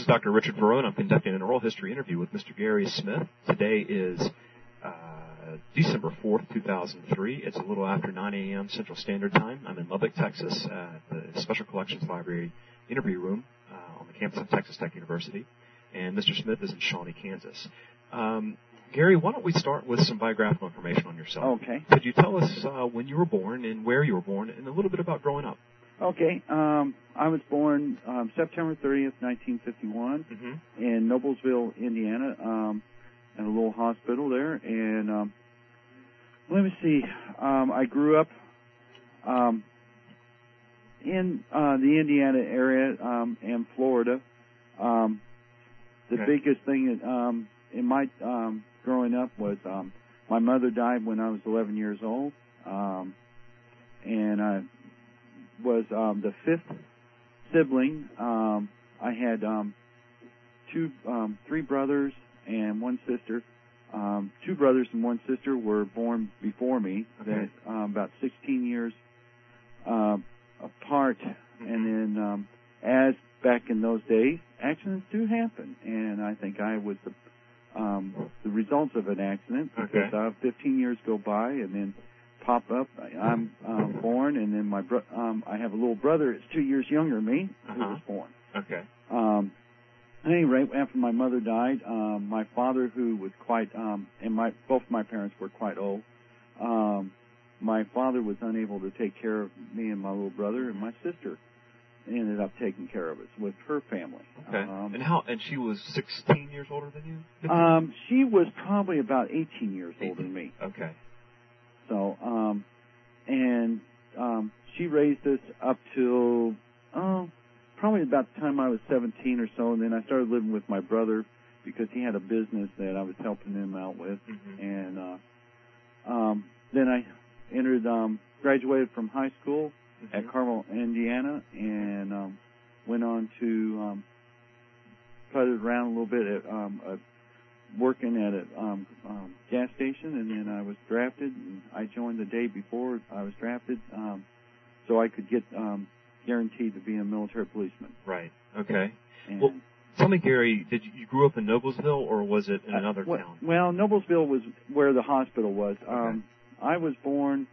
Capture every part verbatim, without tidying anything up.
is Doctor Richard Verone. I'm conducting an oral history interview with Mister Gary Smith. Today is uh, December fourth, two thousand three. It's a little after nine a.m. Central Standard Time. I'm in Lubbock, Texas, uh, at the Special Collections Library interview room uh, on the campus of Texas Tech University. And Mister Smith is in Shawnee, Kansas. Um, Gary, why don't we start with some biographical information on yourself? Okay. Could you tell us uh, when you were born and where you were born and a little bit about growing up? Okay. Um, I was born um, September thirtieth, nineteen fifty-one, mm-hmm. in Noblesville, Indiana, um, in a little hospital there. And um, let me see. Um, I grew up um, in uh, the Indiana area um, and Florida. Um, the okay. biggest thing um, in my um, growing up was um, my mother died when I was eleven years old, um, and I was um, the fifth sibling. Um, I had um, two, um, three brothers and one sister. Um, two brothers and one sister were born before me, okay. that, um, about sixteen years uh, apart. Mm-hmm. And then, um, as back in those days, accidents do happen, and I think I was the um, the results of an accident because okay. uh, fifteen years go by, and then pop up. I, I'm um, born, and then my bro- um, I have a little brother that's two years younger than me who uh-huh. was born. Okay. Um, at any rate, after my mother died, um, my father, who was quite, um, and my both my parents were quite old, um, my father was unable to take care of me and my little brother, and my sister ended up taking care of us with her family. Okay. Um, and how? And she was sixteen years older than you? Um, she was probably about eighteen years eighteen. older than me. Okay. So, um, and um, she raised us up till, oh, probably about the time I was seventeen or so, and then I started living with my brother because he had a business that I was helping him out with. Mm-hmm. And uh, um, then I entered, um, graduated from high school mm-hmm. at Carmel, Indiana, and um, went on to um, putted around a little bit at um, a working at a um, um, gas station, and then I was drafted, and I joined the day before I was drafted, um, so I could get um, guaranteed to be a military policeman. Right. Okay. And well, tell me, Gary, did you, you grew up in Noblesville, or was it in another uh, well, town? Well, Noblesville was where the hospital was. Okay. Um, I was born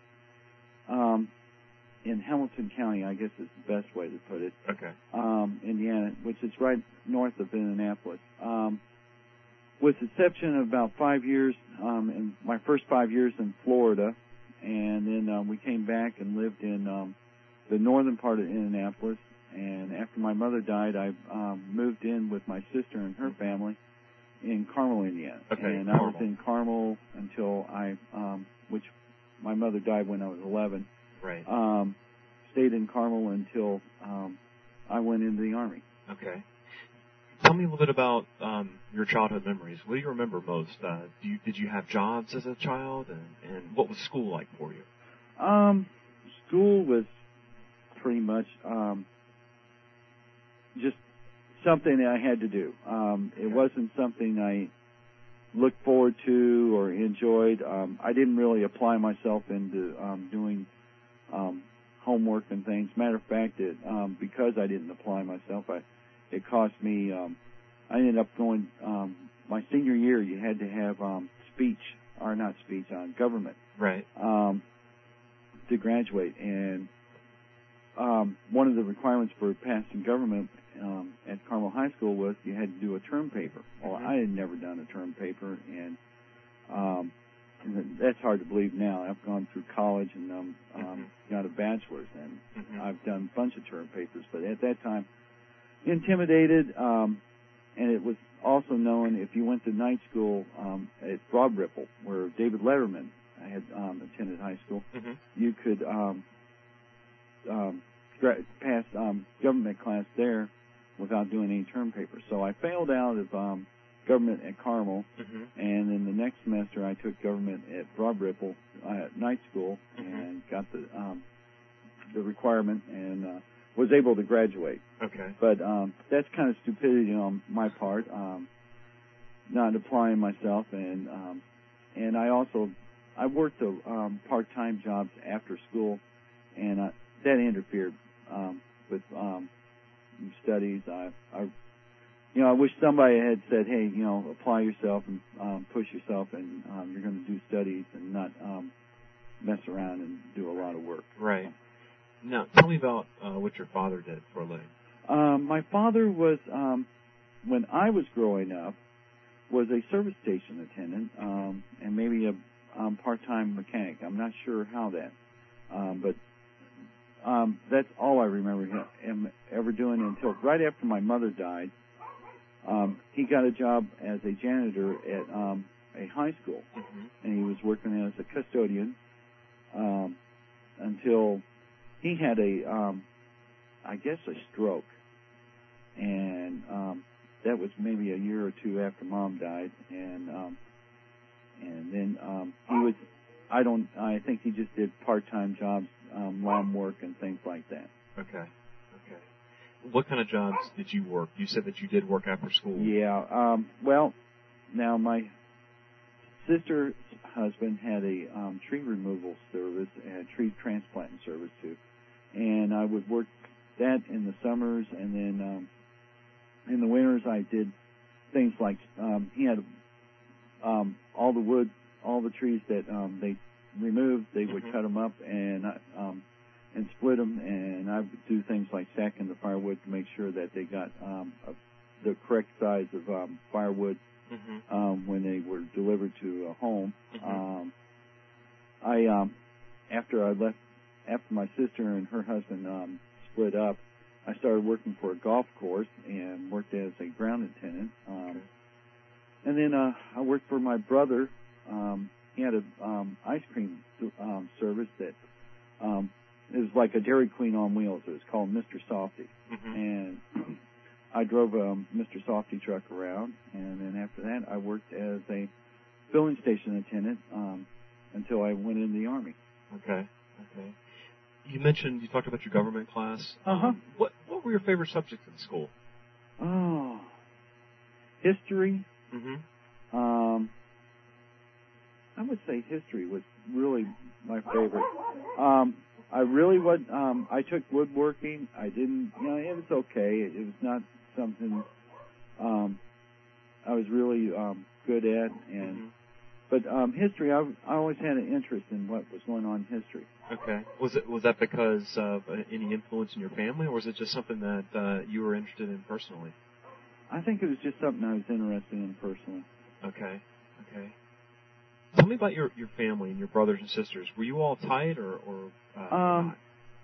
um, in Hamilton County, I guess is the best way to put it. Okay. Um, Indiana, which is right north of Indianapolis. Um, with the exception of about five years, um, in my first five years in Florida, and then um, we came back and lived in um, the northern part of Indianapolis. And after my mother died, I um, moved in with my sister and her family in Carmel, Indiana. Okay, and Carmel. I was in Carmel until I, um, which my mother died when I was eleven. Right. Um, stayed in Carmel until um, I went into the Army. Okay. Tell me a little bit about um, your childhood memories. What do you remember most? Uh, do you, did you have jobs as a child, and, and what was school like for you? Um, school was pretty much um, just something that I had to do. Um, it okay. wasn't something I looked forward to or enjoyed. Um, I didn't really apply myself into um, doing um, homework and things. Matter of fact, it, um, because I didn't apply myself, I It cost me, um, I ended up going, um, my senior year, you had to have um, speech, or not speech, uh, government. Right. Um, to graduate. And um, one of the requirements for passing government um, at Carmel High School was you had to do a term paper. Well, mm-hmm. I had never done a term paper, and um, that's hard to believe now. I've gone through college and um, mm-hmm. um, got a bachelor's, and mm-hmm. I've done a bunch of term papers, but at that time, intimidated, um, and it was also known if you went to night school um, at Broad Ripple, where David Letterman had um, attended high school, mm-hmm. you could um, um, gra- pass um, government class there without doing any term papers. So I failed out of um, government at Carmel, mm-hmm. and in the next semester I took government at Broad Ripple uh, at night school, mm-hmm. and got the um, the requirement and uh, was able to graduate. Okay. But um, that's kind of stupidity on my part, um, not applying myself, and um, and I also I worked a, um, part-time jobs after school, and uh, that interfered um, with um, studies. I, I you know, I wish somebody had said, hey, you know, apply yourself and um, push yourself, and um, you're going to do studies and not um, mess around and do a lot of work. Right. Now, tell me about uh, what your father did for a living. Um, my father was, um, when I was growing up, was a service station attendant um, and maybe a um, part-time mechanic. I'm not sure how that, um, but um, that's all I remember him ever doing until right after my mother died. Um, he got a job as a janitor at um, a high school, mm-hmm. and he was working as a custodian um, until he had a, um, I guess, a stroke, and um, that was maybe a year or two after Mom died, and um, and then um, he was, I don't, I think he just did part-time jobs, um, lawn work and things like that. Okay. What kind of jobs did you work? You said that you did work after school. Yeah. Um, well, now my sister's husband had a um, tree removal service and tree transplanting service too, and I would work that in the summers, and then um, in the winters I did things like um, he had um, all the wood, all the trees that um, they removed. They would mm-hmm. cut them up and um, and split them, and I would do things like stacking the firewood to make sure that they got um, a, the correct size of um, firewood mm-hmm. um, when they were delivered to a home. Mm-hmm. Um, I um, after I left, after my sister and her husband um, split up, I started working for a golf course and worked as a ground attendant. Um, okay. And then uh, I worked for my brother. Um, he had a um, ice cream um, service that. Um, It was like a Dairy Queen on wheels. It was called Mister Softy. Mm-hmm. And I drove a Mister Softy truck around, and then after that I worked as a filling station attendant um, until I went in the Army. Okay, okay. You mentioned, you talked about your government class. Uh-huh. Um, what, what were your favorite subjects in school? Oh, history. Mm-hmm. Um, I would say history was really my favorite. Um, I really would. Um, I took woodworking. I didn't. You know, it was okay. It, it was not something um, I was really um, good at. And mm-hmm. but um, history, I, I always had an interest in what was going on in history. Okay. Was it was that because of uh, any influence in your family, or was it just something that uh, you were interested in personally? I think it was just something I was interested in personally. Okay. Okay. Tell me about your, your family and your brothers and sisters. Were you all tight, or, or uh, um, not?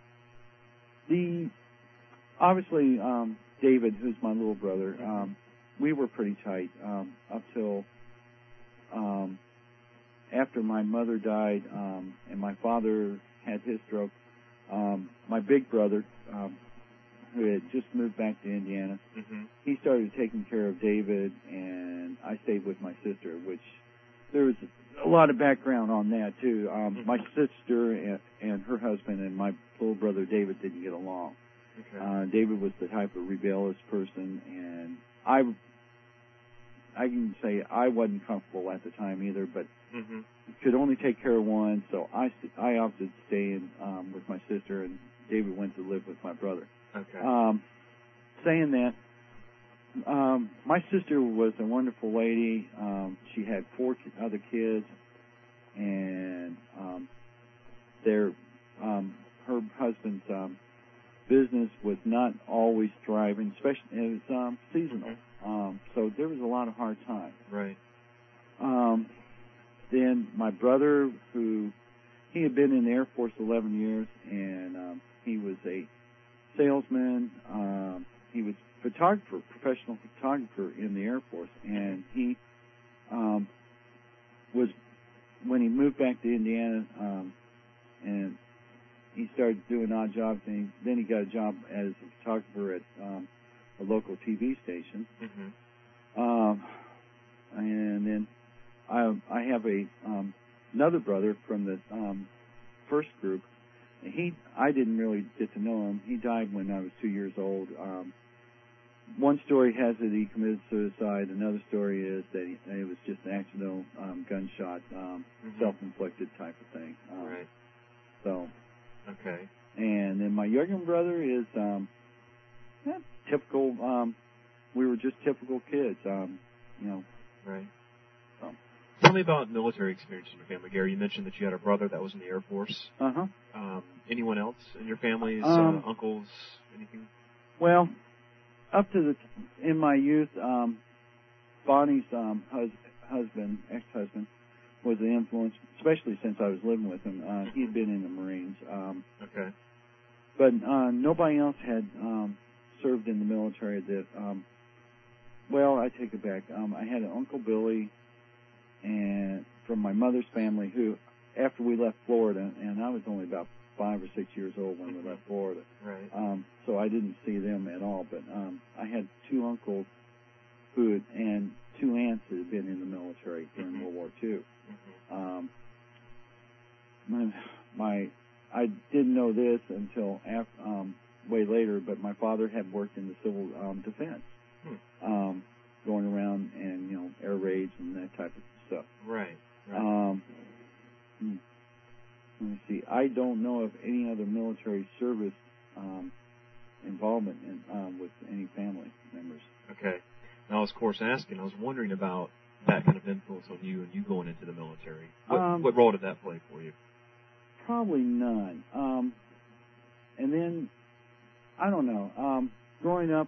The obviously um, David, who's my little brother, um, we were pretty tight um, up till um, after my mother died um, and my father had his stroke. Um, my big brother, um, who had just moved back to Indiana, mm-hmm. he started taking care of David, and I stayed with my sister, which there was a lot of background on that, too. Um, mm-hmm. My sister and, and her husband and my little brother David didn't get along. Okay. Uh, David was the type of rebellious person, and I, I can say I wasn't comfortable at the time either, but mm-hmm. could only take care of one, so I, I opted to stay in um, with my sister, and David went to live with my brother. Okay. Um, saying that, um, my sister was a wonderful lady. Um, she had four other kids, and um, their um, her husband's um, business was not always thriving, especially it was um, seasonal. Mm-hmm. Um, so there was a lot of hard times. Right. Um, then my brother, who he had been in the Air Force eleven years, and um, he was a salesman. Um, he was a photographer, professional photographer in the Air Force, and he um, was when he moved back to Indiana, um, and he started doing odd jobs. And he, then he got a job as a photographer at um, a local T V station. Mm-hmm. Um, and then I, I have a um, another brother from the um, first group. He, I didn't really get to know him. He died when I was two years old. Um, one story has it he committed suicide. Another story is that he, it was just an accidental um, gunshot, um, mm-hmm. self-inflicted type of thing. Um, right. So. Okay. And then my younger brother is um, yeah, typical um, we were just typical kids, um, you know. Right. So. Tell me about military experience in your family, Gary. You mentioned that you had a brother that was in the Air Force. Uh-huh. Um, anyone else in your family? Um, uh, uncles, anything? Well, up to the, in my youth, um, Bonnie's um, hus- husband, ex-husband, was an influence, especially since I was living with him. Uh, he had been in the Marines. Um, okay. But uh, nobody else had um, served in the military that, um, well, I take it back. Um, I had an Uncle Billy and from my mother's family who, after we left Florida, and I was only about five or six years old when we left Florida. Right. Um, so I didn't see them at all. But um, I had two uncles who had, and two aunts that had been in the military during mm-hmm. World War Two. Mm-hmm. Um, my, my, I didn't know this until after, um, way later, but my father had worked in the civil um, defense, hmm. um, going around and, you know, air raids and that type of stuff. Right. right. Um, hmm. Let me see. I don't know of any other military service um, involvement in, um, with any family members. Okay. Now, I was, of course, asking, I was wondering about that kind of influence on you and you going into the military. What, um, what role did that play for you? Probably none. Um, and then, I don't know, um, growing up,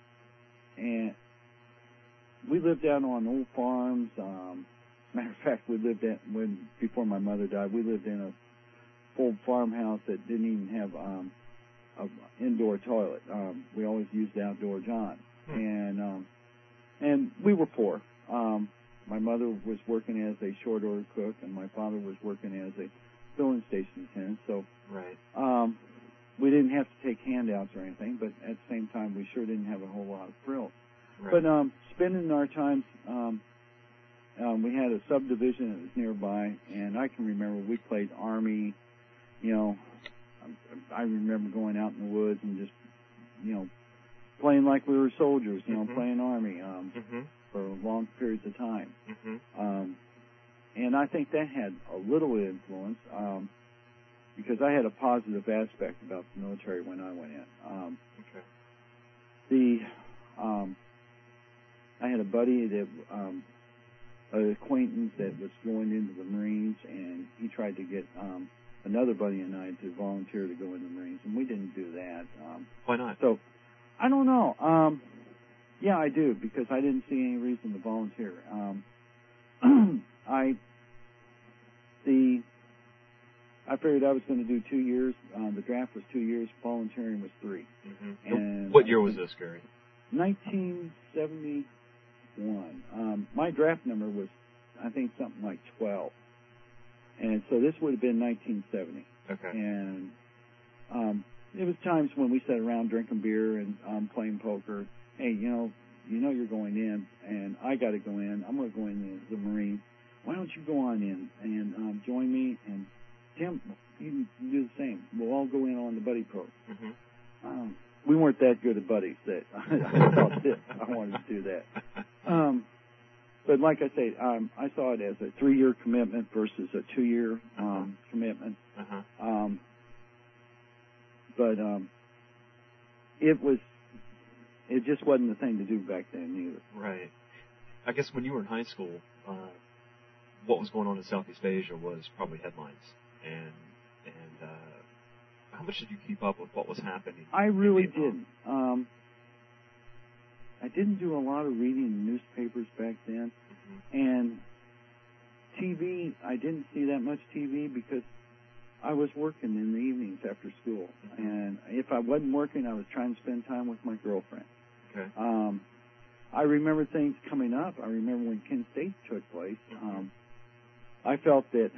and we lived out on old farms. Um, matter of fact, we lived at, when, before my mother died, we lived in a full farmhouse that didn't even have um, an indoor toilet. Um, we always used outdoor john. Hmm. And, um, and we were poor. Um, my mother was working as a short order cook, and my father was working as a filling station attendant. So right. um, we didn't have to take handouts or anything, but at the same time, we sure didn't have a whole lot of frills. Right. But um, spending our times, um, um, we had a subdivision that was nearby, and I can remember we played Army. You know, I remember going out in the woods and just, you know, playing like we were soldiers, you know, mm-hmm. playing Army um, mm-hmm. for long periods of time. Mm-hmm. Um, and I think that had a little influence um, because I had a positive aspect about the military when I went in. Um, okay. The um, I had a buddy that, um, an acquaintance that was going into the Marines, and he tried to get um, another buddy and I to volunteer to go into the Marines, and we didn't do that. Um, Why not? So, I don't know. Um, yeah, I do, because I didn't see any reason to volunteer. Um, I the I figured I was going to do two years. Um, the draft was two years. Volunteering was three. Mm-hmm. And what year was this, Gary? nineteen seventy-one. Um, my draft number was, I think, something like twelve. And so this would have been nineteen seventy. Okay. And um, it was times when we sat around drinking beer and um, playing poker. Hey, you know, you know you're going in, and I got to go in. I'm going to go in the, the Marines. Why don't you go on in and um, join me? And Tim, you can do the same. We'll all go in on the buddy program. Mm-hmm. Um, we weren't that good at buddies that I thought that I wanted to do that. Um, but like I say, um, I saw it as a three-year commitment versus a two-year um, uh-huh. commitment. Uh-huh. Um, but um, it was, it just wasn't the thing to do back then either. Right. I guess when you were in high school, uh, what was going on in Southeast Asia was probably headlines. And and uh, how much did you keep up with what was happening? I really didn't. Um, I didn't do a lot of reading newspapers back then. Mm-hmm. And T V, I didn't see that much T V because I was working in the evenings after school. Mm-hmm. And if I wasn't working, I was trying to spend time with my girlfriend. Okay. Um, I remember things coming up. I remember when Kent State took place. Mm-hmm. Um, I felt that,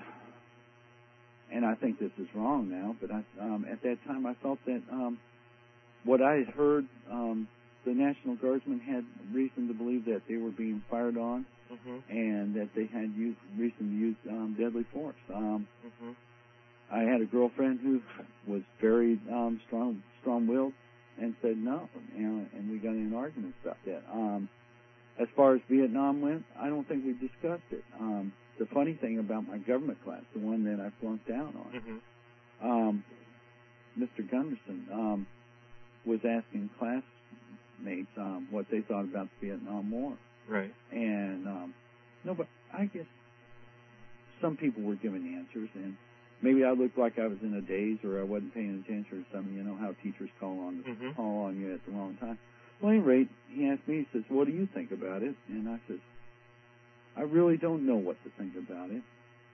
and I think this is wrong now, but I, um, at that time I felt that um, what I had heard, um, the National Guardsmen had reason to believe that they were being fired on, mm-hmm. and that they had used, reason to use um, deadly force. Um, mm-hmm. I had a girlfriend who was very um, strong, strong-willed, and said no, and, and we got in arguments about that. Um, as far as Vietnam went, I don't think we discussed it. Um, the funny thing about my government class, the one that I flunked down on, mm-hmm. um, Mister Gunderson um, was asking class classmates um, what they thought about the Vietnam War. Right. And um, no, but I guess some people were giving answers, and maybe I looked like I was in a daze or I wasn't paying attention or something. You know how teachers call on mm-hmm. call on you at the wrong time. Well, at any rate, he asked me, he says, what do you think about it? And I said, I really don't know what to think about it.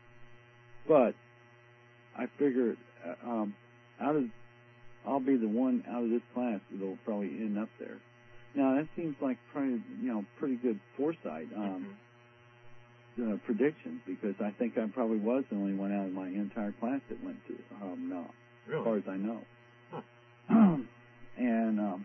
But I figured uh, um, out of I'll be the one out of this class that'll probably end up there. Now, that seems like probably, you know, pretty good foresight um, mm-hmm. uh, predictions, because I think I probably was the only one out of my entire class that went to um, no, really? as far as I know. Huh. And um,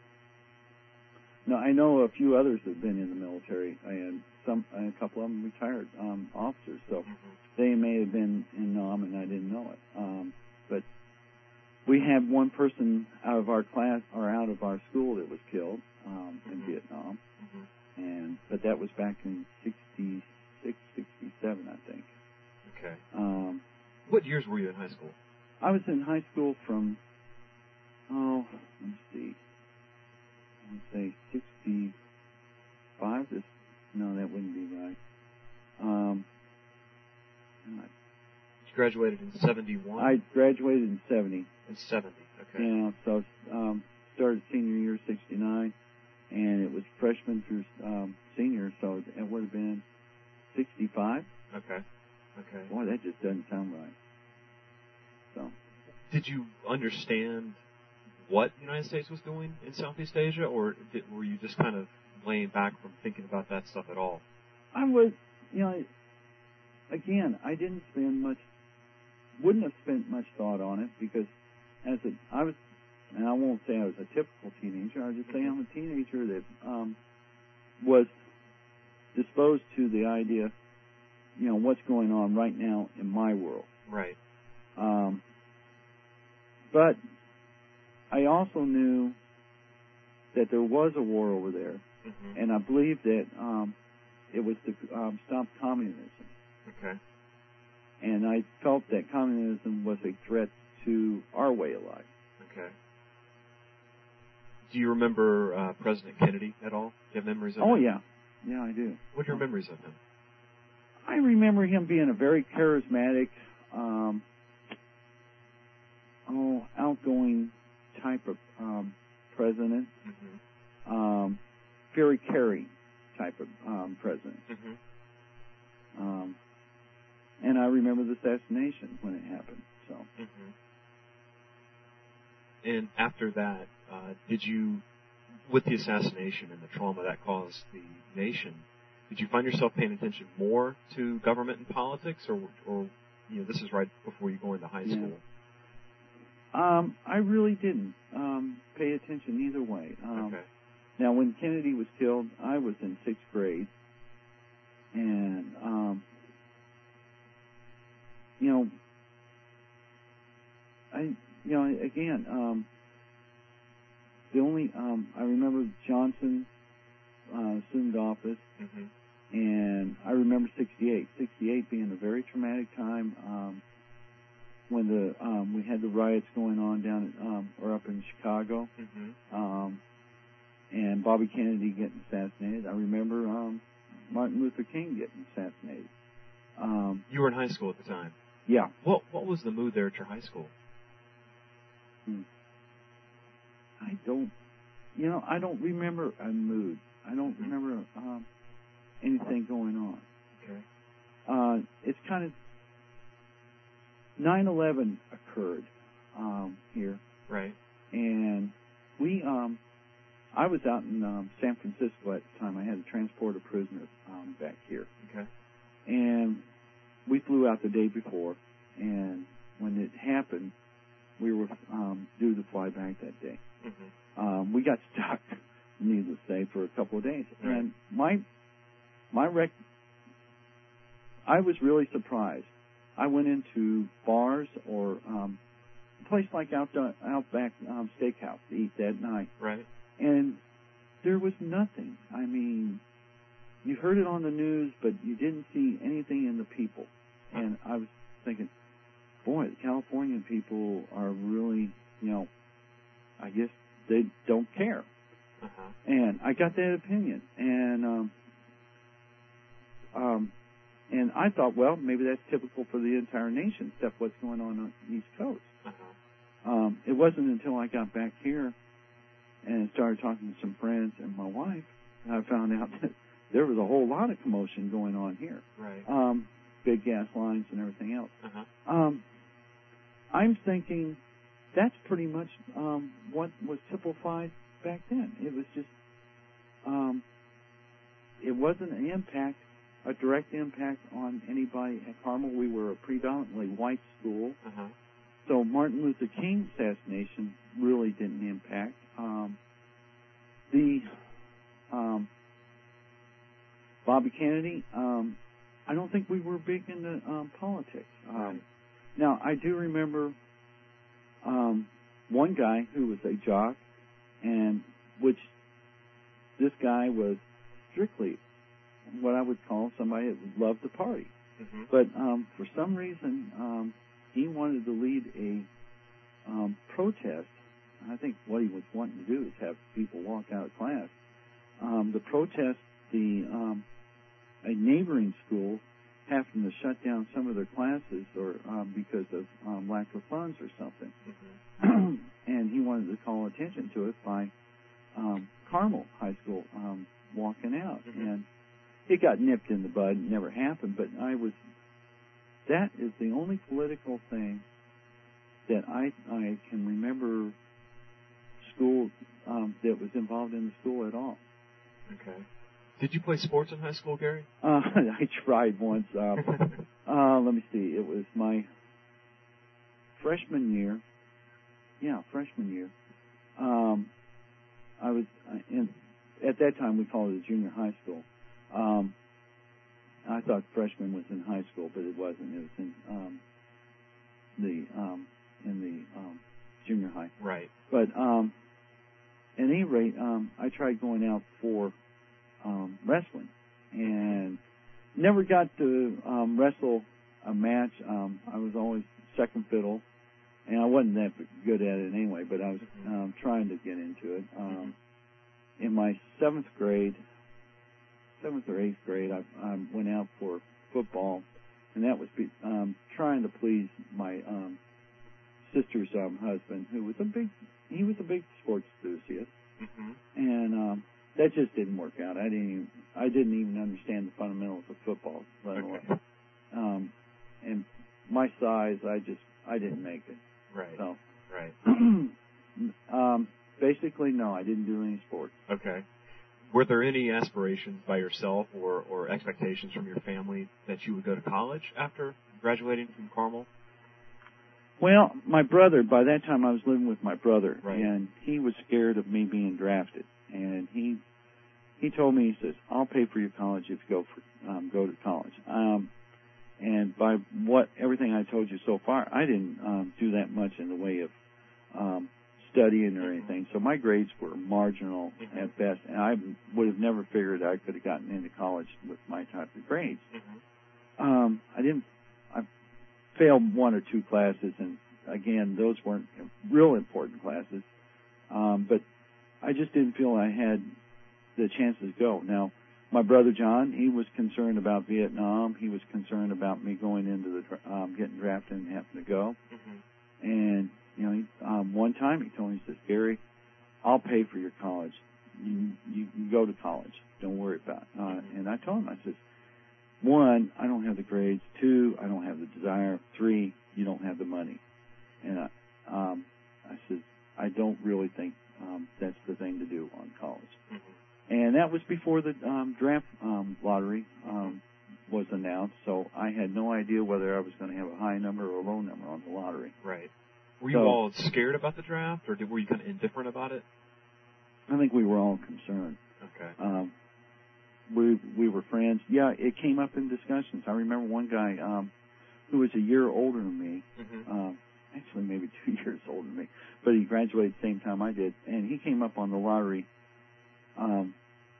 no, I know a few others that have been in the military, and some, a couple of them retired um, officers, so mm-hmm. they may have been in Nam and I didn't know it. Um, but we had one person out of our class or out of our school that was killed um, in mm-hmm. Vietnam, mm-hmm. and but that was back in sixty-six, sixty-seven, I think. Okay. Um, what years were you in high school? I was in high school from oh, let's see, let's say sixty-five. To, no, that wouldn't be right. Um, you graduated in seventy-one. I graduated in seventy. In seventy, okay. Yeah, so um, started senior year sixty-nine, and it was freshman through um, senior, so it would have been sixty-five. Okay, okay. Boy, that just doesn't sound right. So, did you understand what the United States was doing in Southeast Asia, or did, were you just kind of laying back from thinking about that stuff at all? I was, you know, again, I didn't spend much, wouldn't have spent much thought on it, because as a, I was, and I won't say I was a typical teenager, I'll just say I'm a teenager that um, was disposed to the idea, you know, what's going on right now in my world. Right. Um, but I also knew that there was a war over there, mm-hmm. and I believed that um, it was to um, stop communism. Okay. And I felt that communism was a threat to our way of life. Okay. Do you remember uh, President Kennedy at all? Do you have memories of oh, him? Oh, yeah. Yeah, I do. What are your memories of him? I remember him being a very charismatic, um, oh, outgoing type of um, president. Mm-hmm. Um, very caring type of um, president. Mm-hmm. Um, and I remember the assassination when it happened. So. Mm-hmm. And after that, uh, did you, with the assassination and the trauma that caused the nation, did you find yourself paying attention more to government and politics, or, or you know, this is right before you go into high school? Yeah. Um, I really didn't um, pay attention either way. Um, okay. Now, when Kennedy was killed, I was in sixth grade, and um, you know, I, you know, again, um, the only, um, I remember Johnson uh, assumed office, mm-hmm. and I remember sixty-eight, sixty-eight being a very traumatic time um, when the um, we had the riots going on down at, um, or up in Chicago, mm-hmm. um, and Bobby Kennedy getting assassinated. I remember um, Martin Luther King getting assassinated. Um, you were in high school at the time. Yeah. What What was the mood there at your high school? Hmm. I don't, you know, I don't remember a mood. I don't mm-hmm. remember um, anything going on. Okay. Uh, it's kind of, nine eleven occurred um, here. Right. And we, um, I was out in um, San Francisco at the time. I had to transport a prisoner um, back here. Okay. And we flew out the day before, and when it happened, we were um, due to fly back that day. Mm-hmm. Um, we got stuck, needless to say, for a couple of days. Right. And my my rec, I was really surprised. I went into bars or um, a place like out Outback um, Steakhouse to eat that night. Right. And there was nothing. I mean, you heard it on the news, but you didn't see anything in the people. And I was thinking, boy, the Californian people are really, you know, I guess they don't care. Uh-huh. And I got that opinion, and um, um, and I thought, well, maybe that's typical for the entire nation, except what's going on on the East Coast. Uh-huh. Um, it wasn't until I got back here and started talking to some friends and my wife, and I found out that there was a whole lot of commotion going on here. Right. Um, big gas lines and everything else. Uh-huh. Um, I'm thinking that's pretty much um, what was typified back then. It was just, um, it wasn't an impact, a direct impact on anybody at Carmel. We were a predominantly white school. Uh-huh. So Martin Luther King assassination really didn't impact. Um, the um, Bobby Kennedy, um, I don't think we were big into um, politics. Um, right. Now, I do remember um, one guy who was a jock, and which this guy was strictly what I would call somebody that loved to party. Mm-hmm. But um, for some reason, um, he wanted to lead a um, protest. I think what he was wanting to do is have people walk out of class. Um, the protest, the um, a neighboring school having to shut down some of their classes or um, because of um, lack of funds or something. Mm-hmm. And he wanted to call attention to it by um, Carmel High School um, walking out. Mm-hmm. And it got nipped in the bud. It never happened. But I was, that is the only political thing that I, I can remember school um, that was involved in the school at all. Okay. Did you play sports in high school, Gary? Uh, I tried once. Um, uh, let me see. It was my freshman year. Yeah, freshman year. Um, I was in. At that time, we called it a junior high school. Um, I thought freshman was in high school, but it wasn't. It was in um, the um, in the um, junior high. Right. But um, at any rate, um, I tried going out for um, wrestling, and never got to um, wrestle a match. Um, I was always second fiddle, and I wasn't that good at it anyway. But I was mm-hmm. um, trying to get into it. Um, mm-hmm. In my seventh grade, seventh or eighth grade, I, I went out for football, and that was be, um, trying to please my um, sister's um, husband, who was a big, he was a big sports enthusiast, mm-hmm. and um, that just didn't work out. I didn't, even, I didn't even understand the fundamentals of football, let alone. Okay. Um, and my size, I just, I didn't make it. Right. So, right. um, basically, no, I didn't do any sports. Okay. Were there any aspirations by yourself or, or expectations from your family that you would go to college after graduating from Carmel? Well, my brother, by that time I was living with my brother, right. and he was scared of me being drafted. And he he told me, he says, I'll pay for your college if you go for um, go to college. Um, and by what everything I told you so far, I didn't um, do that much in the way of um, studying or anything. So my grades were marginal mm-hmm. at best, and I would have never figured I could have gotten into college with my type of grades. Mm-hmm. Um, I didn't. I failed one or two classes, and again, those weren't real important classes. Um, but I just didn't feel I had the chances to go. Now, my brother John, he was concerned about Vietnam. He was concerned about me going into the um, getting drafted and having to go. Mm-hmm. And you know, he, um, one time he told me, he says, Gary, I'll pay for your college. You, you can go to college. Don't worry about it. Uh, mm-hmm. And I told him, I said, one, I don't have the grades. Two, I don't have the desire. Three, you don't have the money. And I, um, I said, I don't really think um, that's the thing to do on college. Mm-hmm. And that was before the um, draft um, lottery um, was announced, so I had no idea whether I was going to have a high number or a low number on the lottery. Right. Were so, you all scared about the draft, or did, were you kind of indifferent about it? I think we were all concerned. Okay. Um, we we were friends. Yeah, it came up in discussions. I remember one guy um, who was a year older than me, mm-hmm. um, actually maybe two years older than me, but he graduated the same time I did, and he came up on the lottery. Um,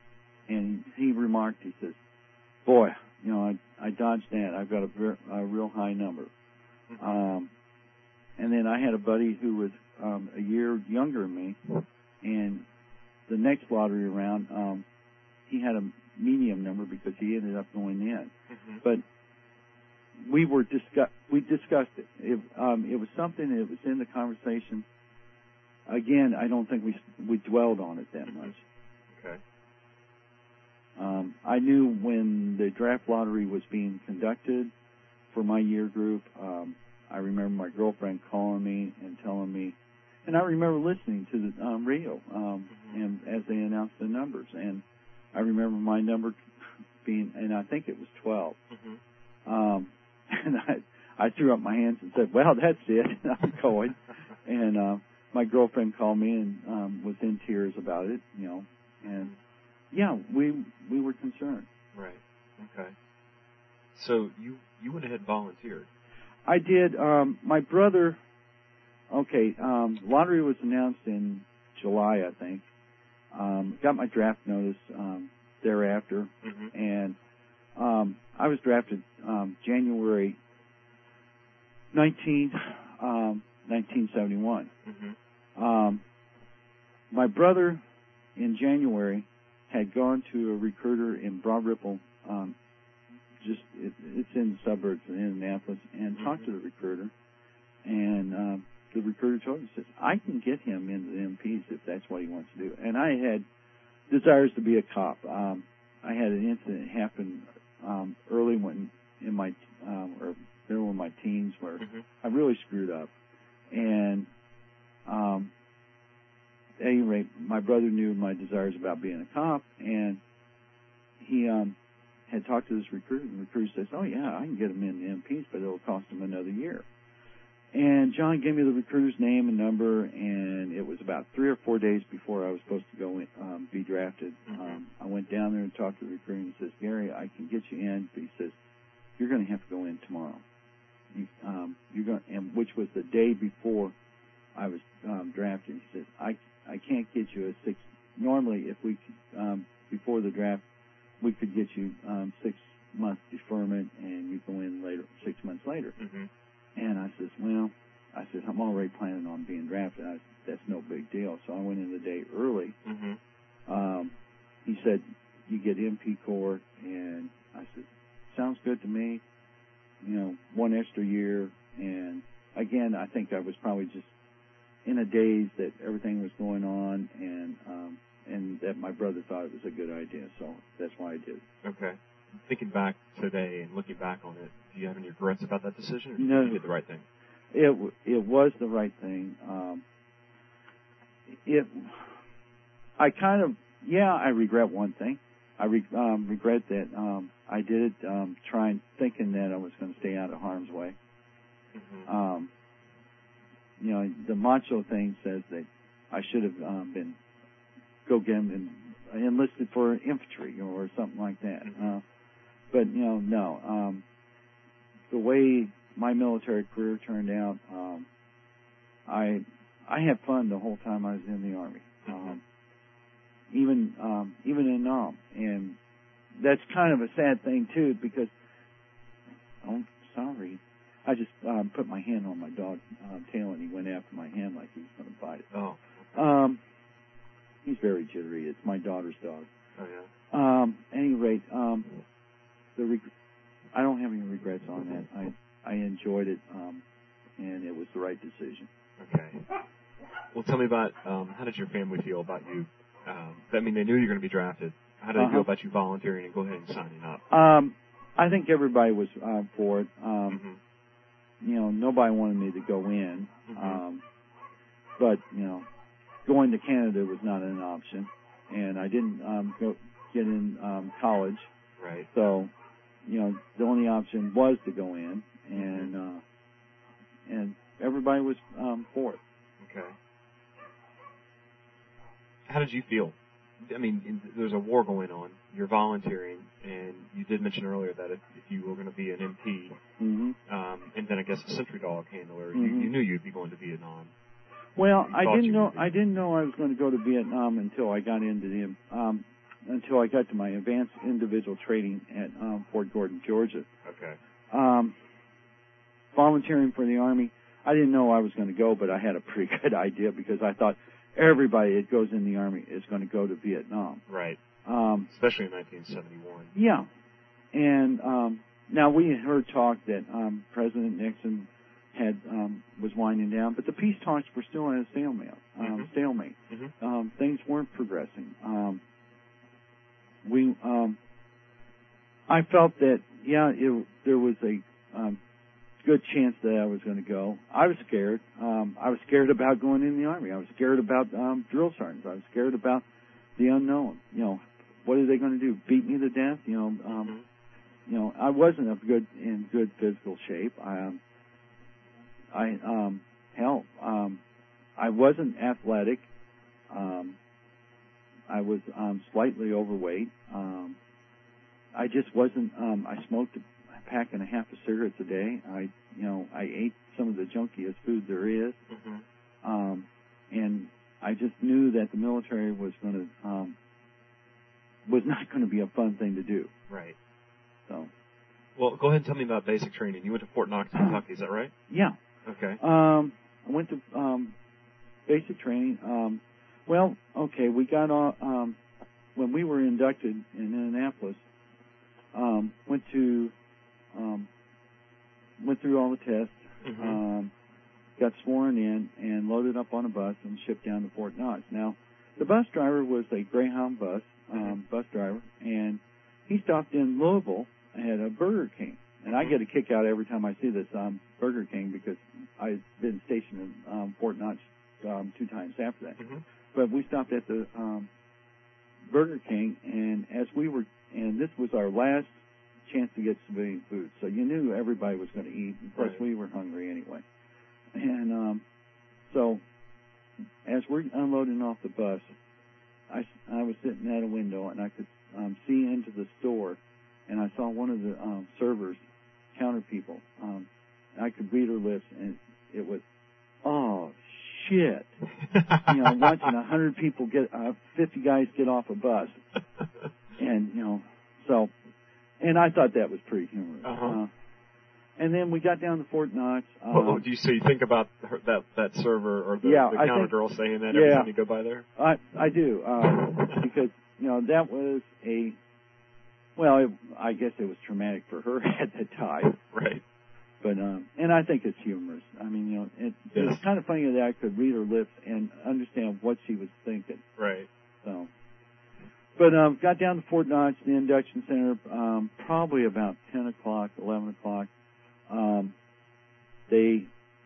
and he remarked, he says, boy, you know, I, I dodged that. I've got a, ver- a real high number. Mm-hmm. Um, and then I had a buddy who was um, a year younger than me, and the next lottery round, um, he had a medium number because he ended up going in. Mm-hmm. But we were discuss we discussed it. It, um, it was something that was in the conversation. Again, I don't think we we dwelled on it that mm-hmm. much. Okay. Um, I knew when the draft lottery was being conducted for my year group. Um, I remember my girlfriend calling me and telling me, and I remember listening to the um, radio um, mm-hmm. and as they announced the numbers. And I remember my number being, and I think it was twelve. Mm-hmm. Um, and I, I threw up my hands and said, "Well, that's it. I'm going." And uh, my girlfriend called me and um, was in tears about it, you know. And yeah, we we were concerned. Right. Okay. So you you went ahead and volunteered. I did. Um, my brother. Okay. Um, lottery was announced in July, I think. Um, got my draft notice um, thereafter, mm-hmm. and um, I was drafted um, January nineteenth, um, nineteen seventy-one. Mm-hmm. Um, my brother, in January, had gone to a recruiter in Broad Ripple, um, just it, it's in the suburbs of Indianapolis, and mm-hmm. talked to the recruiter, and um, the recruiter told him, says, I can get him into the M Ps if that's what he wants to do. And I had desires to be a cop. Um, I had an incident happen um, early when in my um, or middle of my teens where mm-hmm. I really screwed up, and um, at any rate, my brother knew my desires about being a cop, and he um, had talked to this recruiter, and the recruiter says, "Oh yeah, I can get him in the M Ps, but it'll cost him another year." And John gave me the recruiter's name and number, and it was about three or four days before I was supposed to go in, um, be drafted. Mm-hmm. Um, I went down there and talked to the recruiter, and he says, "Gary, I can get you in," but he says, "You're going to have to go in tomorrow." You, um, you're going, and which was the day before I was um, drafted. He says, "I I can't get you a six. Normally, if we um, before the draft, we could get you um, six month deferment, and you go in later, six months later." Mm-hmm. And I says, well, I said, I'm already planning on being drafted. I said, that's no big deal. So I went in the day early. Mm-hmm. Um, he said, you get M P Corps. And I said, sounds good to me. You know, one extra year. And again, I think I was probably just in a daze that everything was going on, and um, and that my brother thought it was a good idea. So that's why I did it. Okay. Thinking back today and looking back on it, do you have any regrets about that decision, or do you no, think you did the right thing? It it was the right thing. Um, it, I kind of, yeah, I regret one thing. I re, um, regret that um, I did it um, trying, thinking that I was going to stay out of harm's way. Mm-hmm. Um, you know, the macho thing says that I should have um, been go get him and enlisted for infantry or something like that. Mm-hmm. Uh, But, you know, no. Um, the way my military career turned out, um, I I had fun the whole time I was in the Army, um, even um, even in Nam. And that's kind of a sad thing, too, because, oh, sorry, I just um, put my hand on my dog's um, tail, and he went after my hand like he was going to bite it. Oh. Um, he's very jittery. It's my daughter's dog. Oh, yeah. Um, at any rate, um, The reg- I don't have any regrets on that. I I enjoyed it, um, and it was the right decision. Okay. Well, tell me about um, how did your family feel about you? Um, I mean, they knew you were going to be drafted. How did they uh-huh. feel about you volunteering and go ahead and signing up? Um, I think everybody was uh, for it. Um, mm-hmm. You know, nobody wanted me to go in, mm-hmm. um, but you know, going to Canada was not an option, and I didn't um, go get in um, college. Right. So. You know, the only option was to go in, and uh, and everybody was um, for it. Okay. How did you feel? I mean, in, there's a war going on. You're volunteering, and you did mention earlier that if, if you were going to be an M P, mm-hmm. um, and then I guess a sentry dog handler, mm-hmm. you, you knew you'd be going to Vietnam. Well, I didn't know. I didn't know I was going to go to Vietnam until I got into the. Um, until I got to my advanced individual training at um, Fort Gordon, Georgia. Okay. Um, volunteering for the Army, I didn't know I was going to go, but I had a pretty good idea because I thought everybody that goes in the Army is going to go to Vietnam. Right. Um, Especially in nineteen seventy-one. Yeah. And um, now we had heard talk that um, President Nixon had um, was winding down, but the peace talks were still at a stalemate. Um, mm-hmm. Stalemate. Mm-hmm. Um, things weren't progressing. Um, we, um, I felt that yeah, it, there was a um, good chance that I was going to go. I was scared. Um, I was scared about going in the Army. I was scared about um, drill sergeants. I was scared about the unknown. You know, what are they going to do? Beat me to death? You know, um, mm-hmm. you know, I wasn't a good in good physical shape. I, um, I, um, hell, um, I wasn't athletic. Um, I was um, slightly overweight. Um, I just wasn't. Um, I smoked a pack and a half of cigarettes a day. I, you know, I ate some of the junkiest food there is, mm-hmm. um, and I just knew that the military was going to. Um, was not going to be a fun thing to do. Right. So. Well, go ahead and tell me about basic training. You went to Fort Knox, Kentucky, is that right? Yeah. Okay. Um, I went to um, basic training. Um, well, okay, we got on, um, when we were inducted in Indianapolis, um, went to, um, went through all the tests, mm-hmm. um, got sworn in, and loaded up on a bus and shipped down to Fort Knox. Now, the bus driver was a Greyhound bus. Um, bus driver, and he stopped in Louisville at a Burger King. And I get a kick out every time I see this um, Burger King because I've been stationed in um, Fort Knox um, two times after that. Mm-hmm. But we stopped at the um, Burger King, and as we were, and this was our last chance to get civilian food, so you knew everybody was going to eat. And plus, right. we were hungry anyway. And um, so, as we're unloading off the bus, I, I was sitting at a window, and I could um, see into the store, and I saw one of the um, servers, counter people. Um, I could read her lips, and it was, oh, shit. You know, watching a hundred people get, uh, fifty guys get off a bus. And, you know, so, and I thought that was pretty humorous. Uh-huh. Uh, and then we got down to Fort Knox. Um, well, do you, so you think about her, that that server or the, yeah, the counter think, girl saying that yeah, every time you go by there? I I do um, because you know that was a well, it, I guess it was traumatic for her at the time. Right. But um, and I think it's humorous. I mean, you know, it, yes. It's kind of funny that I could read her lips and understand what she was thinking. Right. So. But um, got down to Fort Knox, the induction center, um, probably about ten o'clock, eleven o'clock. Um, they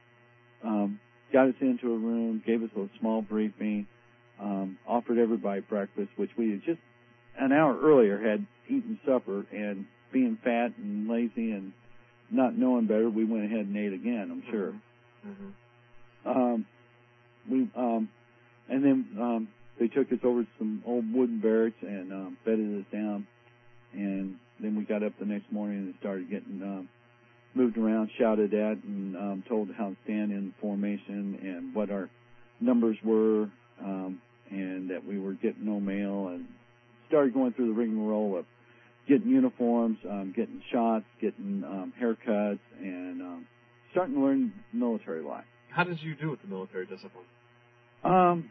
um, got us into a room, gave us a small briefing, um, offered everybody breakfast, which we had just an hour earlier had eaten supper, and being fat and lazy and not knowing better, we went ahead and ate again, I'm sure. Mm-hmm. Um, we um, and then um, they took us over to some old wooden barracks and um, bedded us down, and then we got up the next morning and started getting um, moved around, shouted at, and um, told how to stand in formation and what our numbers were, um, and that we were getting no mail, and started going through the rigmarole of getting uniforms, um, getting shots, getting um, haircuts, and um, starting to learn military life. How did you do with the military discipline? Um,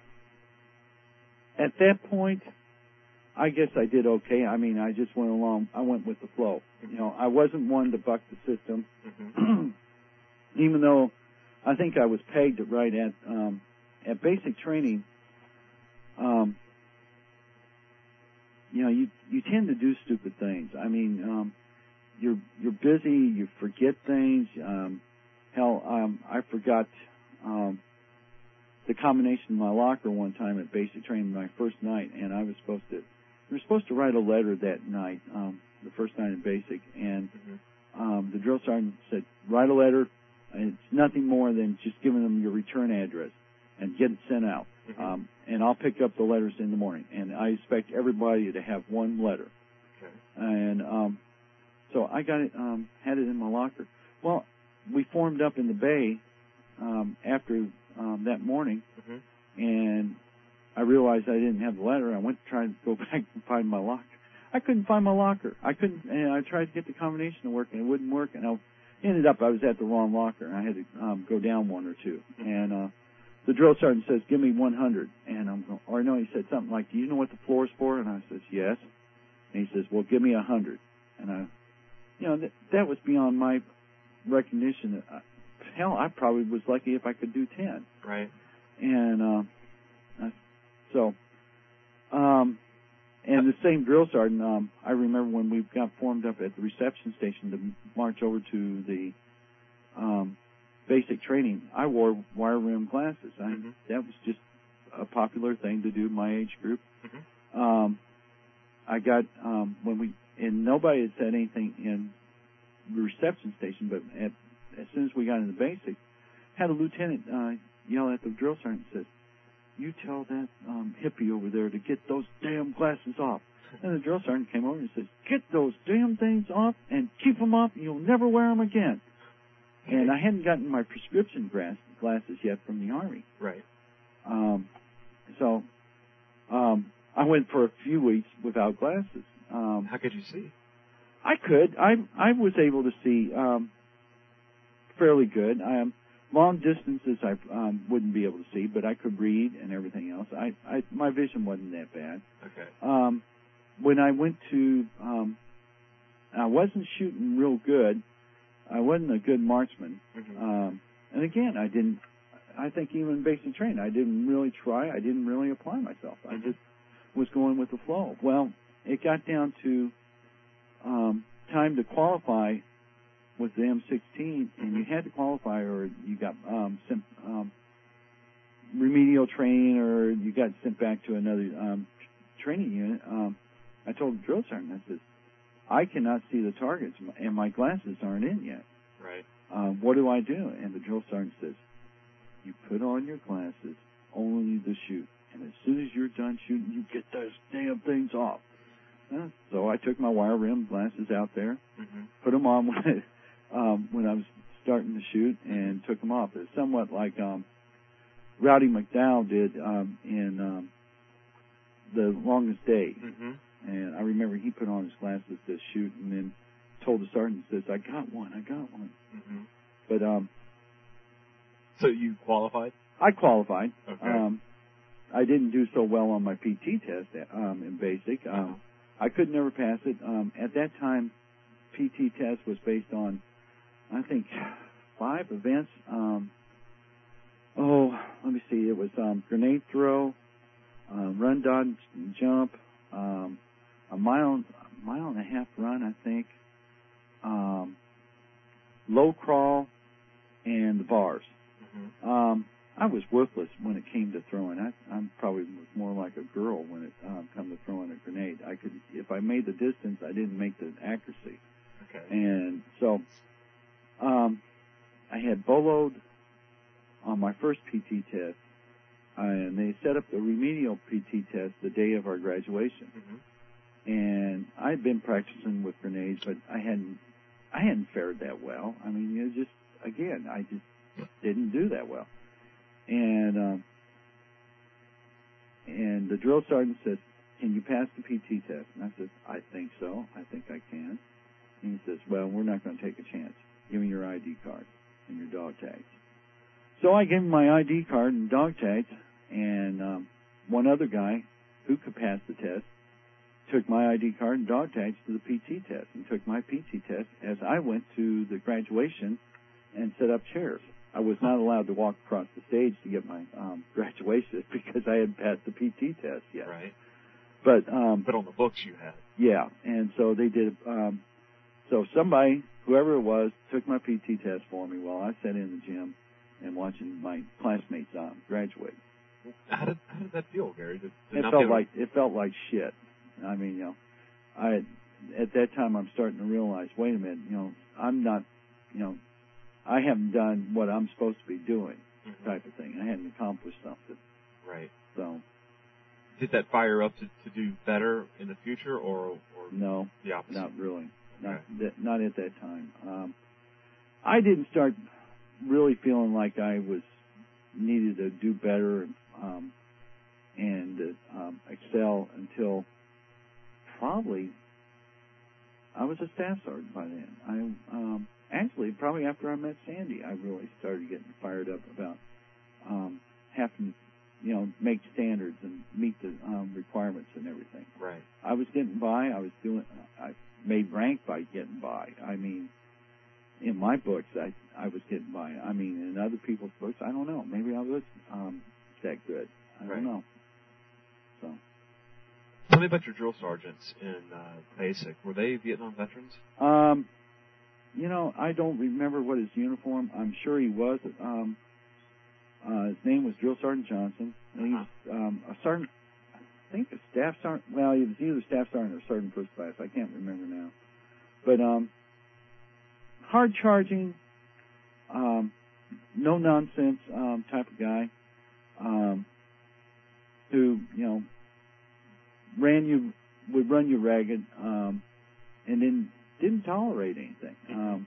at that point, I guess I did okay. I mean, I just went along. I went with the flow. You know, I wasn't one to buck the system, mm-hmm. even though I think I was pegged right at um, at basic training. Um, you know, you you tend to do stupid things. I mean, um, you're you're busy. You forget things. Um, hell, um, I forgot um, the combination of my locker one time at basic training my first night, and I was supposed to. We were supposed to write a letter that night, um, the first night in basic, and mm-hmm. um, the drill sergeant said, write a letter, and it's nothing more than just giving them your return address and get it sent out. Mm-hmm. Um, and I'll pick up the letters in the morning. And I expect everybody to have one letter. Okay. And um, so I got it, um, had it in my locker. Well, we formed up in the bay um, after um, that morning, mm-hmm. and I realized I didn't have the letter. I went to try to go back and find my locker. I couldn't find my locker. I couldn't, and I tried to get the combination to work, and it wouldn't work. And I ended up, I was at the wrong locker, and I had to um, go down one or two. And uh, the drill sergeant says, give me one hundred. And I'm going, or no, he said something like, do you know what the floor is for? And I says, yes. And he says, well, give me one hundred. And I, you know, that, that was beyond my recognition. I, hell, I probably was lucky if I could do ten. Right. And uh, I, so, um, and the same drill sergeant, um, I remember when we got formed up at the reception station to march over to the um, basic training, I wore wire rim glasses. I, mm-hmm. That was just a popular thing to do in my age group. Mm-hmm. Um, I got, um, when we, and nobody had said anything in the reception station, but at, as soon as we got into basic, had a lieutenant uh, yell at the drill sergeant and says, you tell that um, hippie over there to get those damn glasses off. And the drill sergeant came over and says, get those damn things off and keep them off and you'll never wear them again. And I hadn't gotten my prescription glasses yet from the Army. Right. Um, so um, I went for a few weeks without glasses. Um, How could you see? I could. I I was able to see um, fairly good. Um, long distances I um, wouldn't be able to see, but I could read and everything else. I, I my vision wasn't that bad. Okay. Um, when I went to, um, I wasn't shooting real good. I wasn't a good marksman. Mm-hmm. Um, and again, I didn't, I think even in basic training, I didn't really try. I didn't really apply myself. Mm-hmm. I just was going with the flow. Well, it got down to um, time to qualify with the M sixteen, and you had to qualify or you got um, sent, um, remedial training or you got sent back to another um, training unit. Um, I told the drill sergeant, I said, I cannot see the targets, and my glasses aren't in yet. Right. Um, what do I do? And the drill sergeant says, you put on your glasses only to shoot, and as soon as you're done shooting, you get those damn things off. Uh, so I took my wire rim glasses out there, mm-hmm. put them on when, um, when I was starting to shoot, and took them off. It's somewhat like um, Rowdy McDowell did um, in um, The Longest Day. Mm-hmm. And I remember he put on his glasses to shoot and then told the sergeant, says, I got one, I got one. Mm-hmm. But, um... So you qualified? I qualified. Okay. Um, I didn't do so well on my P T test um, in basic. Um, uh-huh. I could never pass it. Um, at that time, P T test was based on, I think, five events. Um, oh, let me see. It was um, grenade throw, uh, run, dodge, jump, um, a mile, a mile and a half run, I think, um, low crawl, and the bars. Mm-hmm. Um, I was worthless when it came to throwing. I, I'm probably more like a girl when it um, come to throwing a grenade. I could, if I made the distance, I didn't make the accuracy. Okay. And so, um, I had boloed on my first P T test, uh, and they set up the remedial P T test the day of our graduation. Mm-hmm. And I'd been practicing with grenades, but I hadn't, I hadn't fared that well. I mean, you know, just again, I just didn't do that well. And um, and the drill sergeant said, "Can you pass the P T test?" And I said, "I think so. I think I can." And he says, "Well, we're not going to take a chance. Give me your I D card and your dog tags." So I gave him my I D card and dog tags, and um, one other guy who could pass the test took my I D card and dog tags to the P T test and took my P T test as I went to the graduation and set up chairs. I was not allowed to walk across the stage to get my um, graduation because I hadn't passed the P T test yet. Right. But um, but on the books you had. Yeah, and so they did. Um, so somebody, whoever it was, took my P T test for me while I sat in the gym and watching my classmates um, graduate. How did how did that feel, Gary? Did, did it felt like it felt like shit. I mean, you know, I at that time I'm starting to realize, wait a minute, you know, I'm not, you know, I haven't done what I'm supposed to be doing, mm-hmm. type of thing. I hadn't accomplished something. Right. So. Did that fire up to, to do better in the future, or, or no, the opposite? Not really. Not okay. that, not at that time. Um, I didn't start really feeling like I was needed to do better um, and uh, um, excel until probably I was a staff sergeant by then. I um, actually probably after I met Sandy, I really started getting fired up about um, having to, you know, make standards and meet the um, requirements and everything. Right. I was getting by. I was doing. I made rank by getting by. I mean, in my books, I I was getting by. I mean, in other people's books, I don't know. Maybe I was um, that good. I right. don't know. So. Tell me about your drill sergeants in uh, basic. Were they Vietnam veterans? Um, you know, I don't remember what his uniform. I'm sure he was. Um, uh, his name was Drill Sergeant Johnson. And he was um, a sergeant. I think a staff sergeant. Well, he was either staff sergeant or sergeant first class. I can't remember now. But um, hard charging, um, no nonsense um, type of guy um, who you know ran you would run you ragged um, and then didn't tolerate anything. Um,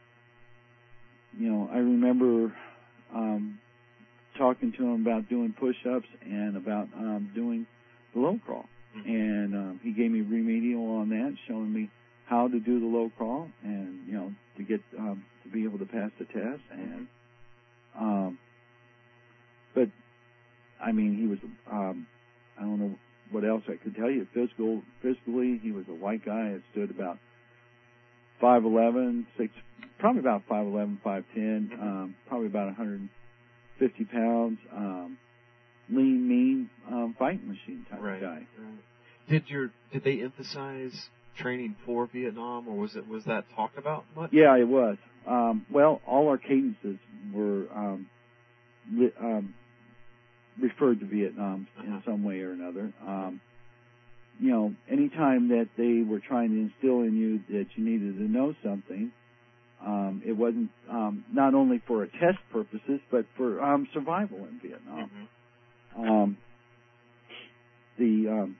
you know, I remember um, talking to him about doing push-ups and about um, doing the low crawl. Mm-hmm. And um, he gave me remedial on that, showing me how to do the low crawl and, you know, to get um, to be able to pass the test. And um, but I mean, he was um, I don't know what else I could tell you. Physical, physically, he was a white guy that stood about five eleven, six, probably about five eleven, five ten, mm-hmm. um, probably about one hundred fifty pounds. Um, lean, mean, um, fighting machine type right, of guy. Right. Did your did they emphasize training for Vietnam, or was it was that talked about much? Yeah, it was. Um, well, all our cadences were um, li- um, referred to Vietnam uh-huh. in some way or another. Um, you know, anytime that they were trying to instill in you that you needed to know something, um, it wasn't um, not only for a test purposes, but for um, survival in Vietnam. Mm-hmm. Um, the um,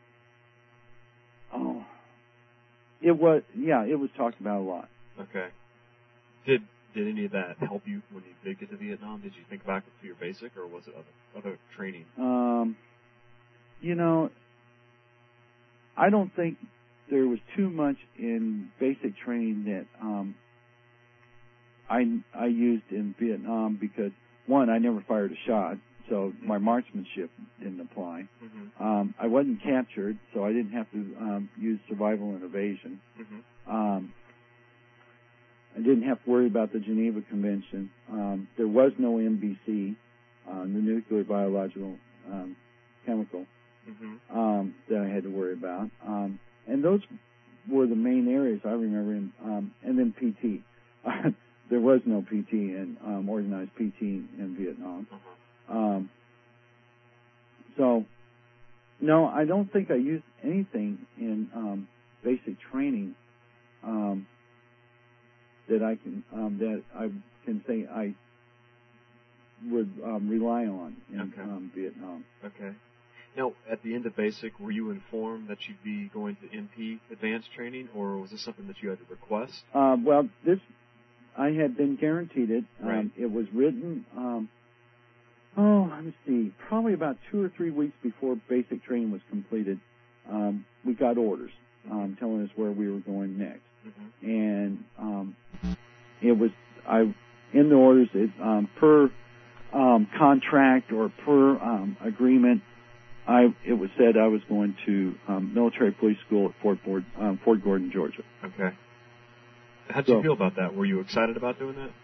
oh, it was yeah, it was talked about a lot. Okay. Did did any of that help you when you did get to Vietnam? Did you think back to your basic, or was it other other training? Um, you know, I don't think there was too much in basic training that um, I I used in Vietnam because one, I never fired a shot. So my marksmanship didn't apply. Mm-hmm. Um, I wasn't captured, so I didn't have to um, use survival and evasion. Mm-hmm. Um, I didn't have to worry about the Geneva Convention. Um, there was no M B C, uh, the nuclear, biological, um, chemical, mm-hmm. um, that I had to worry about. Um, and those were the main areas I remember. In, um, and then P T. There was no P T and um, organized P T in Vietnam. Uh-huh. Um, so, no, I don't think I used anything in um, basic training um, that I can um, that I can say I would um, rely on in okay. um, Vietnam. Okay. Now, at the end of basic, were you informed that you'd be going to M P advanced training, or was this something that you had to request? Uh, well, this I had been guaranteed it. Um, right. It was written. Um, Oh, let me see. Probably about two or three weeks before basic training was completed, um, we got orders um, telling us where we were going next. Mm-hmm. And um, it was I in the orders it, um, per um, contract or per um, agreement. I it was said I was going to um, military police school at Fort Ford, um, Fort Gordon, Georgia. Okay. How did so, you feel about that? Were you excited about doing that?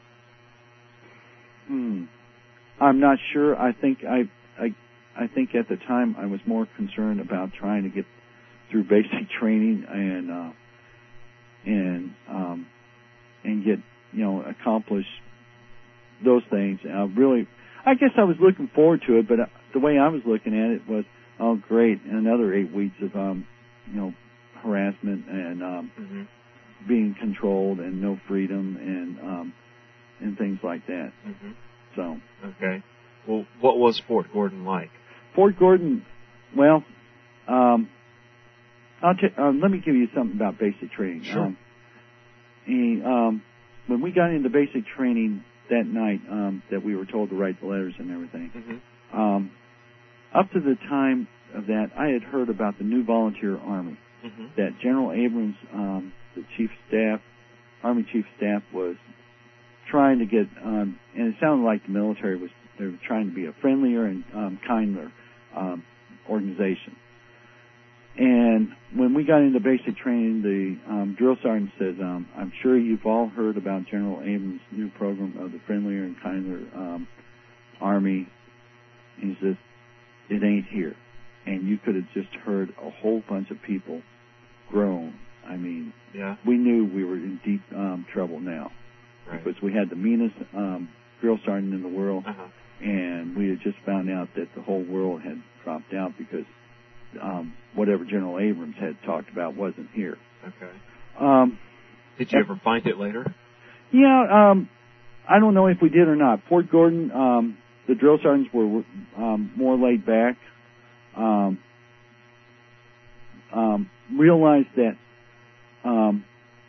Hmm. I'm not sure. I think I, I, I think at the time I was more concerned about trying to get through basic training and uh, and um, and get you know accomplish those things. Uh, really, I guess I was looking forward to it, but the way I was looking at it was, oh, great, another eight weeks of um, you know harassment and um, mm-hmm. being controlled and no freedom and um, and things like that. Mm-hmm. So. Okay. Well, what was Fort Gordon like? Fort Gordon, well, um, I'll t- uh, let me give you something about basic training. Sure. Um, he, um, when we got into basic training that night, um, that we were told to write the letters and everything, mm-hmm. um, up to the time of that, I had heard about the new volunteer army. Mm-hmm. That General Abrams, um, the chief of staff, Army chief of staff, was trying to get, um, and it sounded like the military was they were trying to be a friendlier and um, kinder um, organization. And when we got into basic training, the um, drill sergeant says, um, I'm sure you've all heard about General Abrams' new program of the friendlier and kinder um, Army. And he says, it ain't here. And you could have just heard a whole bunch of people groan. I mean, yeah. we knew we were in deep um, trouble now. Right. Because we had the meanest um, drill sergeant in the world, uh-huh. and we had just found out that the whole world had dropped out because um, whatever General Abrams had talked about wasn't here. Okay. Um, did you ever find it later? Yeah, um, I don't know if we did or not. Fort Gordon, um, the drill sergeants were um, more laid back. Um, um, realized that um,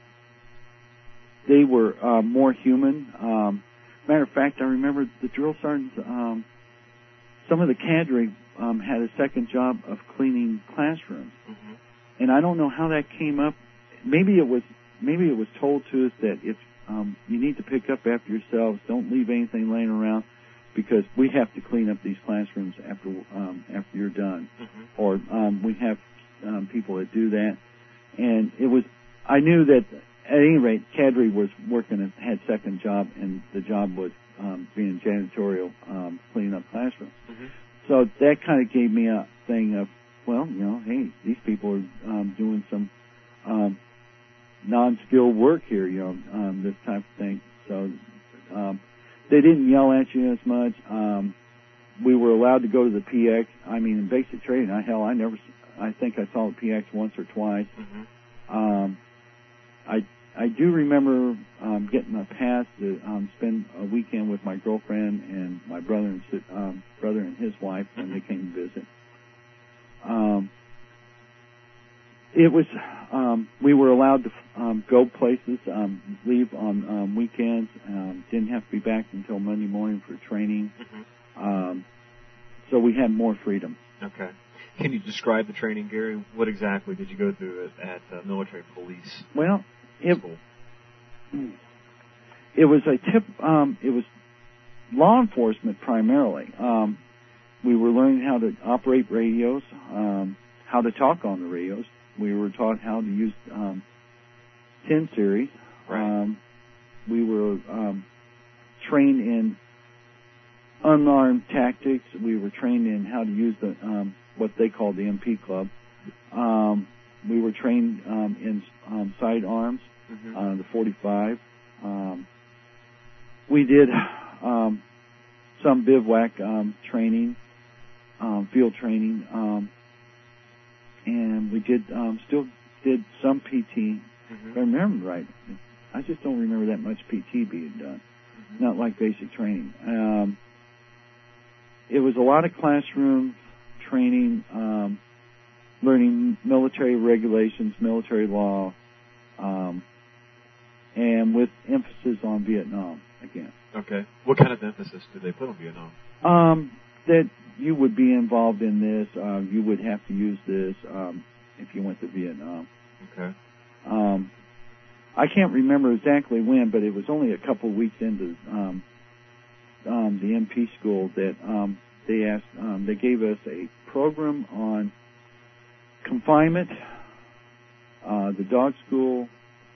they were uh, more human. Um, matter of fact, I remember the drill sergeants, um, some of the cadre um, had a second job of cleaning classrooms. Mm-hmm. And I don't know how that came up. Maybe it was maybe it was told to us that if um, you need to pick up after yourselves, don't leave anything laying around, because we have to clean up these classrooms after um, after you're done. Mm-hmm. Or um, we have um, people that do that. And it was, I knew that at any rate, cadre was working and had second job, and the job was um, being janitorial, um, cleaning up classrooms. Mm-hmm. So that kind of gave me a thing of, well, you know, hey, these people are um, doing some um, non-skilled work here, you know, um, this type of thing. So um, they didn't yell at you as much. Um, we were allowed to go to the P X. I mean, in basic training, I, hell, I never, I think I saw the P X once or twice. Mm-hmm. Um, I I do remember um, getting a pass to um, spend a weekend with my girlfriend and my brother and um, brother and his wife when mm-hmm. they came to visit. Um, it was um, we were allowed to um, go places, um, leave on um, weekends. Um, didn't have to be back until Monday morning for training. Mm-hmm. Um, so we had more freedom. Okay. Can you describe the training, Gary? What exactly did you go through at, at uh, military police? Well, it, school? it was a tip. Um, it was law enforcement primarily. Um, we were learning how to operate radios, um, how to talk on the radios. We were taught how to use um, ten series. Right. Um, we were um, trained in unarmed tactics. We were trained in how to use the um, what they call the M P Club. Um, we were trained um, in um, sidearms, mm-hmm. uh, the forty-five. Um, we did um, some bivouac um, training, um, field training, um, and we did um, still did some P T. Mm-hmm. If I remember right, I just don't remember that much P T being done. Mm-hmm. Not like basic training. Um, it was a lot of classroom training, um, learning military regulations, military law, um, and with emphasis on Vietnam again. Okay. What kind of emphasis did they put on Vietnam? Um, that you would be involved in this. Uh, you would have to use this um, if you went to Vietnam. Okay. Um, I can't remember exactly when, but it was only a couple of weeks into um, um, the M P school that um, they asked. Um, they gave us a program on confinement, uh, the dog school,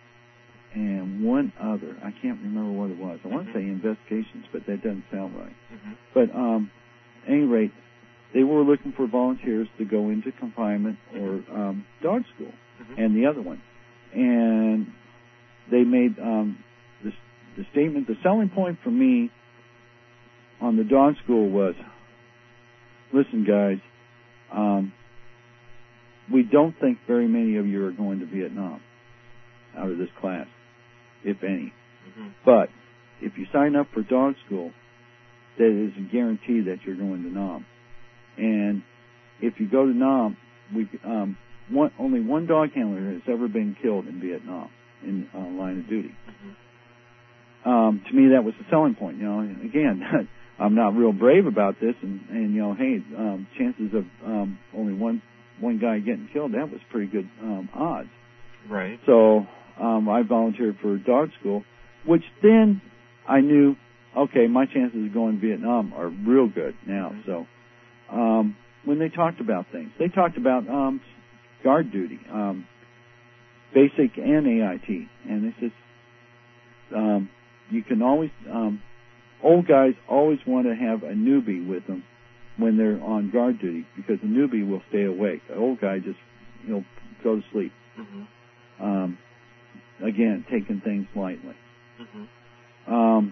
and one other. I can't remember what it was. I want to say investigations, but that doesn't sound right. Mm-hmm. But um, at any rate, they were looking for volunteers to go into confinement or um, dog school, mm-hmm. and the other one. And they made um, the, the statement, the selling point for me on the dog school was, listen, guys, um, we don't think very many of you are going to Vietnam out of this class, if any. Mm-hmm. But if you sign up for dog school, that is a guarantee that you're going to Nam. And if you go to Nam, we um, one, only one dog handler has ever been killed in Vietnam in uh, line of duty. Mm-hmm. Um, to me, that was the selling point. You know, and again, I'm not real brave about this, and, and you know, hey, um, chances of um, only one one guy getting killed, that was pretty good um, odds. Right. So um, I volunteered for dog school, which then I knew okay, my chances of going to Vietnam are real good now. Mm-hmm. So um, when they talked about things, they talked about um, guard duty, um, basic and A I T, and they said um, you can always um, old guys always want to have a newbie with them when they're on guard duty, because the newbie will stay awake. The old guy just, you know, go to sleep. Mm-hmm. Um, again, taking things lightly. Mm-hmm. Um,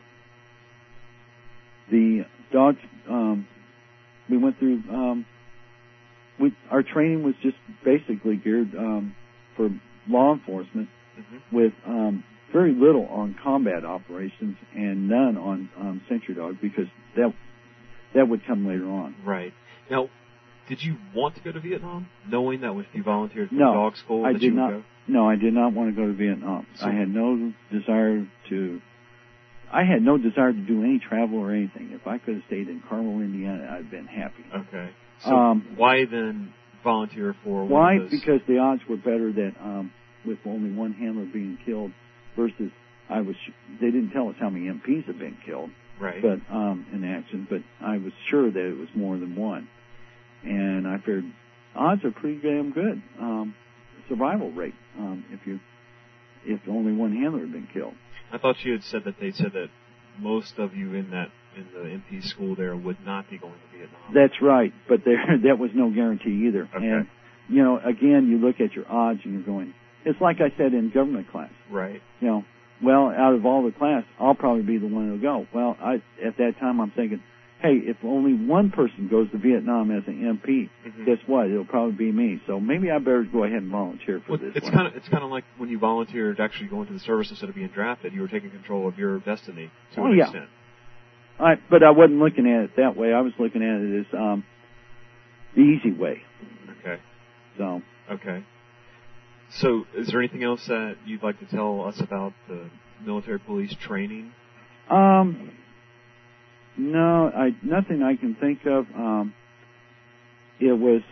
the dogs, um, we went through, um, we, our training was just basically geared um, for law enforcement, mm-hmm. with um, very little on combat operations and none on um, sentry dogs, because that that would come later on. Right. Now, did you want to go to Vietnam, knowing that if you volunteered for no, the dog school I that did you would not, go? No, I did not want to go to Vietnam. So, I had no desire to, I had no desire to do any travel or anything. If I could have stayed in Carmel, Indiana, I'd have been happy. Okay. So um, why then volunteer for Why? one of those? Because the odds were better that um, with only one handler being killed versus I was, they didn't tell us how many M Ps had been killed. Right. But um, in action, but I was sure that it was more than one, and I figured odds are pretty damn good. Um, survival rate, um, if you if only one handler had been killed. I thought you had said that they said that most of you in that in the M P school there would not be going to Vietnam. That's right, but there that was no guarantee either. Okay. And you know, again, you look at your odds and you're going. It's like I said in government class. Right. You know. Well, out of all the class, I'll probably be the one who'll go. Well, I, at that time, I'm thinking, hey, if only one person goes to Vietnam as an M P, mm-hmm. guess what? It'll probably be me. So maybe I better go ahead and volunteer for well, this it's one. Kind of, it's kind of like when you volunteered actually going to the service instead of being drafted. You were taking control of your destiny to oh, an yeah. extent. I, but I wasn't looking at it that way. I was looking at it as um, the easy way. Okay. So. Okay. So, is there anything else that you'd like to tell us about the military police training? Um, no, I nothing I can think of. Um, it was.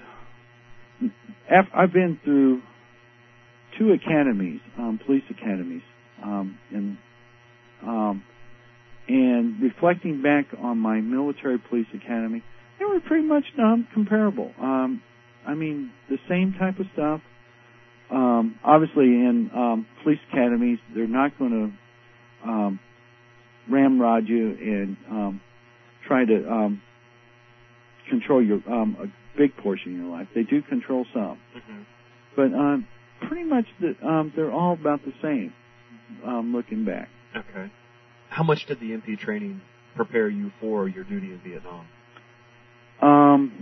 I've been through two academies, um, police academies, um, and um, and reflecting back on my military police academy, they were pretty much um, comparable. Um, I mean, the same type of stuff. Um, obviously, in um, police academies, they're not going to um, ramrod you and um, try to um, control your um, a big portion of your life. They do control some, mm-hmm. but um, pretty much the, um, they're all about the same. Um, looking back. Okay. How much did the M P training prepare you for your duty in Vietnam? Um,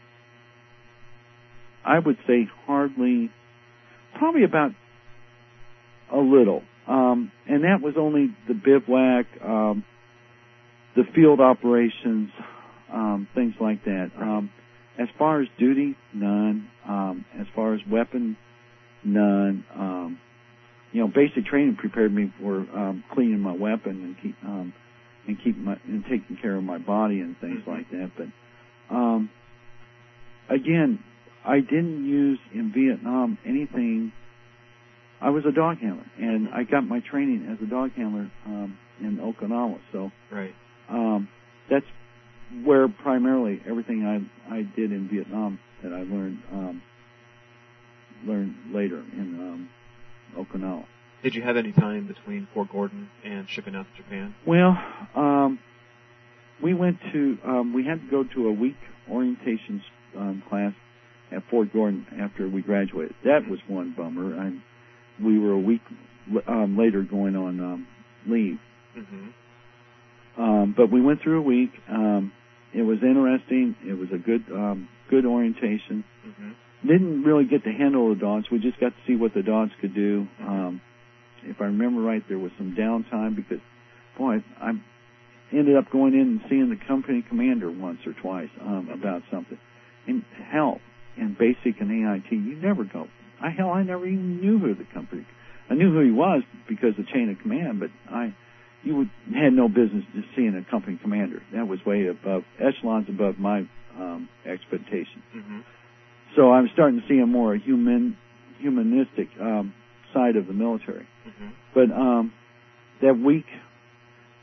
I would say hardly. Probably about a little, um, and that was only the bivouac, um, the field operations, um, things like that. Um, as far as duty, none. Um, as far as weapon, none. Um, you know, basic training prepared me for um, cleaning my weapon and keep um, and keeping my and taking care of my body and things mm-hmm. like that. But um, again. I didn't use in Vietnam anything. I was a dog handler, and I got my training as a dog handler um, in Okinawa. So right. um, that's where primarily everything I I did in Vietnam that I learned um, learned later in um, Okinawa. Did you have any time between Fort Gordon and shipping out to Japan? Well, um, we went to um, we had to go to a week orientation um, class at Fort Gordon after we graduated. That was one bummer. I, we were a week um, later going on um, leave. Mm-hmm. Um, but we went through a week. Um, it was interesting. It was a good um, good orientation. Mm-hmm. Didn't really get to handle the dogs. We just got to see what the dogs could do. Mm-hmm. Um, if I remember right, there was some downtime because, boy, I, I ended up going in and seeing the company commander once or twice um, mm-hmm. about something. And hell, in basic and A I T, you never go. I hell, I never even knew who the company. I knew who he was because of chain of command, but I, you would, had no business just seeing a company commander. That was way above echelons above my um, expectation. Mm-hmm. So I'm starting to see a more human, humanistic um, side of the military. Mm-hmm. But um, that week,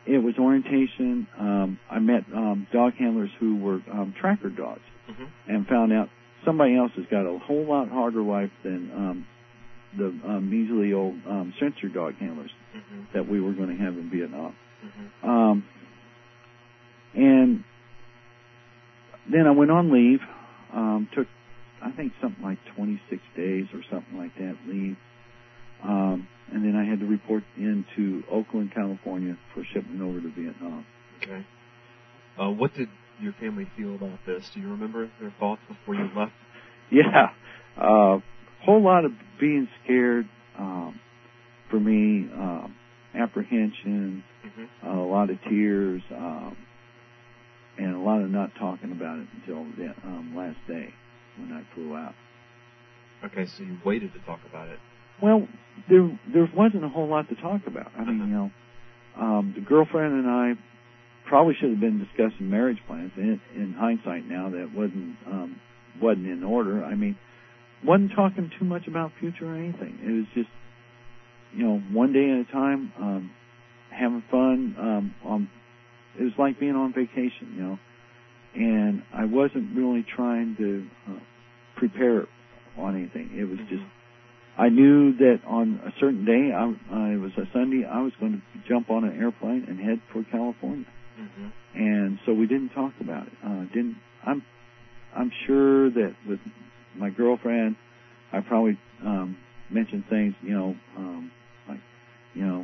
it was orientation. Um, I met um, dog handlers who were um, tracker dogs, mm-hmm. and found out somebody else has got a whole lot harder life than um, the um, measly old um, sensor dog handlers mm-hmm. that we were going to have in Vietnam. Mm-hmm. Um, and then I went on leave, um, took, I think, something like twenty-six days or something like that leave. Um, and then I had to report into Oakland, California for shipment over to Vietnam. Okay. Uh, what did your family feel about this? Do you remember their thoughts before you left? Yeah. A uh, whole lot of being scared um, for me, um, apprehension, mm-hmm. uh, a lot of tears, um, and a lot of not talking about it until the um, last day when I flew out. Okay, so you waited to talk about it. Well, there there wasn't a whole lot to talk about. I mean, uh-huh. you know, um, the girlfriend and I probably should have been discussing marriage plans. In, in hindsight now, that wasn't um, wasn't in order. I mean, wasn't talking too much about future or anything. It was just, you know, one day at a time, um, having fun. Um, on, it was like being on vacation, you know. And I wasn't really trying to uh, prepare on anything. It was just, I knew that on a certain day, I, uh, it was a Sunday, I was going to jump on an airplane and head for California. Mm-hmm. And so we didn't talk about it. Uh, didn't. I'm. I'm sure that with my girlfriend, I probably um, mentioned things, you know, um, like, you know,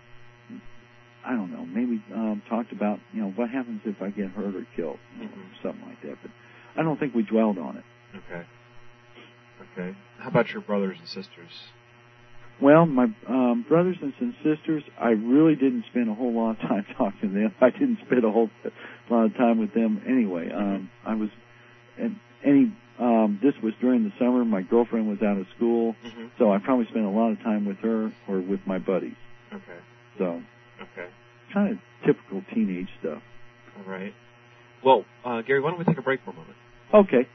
I don't know, maybe um, talked about, you know, what happens if I get hurt or killed, mm-hmm. something like that. But I don't think we dwelled on it. Okay. Okay. How about your brothers and sisters? Well, my um, brothers and sisters, I really didn't spend a whole lot of time talking to them. I didn't spend a whole lot of time with them anyway. Um, I was, and any, um, this was during the summer. My girlfriend was out of school, mm-hmm. so I probably spent a lot of time with her or with my buddies. Okay. So, okay. Kind of typical teenage stuff. All right. Well, uh, Gary, why don't we take a break for a moment? Okay.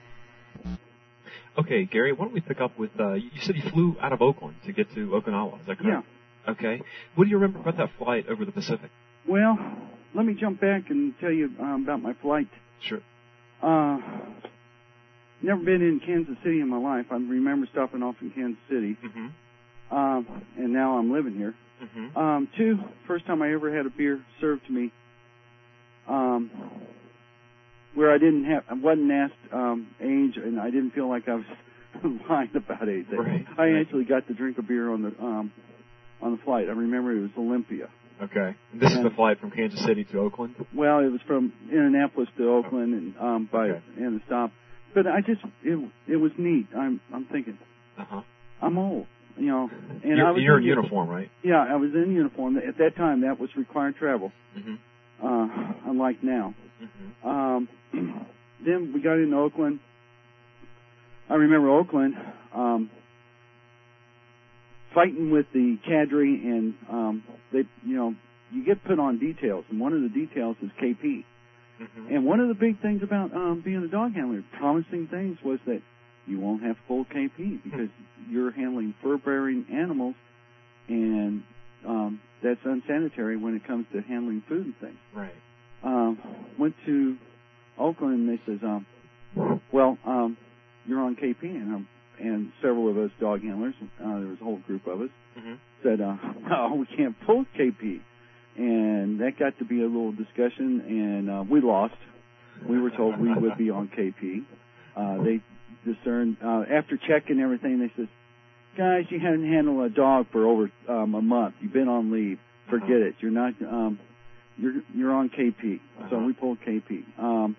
Okay, Gary, why don't we pick up with, uh, you said you flew out of Oakland to get to Okinawa, is that correct? Yeah. Okay. What do you remember about that flight over the Pacific? Well, let me jump back and tell you um, about my flight. Sure. Uh, never been in Kansas City in my life. I remember stopping off in Kansas City. Mm-hmm. Um, and now I'm living here. Mm-hmm. Um, two, first time I ever had a beer served to me, um, where I didn't have, I wasn't asked um, age, and I didn't feel like I was lying about anything. Right. I right. actually got to drink a beer on the um, on the flight. I remember it was Olympia. Okay. This and, is the flight from Kansas City to Oakland? Well, it was from Indianapolis to Oakland, and um, by okay. and the stop. But I just, it it was neat. I'm I'm thinking, uh-huh. I'm old, you know. And you're, I was you're in in uniform, right? Yeah, I was in uniform. At that time, that was required travel, mm-hmm. uh, unlike now. Mm-hmm. Um, then we got into Oakland. I remember Oakland um, fighting with the cadre, and um, they, you know, you get put on details, and one of the details is K P. Mm-hmm. And one of the big things about um, being a dog handler, promising things, was that you won't have full K P because mm-hmm. you're handling fur-bearing animals, and um, that's unsanitary when it comes to handling food and things. Right. Um, went to Oakland, and they says, um, well, um, you're on K P, and, um, and several of us dog handlers, uh, there was a whole group of us, mm-hmm. said, uh, no, we can't pull K P. And that got to be a little discussion, and uh, we lost. We were told we would be on K P. Uh, they discerned, uh, after checking everything, they said, guys, you haven't handled a dog for over um, a month. You've been on leave. Forget uh-huh. it. You're not, um, you're you're on K P. Uh-huh. So we pulled K P. Um,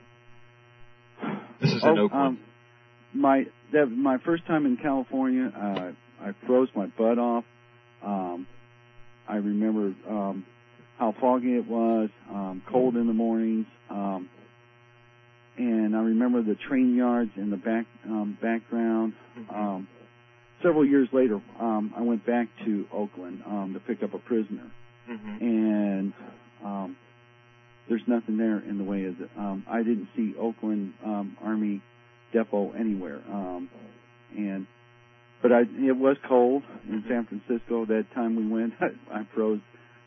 this is oh, in Oakland. Um, my, that, my first time in California, uh, I froze my butt off. Um, I remember um, how foggy it was, um, cold in the mornings, um, and I remember the train yards in the back um, background. Mm-hmm. Um, several years later, um, I went back to Oakland um, to pick up a prisoner, mm-hmm. and um, there's nothing there in the way of the. Um, I didn't see Oakland um, Army Depot anywhere, um, and but I, it was cold in San Francisco that time we went. I, I froze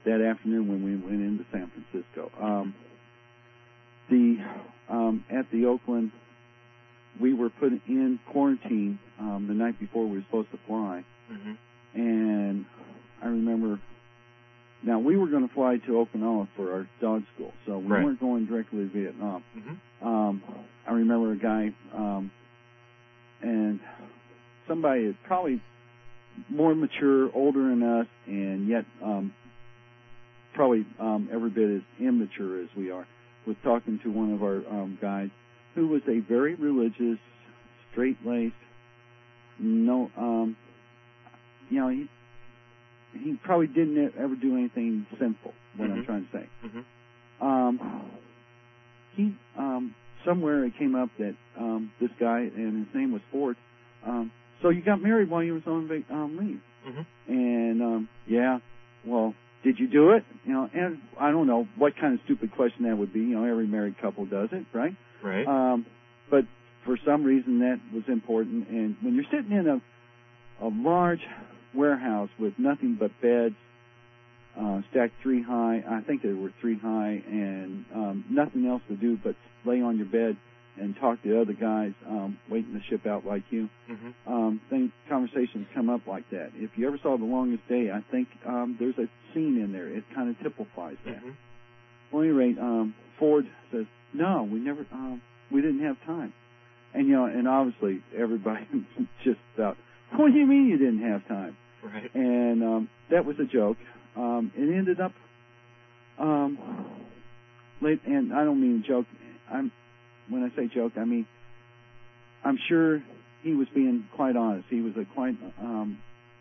that afternoon when we went into San Francisco. Um, the um, at the Oakland, we were put in quarantine um, the night before we were supposed to fly, mm-hmm. and I remember. Now we were going to fly to Okinawa for our dog school, so we right. weren't going directly to Vietnam. Mm-hmm. Um, I remember a guy, um, and somebody is probably more mature, older than us, and yet um, probably um, every bit as immature as we are, was talking to one of our um, guys who was a very religious, straight-laced, no, um, you know, he he probably didn't ever do anything sinful. What mm-hmm. I'm trying to say. Mm-hmm. Um, he um, somewhere it came up that um, this guy, and his name was Ford. Um, so you got married while you was on vac- um, leave, mm-hmm. and um, yeah, well, did you do it? You know, and I don't know what kind of stupid question that would be. You know, every married couple does it, right? Right. Um, but for some reason that was important. And when you're sitting in a a large warehouse with nothing but beds, uh, stacked three high. I think they were three high, and um, nothing else to do but lay on your bed and talk to other guys um, waiting to ship out like you. Mm-hmm. Um, think conversations come up like that. If you ever saw The Longest Day, I think um, there's a scene in there. It kind of typifies that. Mm-hmm. Well, at any rate, um, Ford says, "No, we never. Um, we didn't have time." And you know, and obviously everybody just about. What do you mean you didn't have time? Right. And um, that was a joke. Um, it ended up um, late, and I don't mean joke. I'm when I say joke, I mean I'm sure he was being quite honest. He was a quite um,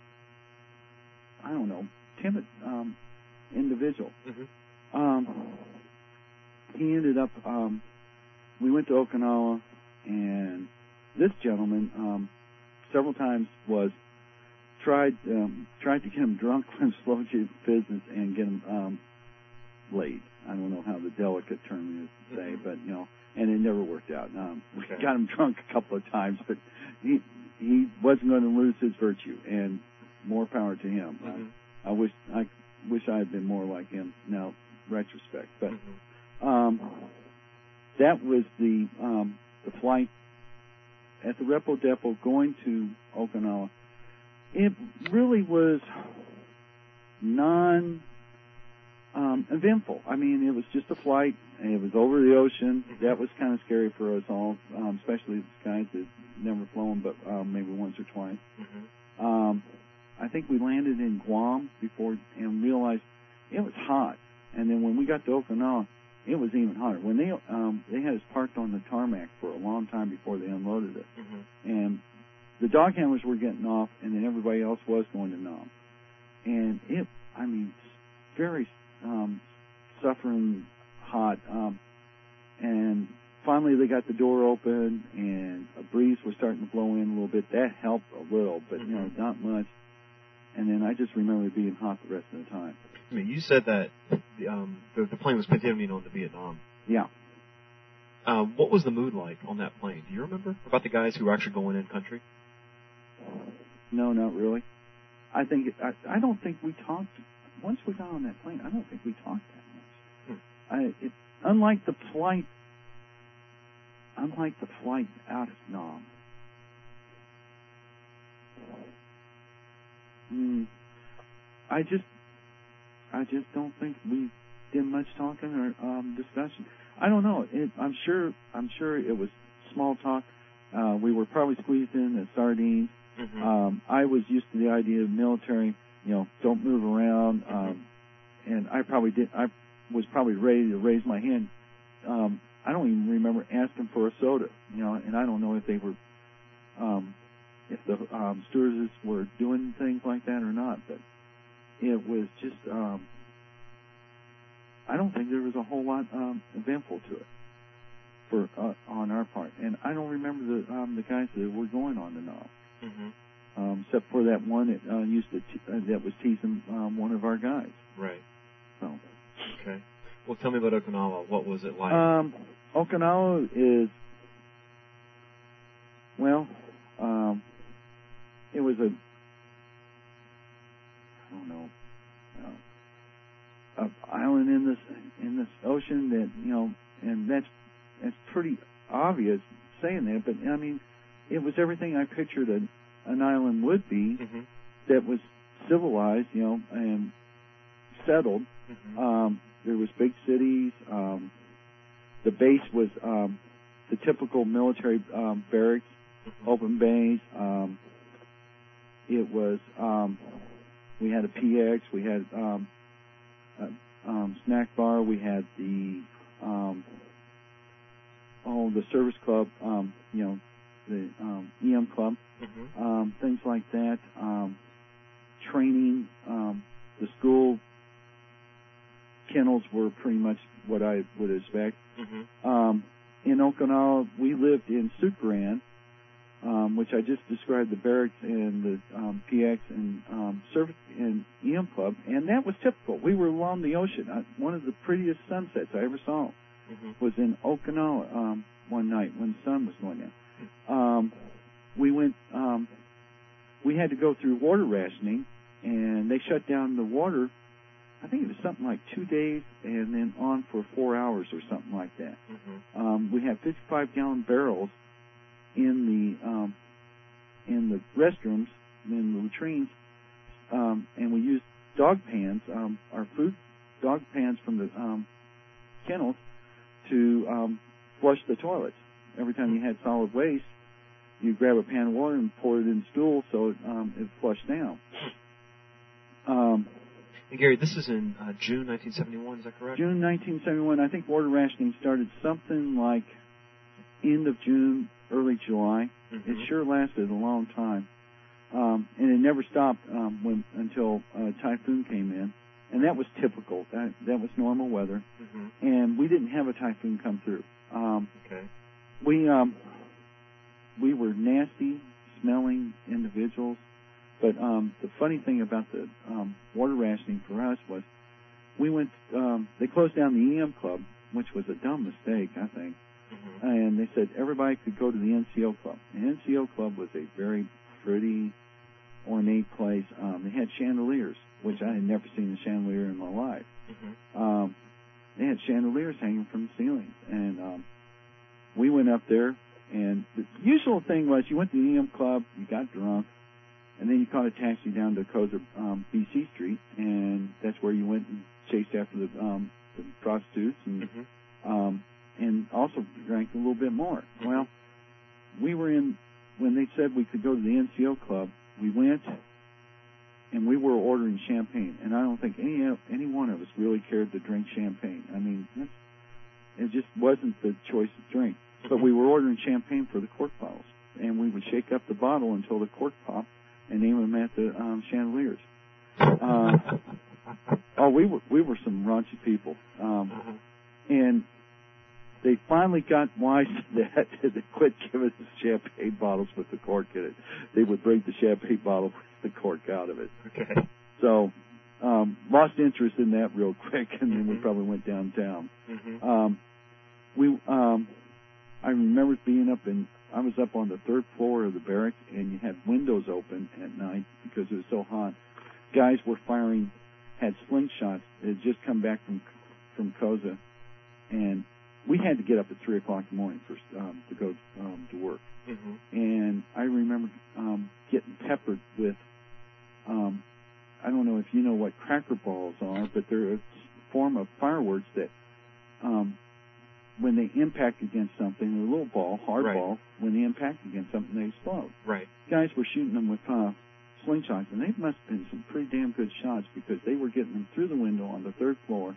I don't know timid um, individual. Mm-hmm. Um, he ended up. Um, we went to Okinawa, and this gentleman um, several times was. Tried um, tried to get him drunk from slow business and get him um, laid. I don't know how the delicate term is to say, mm-hmm. but you know, and it never worked out. Um, okay. We got him drunk a couple of times, but he he wasn't going to lose his virtue, and more power to him. Mm-hmm. I, I wish I wish I had been more like him now, retrospect. But mm-hmm. um, that was the um, the flight at the Repo Depot going to Okinawa. It really was non um, eventful. I mean, it was just a flight, and it was over the ocean. Mm-hmm. That was kind of scary for us all, um, especially the guys that never flown, but um, maybe once or twice. Mm-hmm. Um, I think we landed in Guam before and realized it was hot. And then when we got to Okinawa, it was even hotter. When they um, they had us parked on the tarmac for a long time before they unloaded us, mm-hmm. and the dog handlers were getting off, and then everybody else was going to Nam. And it, I mean, very um, suffering hot. Um, and finally they got the door open, and a breeze was starting to blow in a little bit. That helped a little, but, mm-hmm. you know, not much. And then I just remember it being hot the rest of the time. I mean, you said that the, um, the, the plane was continuing on to Vietnam. Yeah. Um, what was the mood like on that plane? Do you remember about the guys who were actually going in country? No, not really. I think it, I, I don't think we talked. Once we got on that plane, I don't think we talked that much. Hmm. I, it, unlike the flight, unlike the flight out of Nam, mm, I just, I just don't think we did much talking or um, discussion. I don't know. It, I'm sure. I'm sure it was small talk. Uh, we were probably squeezed in as sardines. Mm-hmm. Um, I was used to the idea of military, you know, don't move around, um, mm-hmm. and I probably did. I was probably ready to raise my hand. Um, I don't even remember asking for a soda, you know, and I don't know if they were, um, if the um, stewardesses were doing things like that or not. But it was just, um, I don't think there was a whole lot um, eventful to it for uh, on our part, and I don't remember the um, the guys that were going on the Nam. Mm-hmm. Um, except for that one that uh, used to te- uh, that was teasing um, one of our guys. Right. So. Okay. Well, tell me about Okinawa. What was it like? Um, Okinawa is well, um, it was a I don't know. Uh, a island in this in this ocean that, you know, and that's that's pretty obvious saying that, but I mean, it was everything I pictured an, an island would be, mm-hmm. that was civilized, you know, and settled. Mm-hmm. Um, there was big cities. Um, the base was um, the typical military um, barracks, mm-hmm. open bays. Um, it was um, we had a P X. We had um, a um, snack bar. We had the um, oh the service club. Um, you know, the um, E M club. Mm-hmm. Um, things like that. Um, training. Um, the school kennels were pretty much what I would expect. Mm-hmm. Um, in Okinawa, we lived in Sukuran, um, which I just described the barracks and the um, P X and um, service and E M club, and that was typical. We were along the ocean. I, one of the prettiest sunsets I ever saw mm-hmm. was in Okinawa um, one night when the sun was going down. Um, we went. Um, we had to go through water rationing, and they shut down the water. I think it was something like two days and then on for four hours or something like that. Mm-hmm. Um, we had fifty-five gallon barrels in the um, in the restrooms, in the latrines, um, and we used dog pans, um, our food dog pans from the um, kennels, to um, flush the toilets. Every time you had solid waste, you grab a pan of water and pour it in the stool so it, um, it flushed down. Um, And Gary, this is in uh, June nineteen seventy-one, is that correct? June nineteen seventy-one. I think water rationing started something like end of June, early July. Mm-hmm. It sure lasted a long time. Um, and it never stopped um, when until a typhoon came in. And that was typical. That that was normal weather. Mm-hmm. And we didn't have a typhoon come through. Um, okay. We, um, we were nasty, smelling individuals. But um, the funny thing about the um, water rationing for us was we went, um, they closed down the E M Club, which was a dumb mistake, I think. Mm-hmm. And they said everybody could go to the N C O Club. The N C O Club was a very pretty, ornate place. Um, they had chandeliers, which I had never seen a chandelier in my life. Mm-hmm. Um, they had chandeliers hanging from the ceilings. And um, we went up there, and the usual thing was you went to the E M Club, you got drunk, and then you caught a taxi down to Koza, um, B C Street, and that's where you went and chased after the, um, the prostitutes, and mm-hmm. um, and also drank a little bit more. Mm-hmm. Well, we were in when they said we could go to the N C O Club. We went, and we were ordering champagne, and I don't think any any one of us really cared to drink champagne. I mean, it just wasn't the choice of drink. Mm-hmm. But we were ordering champagne for the cork bottles, and we would shake up the bottle until the cork popped, and aim them at the um, chandeliers. Uh, oh, we were we were some raunchy people, um, mm-hmm. and they finally got wise to that. They quit giving us champagne bottles with the cork in it. They would break the champagne bottle with the cork out of it. Okay. So um, lost interest in that real quick, and then mm-hmm. we probably went downtown. Mm-hmm. Um, we um, I remember being up in. I was up on the third floor of the barracks, and you had windows open at night because it was so hot. Guys were firing, had slingshots. They had just come back from from Koza, and we had to get up at three o'clock in the morning for um, to go um, to work. Mm-hmm. And I remember um, getting peppered with, um, I don't know if you know what cracker balls are, but they're a form of fireworks that. Um, When they impact against something, a little ball, hard right. ball, when they impact against something, they explode. Right. Guys were shooting them with uh, slingshots, and they must have been some pretty damn good shots because they were getting them through the window on the third floor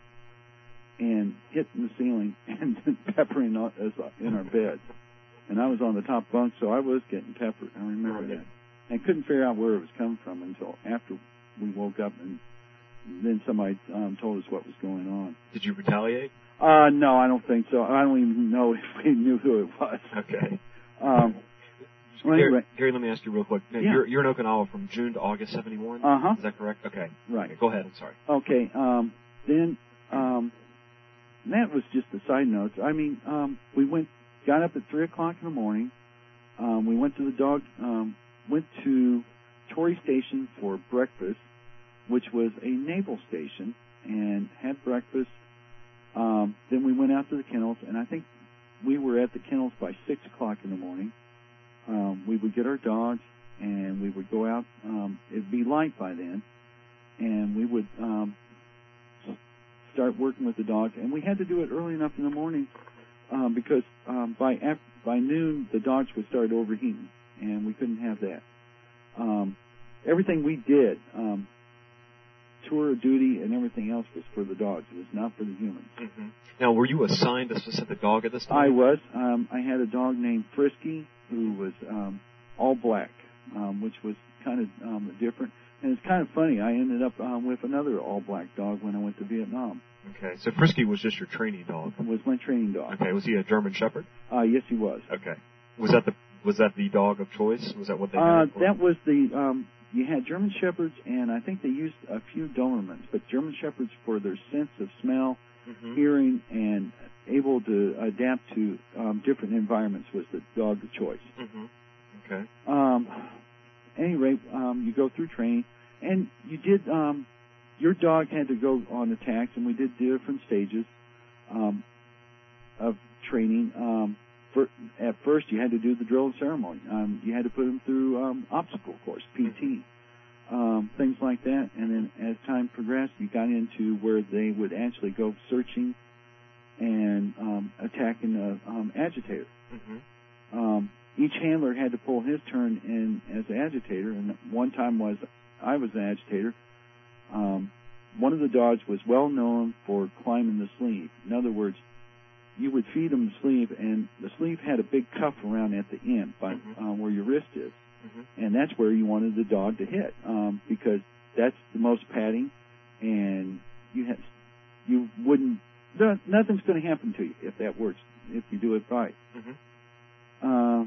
and hitting the ceiling and peppering us in our bed. And I was on the top bunk, so I was getting peppered. I remember right. that. And couldn't figure out where it was coming from until after we woke up, and then somebody um, told us what was going on. Did you retaliate? Uh, no, I don't think so. I don't even know if we knew who it was. Okay. Um, well, Gary, anyway. Gary, let me ask you real quick. Yeah. You're, you're in Okinawa from June to August seventy-one? Uh-huh. Is that correct? Okay. Right. Okay, go ahead. I'm sorry. Okay. Um, then, um, that was just a side note. I mean, um, we went, got up at three o'clock in the morning. Um, we went to the dog, um, went to Torii Station for breakfast, which was a naval station. and had breakfast. Um, then we went out to the kennels, and I think we were at the kennels by six o'clock in the morning. Um, we would get our dogs, and we would go out. Um, it'd be light by then, and we would um, start working with the dogs. And we had to do it early enough in the morning um, because um, by af- by noon the dogs would start overheating, and we couldn't have that. Um, everything we did, um, tour of duty and everything else, was for the dogs. It was not for the humans. Mm-hmm. Now, were you assigned a specific dog at this time? I was. Um, I had a dog named Frisky who was um, all black, um, which was kind of um, different. And it's kind of funny. I ended up um, with another all black dog when I went to Vietnam. Okay, so Frisky was just your training dog. It was my training dog. Okay, was he a German Shepherd? Uh, yes, he was. Okay, was that the was that the dog of choice? Was that what they? Uh, had for? That was the. Um, you had German Shepherds, and I think they used a few Dobermans, but German Shepherds for their sense of smell, mm-hmm. hearing, and able to adapt to um, different environments was the dog of choice. Mm-hmm. Okay. Um, at any rate, um, you go through training, and you did. Um, your dog had to go on attacks, and we did different stages um, of training. Um, for, at first, you had to do the drill and ceremony. Um, you had to put them through um, obstacle course, P T, um, things like that. And then as time progressed, you got into where they would actually go searching and um, attacking an um, agitator. Mm-hmm. Um, each handler had to pull his turn in as an agitator, and one time was I was an agitator. Um, one of the dogs was well known for climbing the sleeve. In other words, you would feed him the sleeve, and the sleeve had a big cuff around at the end, by mm-hmm. uh, where your wrist is, mm-hmm. and that's where you wanted the dog to hit, um, because that's the most padding, and you have, you wouldn't. Nothing's going to happen to you if that works, if you do it right. Mm-hmm. Uh,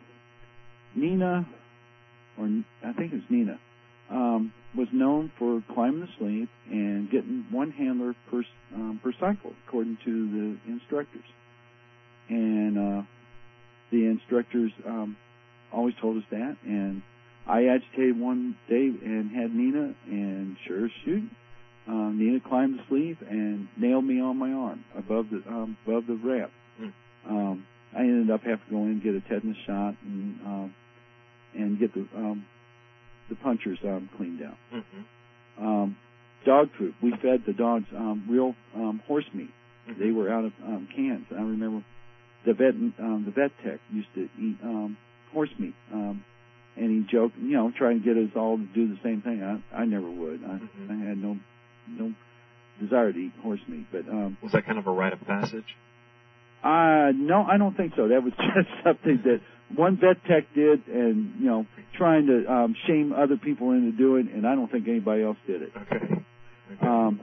Nina, or I think it was Nina, um, was known for climbing the sleeve and getting one handler per um, per cycle, according to the instructors. And uh, the instructors um, always told us that. And I agitated one day and had Nina, and sure as shoot, uh, Nina climbed the sleeve and nailed me on my arm above the um, above the wrap. Mm. Um, I ended up having to go in and get a tetanus shot and um, and get the um, the punchers um, cleaned out. Mm-hmm. Um, dog food. We fed the dogs um, real um, horse meat. Mm-hmm. They were out of um, cans. I remember the vet um, the vet tech used to eat um, horse meat, um, and he joked, you know, trying to get us all to do the same thing. I, I never would. I, mm-hmm. I had no no desire to eat horse meat. But um, was that kind of a rite of passage? Uh, no, I don't think so. That was just something that one vet tech did, and, you know, trying to um, shame other people into doing, and I don't think anybody else did it. Okay. okay. Um,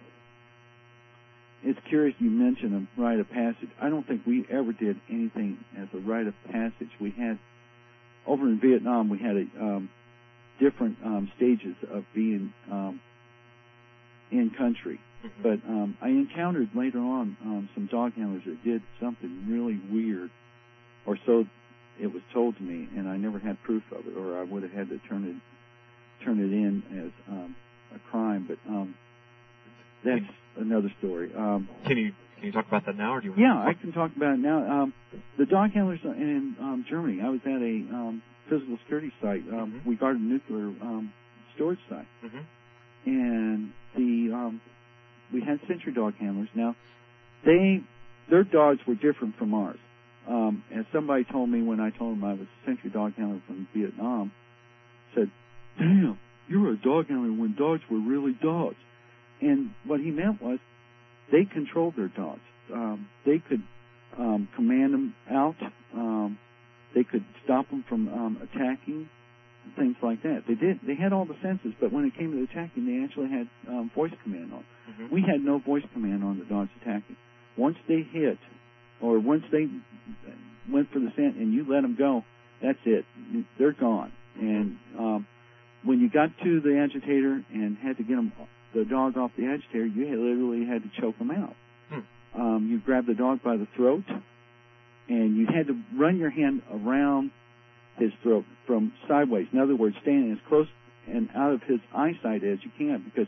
it's curious you mentioned a rite of passage. I don't think we ever did anything as a rite of passage. We had, over in Vietnam, we had a, um, different um, stages of being um, in country. Mm-hmm. But um, I encountered later on um, some dog handlers that did something really weird, or so it was told to me, and I never had proof of it, or I would have had to turn it turn it in as um, a crime. But um, that's another story. Um, can you can you talk about that now, or do you? Yeah, I can talk about it now. Um, the dog handlers in um, Germany. I was at a um, physical security site. Um, mm-hmm. We guarded a nuclear um, storage site, mm-hmm. and the um, we had sentry dog handlers. Now, they their dogs were different from ours. Um, as somebody told me when I told them I was a sentry dog handler from Vietnam, said, "Damn, you were a dog handler when dogs were really dogs." And what he meant was they controlled their dogs. Um, they could um, command them out. Um, they could stop them from um, attacking, things like that. They did. They had all the senses, but when it came to attacking, they actually had um, voice command on. Mm-hmm. We had no voice command on the dogs attacking. Once they hit, or once they went for the scent and you let them go, that's it. They're gone. And um, when you got to the agitator and had to get them, the dog off the agitator, you had literally had to choke them out. Hmm. Um, you grabbed the dog by the throat, and you had to run your hand around his throat from sideways. In other words, standing as close and out of his eyesight as you can, because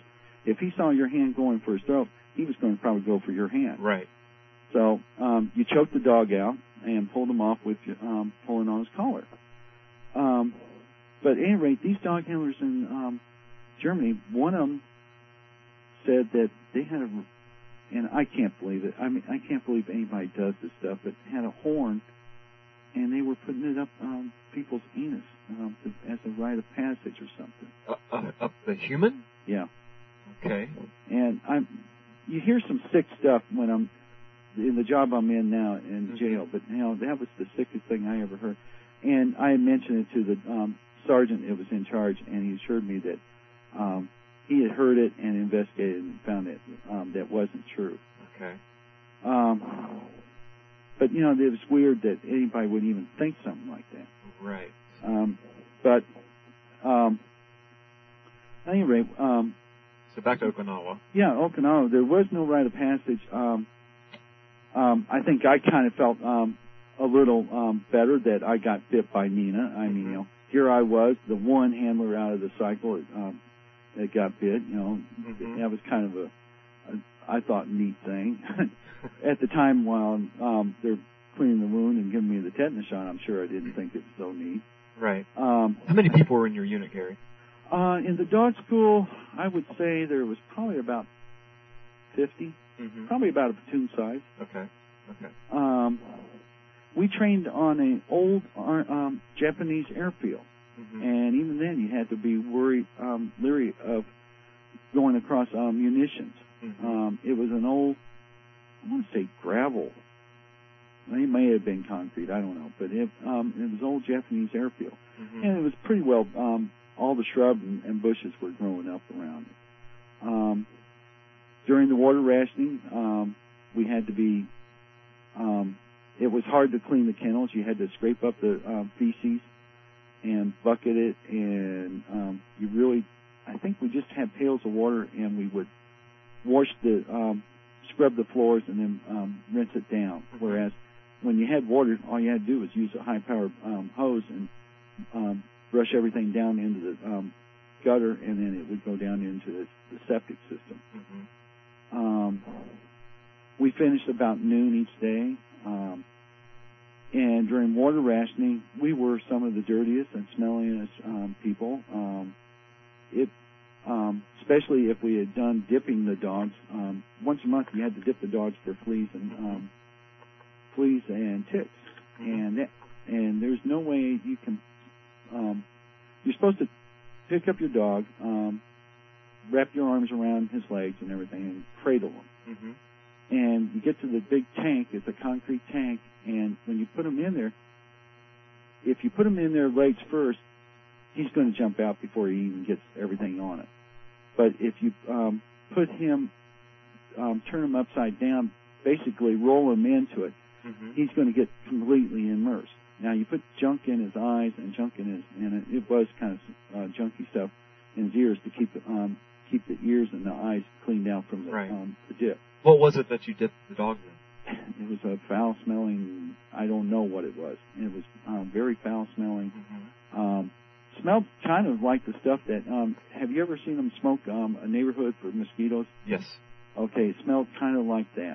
if he saw your hand going for his throat, he was going to probably go for your hand. Right. So um, you choked the dog out and pulled him off with um, pulling on his collar. Um, but at any rate, these dog handlers in um, Germany, one of them said that they had a, and I can't believe it. I mean, I can't believe anybody does this stuff, but had a horn, and they were putting it up um, people's anus um, to, as a rite of passage or something. Uh, uh, up the human? Yeah. Okay. And I'm, you hear some sick stuff when I'm in the job I'm in now in mm-hmm. jail, but you know that was the sickest thing I ever heard. And I had mentioned it to the um, sergeant that was in charge, and he assured me that um, he had heard it and investigated and found that um, that wasn't true. Okay. Um, but you know, it was weird that anybody would even think something like that. Right. Um, but um, at any rate, um, so back to Okinawa. Yeah, Okinawa. There was no rite of passage. Um, um, I think I kind of felt um, a little um, better that I got bit by Nina. I mean, mm-hmm. you know, here I was, the one handler out of the cycle that, um, that got bit. You know, mm-hmm. that was kind of a, a I thought, neat thing. At the time, while um, they're cleaning the wound and giving me the tetanus shot, I'm sure I didn't think it was so neat. Right. Um, How many people were in your unit, Gary? Uh, in the dog school, I would say there was probably about fifty, mm-hmm. probably about a platoon size. Okay. Okay. Um, we trained on an old um, Japanese airfield, mm-hmm. and even then you had to be worried, um, leery of going across um, munitions. Mm-hmm. Um, it was an old, I want to say gravel. It may have been concrete, I don't know, but it, um, it was an old Japanese airfield, mm-hmm. and it was pretty well. Um, all the shrubs and, and bushes were growing up around it. Um, during the water rationing, um, we had to be, um, it was hard to clean the kennels. You had to scrape up the um, feces and bucket it, and um, you really, I think we just had pails of water, and we would wash the, um, scrub the floors and then um, rinse it down. Mm-hmm. Whereas when you had water, all you had to do was use a high-powered um, hose and um, brush everything down into the um, gutter, and then it would go down into the, the septic system. Mm-hmm. Um, we finished about noon each day, um, and during water rationing, we were some of the dirtiest and smelliest um, people. Um, it, um, especially if we had done dipping the dogs. Um, once a month, you had to dip the dogs for fleas and um, fleas and ticks, mm-hmm. and that, and there's no way you can. Um, you're supposed to pick up your dog, um, wrap your arms around his legs and everything, and cradle him. Mm-hmm. And you get to the big tank. It's a concrete tank, and when you put him in there, if you put him in there legs first, he's going to jump out before he even gets everything on it. But if you um, put him, um, turn him upside down, basically roll him into it, mm-hmm. he's going to get completely immersed. Now, you put junk in his eyes and junk in his, and it, it was kind of uh, junky stuff in his ears to keep the, um, keep the ears and the eyes cleaned out from the, right. um, the dip. What was it that you dipped the dogs in? It was a foul-smelling, I don't know what it was. It was um, very foul-smelling. Mm-hmm. Um, smelled kind of like the stuff that, um, have you ever seen them smoke um, a neighborhood for mosquitoes? Yes. Okay, it smelled kind of like that.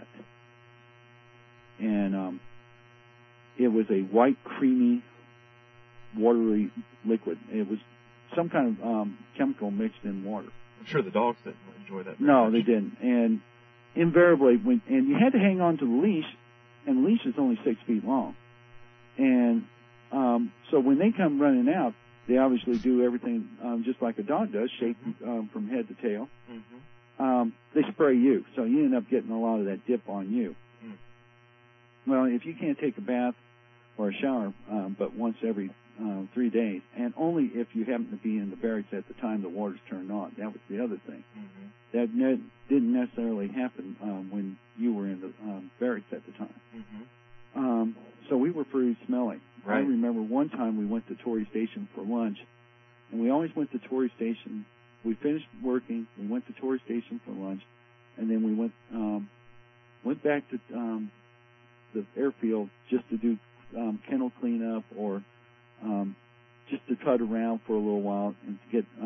And um, it was a white, creamy, watery liquid. It was some kind of um, chemical mixed in water. I'm sure the dogs didn't enjoy that very No, much. they didn't. And invariably, when and you had to hang on to the leash, and the leash is only six feet long. And um, so when they come running out, they obviously do everything um, just like a dog does, shake mm-hmm. um, from head to tail. Mm-hmm. Um, they spray you, so you end up getting a lot of that dip on you. Mm. Well, if you can't take a bath or a shower, um, but once every um, three days, and only if you happen to be in the barracks at the time the water's turned on. That was the other thing. Mm-hmm. That ne- didn't necessarily happen um, when you were in the um, barracks at the time. Mm-hmm. Um, so we were pretty smelly. Right. I remember one time we went to Torrey Station for lunch, and we always went to Torrey Station. We finished working, we went to Torrey Station for lunch, and then we went um, went back to um, the airfield just to do um, kennel cleanup or um, just to cut around for a little while and to get um,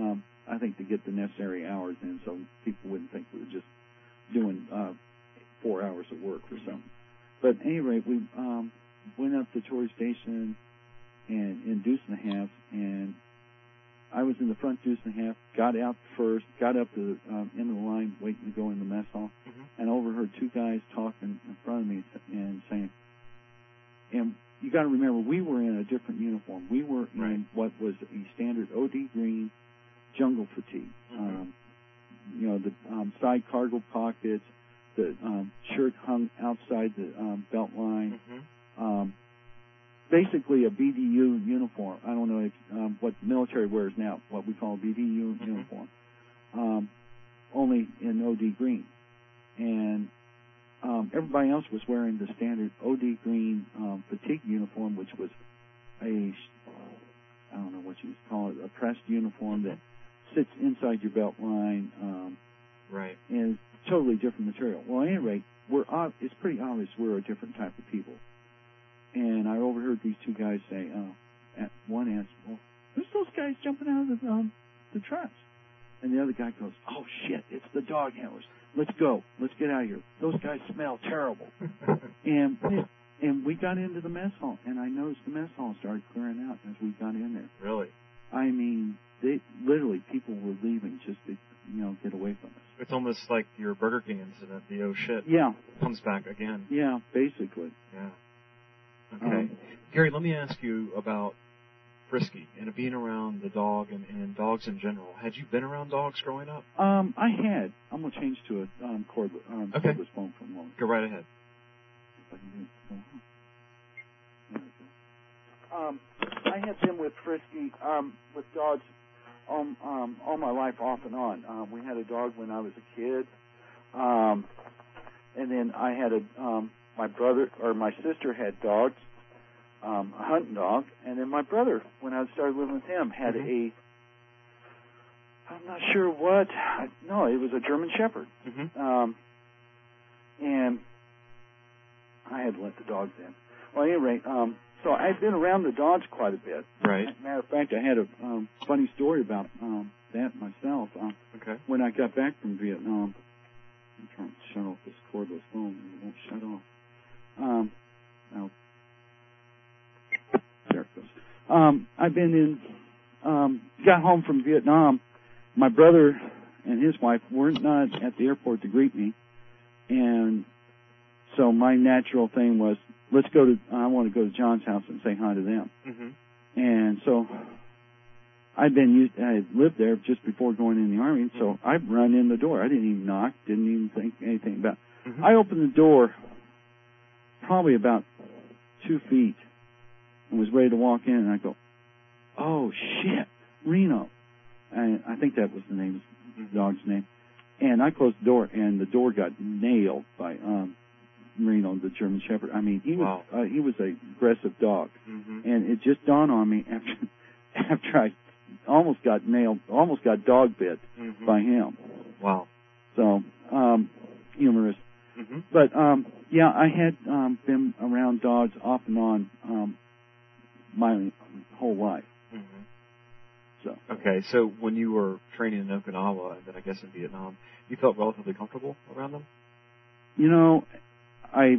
I think, to get the necessary hours in, so people wouldn't think we were just doing uh, four hours of work or something. But at any rate, we um, went up to Torrey Station and in deuce and a half, and I was in the front deuce and a half, got out first, got up to the um, end of the line, waiting to go in the mess hall, mm-hmm. and overheard two guys talking in front of me and saying, and you got to remember, we were in a different uniform. We were in right. what was a standard O D green jungle fatigue. Mm-hmm. Um, you know, the um, side cargo pockets, the um, shirt hung outside the um, belt line. Mm-hmm. Um, basically a B D U uniform. I don't know if, um, what the military wears now, what we call a B D U mm-hmm. uniform, um, only in O D green. And um, everybody else was wearing the standard O D green um, fatigue uniform, which was a, I don't know what you call it, a pressed uniform that sits inside your belt line. Um, right. And it's totally different material. Well, at any rate, we're, it's pretty obvious we're a different type of people. And I overheard these two guys say, uh, one asked, well, who's those guys jumping out of the, um, the trucks? And the other guy goes, oh, shit, it's the dog handlers. Let's go. Let's get out of here. Those guys smell terrible. and and we got into the mess hall, and I noticed the mess hall started clearing out as we got in there. Really? I mean, they literally, people were leaving just to, you know, get away from us. It's almost like your Burger King incident, the oh shit. Yeah. Comes back again. Yeah, basically. Yeah. Okay. Um, Gary, let me ask you about Frisky and being around the dog and, and dogs in general. Had you been around dogs growing up? Um, I had. I'm going to change to a um, cordless, um, okay. cordless phone for a moment. Go right ahead. If I can do it. Um, I have been with Frisky, um, with dogs um, um, all my life off and on. Um, we had a dog when I was a kid. Um, and then I had a, um, my brother, or my sister had dogs. Um, a hunting dog, and then my brother, when I started living with him, had mm-hmm. a, I'm not sure what, I, no, it was a German Shepherd. Mm-hmm. Um, and I had let the dogs in. Well, at any rate, um, so I've been around the dogs quite a bit. Right. As a matter of fact, I had a um, funny story about um, that myself. Um, okay. When I got back from Vietnam, I'm trying to shut off this cordless phone, and it won't shut off. Um, I'll There it goes. Um, I've been in, um, got home from Vietnam. My brother and his wife were not at the airport to greet me. And so my natural thing was, let's go to, I want to go to John's house and say hi to them. Mm-hmm. And so I'd been used, I had lived there just before going in the Army. So mm-hmm. I'd run in the door. I didn't even knock, didn't even think anything about it. Mm-hmm. I opened the door probably about two feet. And was ready to walk in, and I go, oh, shit, Reno. And I think that was the name, the dog's name. And I closed the door, and the door got nailed by um, Reno, the German Shepherd. I mean, he was wow. uh, he was an aggressive dog. Mm-hmm. And it just dawned on me after after I almost got nailed, almost got dog bit mm-hmm. by him. Wow. So, um, humorous. Mm-hmm. But, um, yeah, I had um, been around dogs off and on um my whole life. Mm-hmm. So okay, so when you were training in Okinawa and then I guess in Vietnam, you felt relatively comfortable around them? You know, I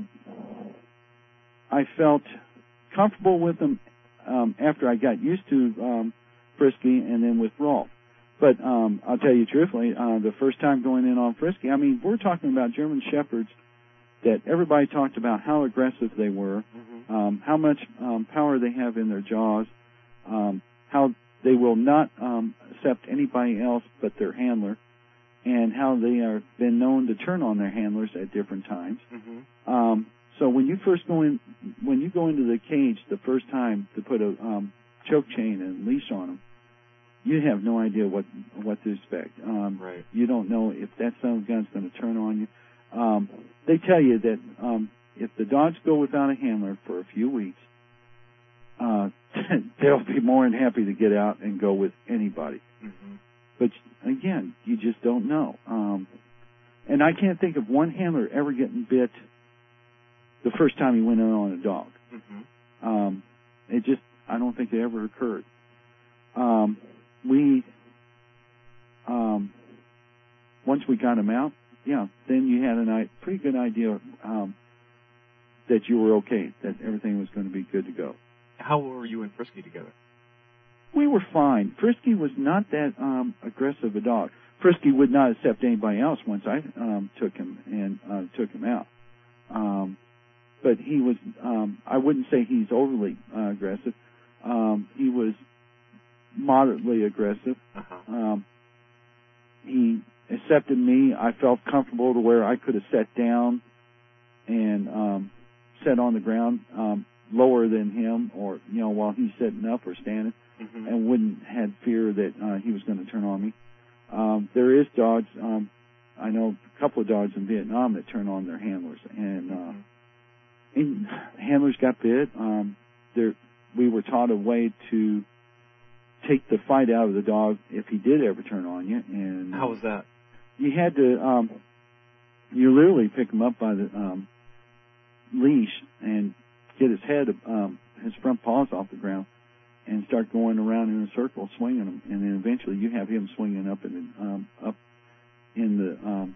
I felt comfortable with them um, after I got used to um, Frisky and then with Rolf. But um, I'll tell you truthfully, uh, the first time going in on Frisky, I mean, we're talking about German Shepherds that everybody talked about how aggressive they were, mm-hmm. um, how much um, power they have in their jaws, um, how they will not um, accept anybody else but their handler, and how they have been known to turn on their handlers at different times. Mm-hmm. Um, so when you first go in, when you go into the cage the first time to put a um, choke chain and leash on them, you have no idea what what to expect. Um, right. You don't know if that son of a gun's going to turn on you. Um, they tell you that um, if the dogs go without a handler for a few weeks, uh, they'll be more than happy to get out and go with anybody. Mm-hmm. But again, you just don't know. Um, and I can't think of one handler ever getting bit the first time he went in on a dog. Mm-hmm. Um, it just, I don't think it ever occurred. Um, we um, once we got him out, yeah, then you had a pretty good idea um, that you were okay, that everything was going to be good to go. How were you and Frisky together? We were fine. Frisky was not that um, aggressive a dog. Frisky would not accept anybody else once I um, took him and uh, took him out. Um, but he was, um, I wouldn't say he's overly uh, aggressive. Um, he was moderately aggressive. Uh-huh. Um, he accepted me. I felt comfortable to where I could have sat down and um, sat on the ground um, lower than him, or you know, while he's sitting up or standing, mm-hmm. and wouldn't had fear that uh, he was going to turn on me. Um, there is dogs. Um, I know a couple of dogs in Vietnam that turn on their handlers, and, uh, mm-hmm. and handlers got bit. Um, there, we were taught a way to take the fight out of the dog if he did ever turn on you. And how was that? You had to, um, you literally pick him up by the um, leash and get his head, um, his front paws off the ground, and start going around in a circle, swinging him, and then eventually you have him swinging up in the, um, up in the um,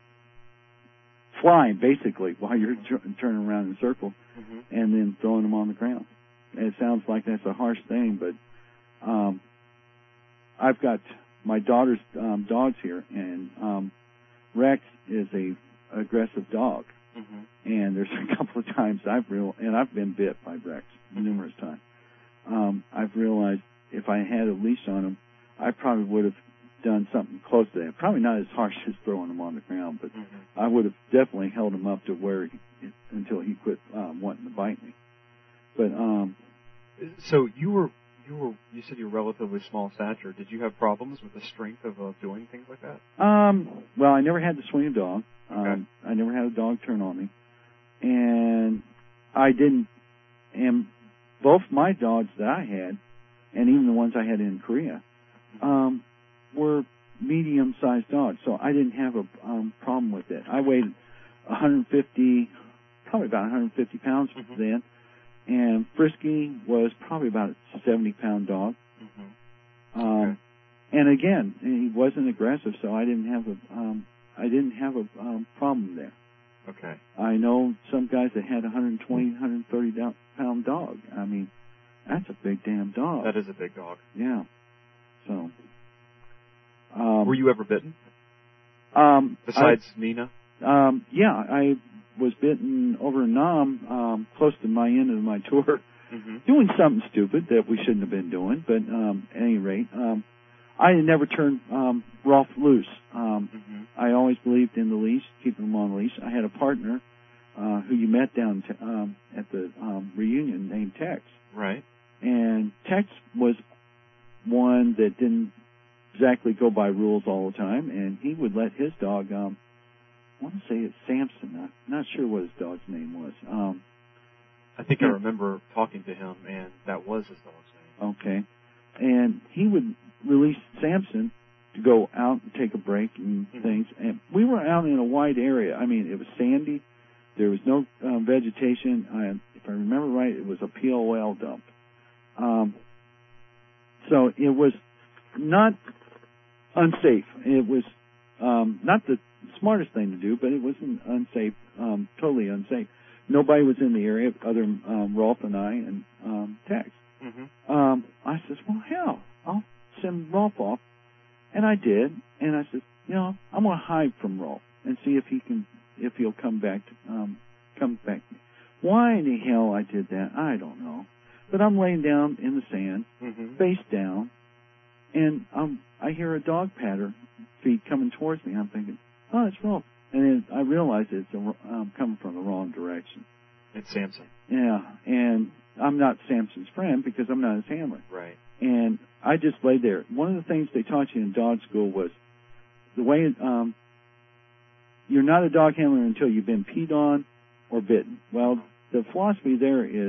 flying basically while you're t- turning around in a circle, mm-hmm. and then throwing him on the ground. And it sounds like that's a harsh thing, but um, I've got my daughter's um, dogs here, and um, Rex is a aggressive dog, mm-hmm. and there's a couple of times I've real and I've been bit by Rex mm-hmm. numerous times. Um, I've realized if I had a leash on him, I probably would have done something close to that. Probably not as harsh as throwing him on the ground, but mm-hmm. I would have definitely held him up to where he, until he quit um, wanting to bite me. But um, so you were. You were. You said you were relatively small stature. Did you have problems with the strength of uh, doing things like that? Um. Well, I never had to swing a dog. Okay. Um, I never had a dog turn on me, and I didn't. And both my dogs that I had, and even the ones I had in Korea, um, were medium-sized dogs. So I didn't have a um, problem with it. I weighed one hundred fifty, probably about one hundred fifty pounds mm-hmm. then. And Frisky was probably about a seventy-pound dog. Mm-hmm. Um, okay. And again, he wasn't aggressive, so I didn't have a um, I didn't have a um, problem there. Okay. I know some guys that had a one hundred twenty, one hundred thirty pound dog. I mean, that's a big damn dog. That is a big dog. Yeah. So. Um, Were you ever bitten? Um, Besides I, Nina? Um, yeah, I was bitten over in Nam, um, close to my end of my tour, mm-hmm. doing something stupid that we shouldn't have been doing, but um, at any rate, um, I had never turned um, Rolf loose. Um, mm-hmm. I always believed in the leash, keeping him on the leash. I had a partner uh, who you met down t- um, at the um, reunion named Tex. Right. And Tex was one that didn't exactly go by rules all the time, and he would let his dog... Um, I want to say it's Samson. I'm not sure what his dog's name was. Um, I think I remember talking to him, and that was his dog's name. Okay. And he would release Samson to go out and take a break and mm-hmm. things. And we were out in a wide area. I mean, it was sandy. There was no um, vegetation. I, if I remember right, it was a P O L dump. Um, so it was not unsafe. It was um, not the smartest thing to do, but it wasn't unsafe, um, totally unsafe. Nobody was in the area other than um, Rolf and I and um, Tex. Mm-hmm. Um, I said, well, hell, I'll send Rolf off. And I did. And I said, you know, I'm going to hide from Rolf and see if he can, if he'll come back, to, um, come back. Why in the hell I did that, I don't know. But I'm laying down in the sand, mm-hmm. face down, and um, I hear a dog patter feet coming towards me. I'm thinking, oh, it's Rolf. And then I realize it's a, um, coming from the wrong direction. It's Samson. Yeah, and I'm not Samson's friend because I'm not his handler. Right. And I just laid there. One of the things they taught you in dog school was the way um, you're not a dog handler until you've been peed on or bitten. Well, the philosophy there is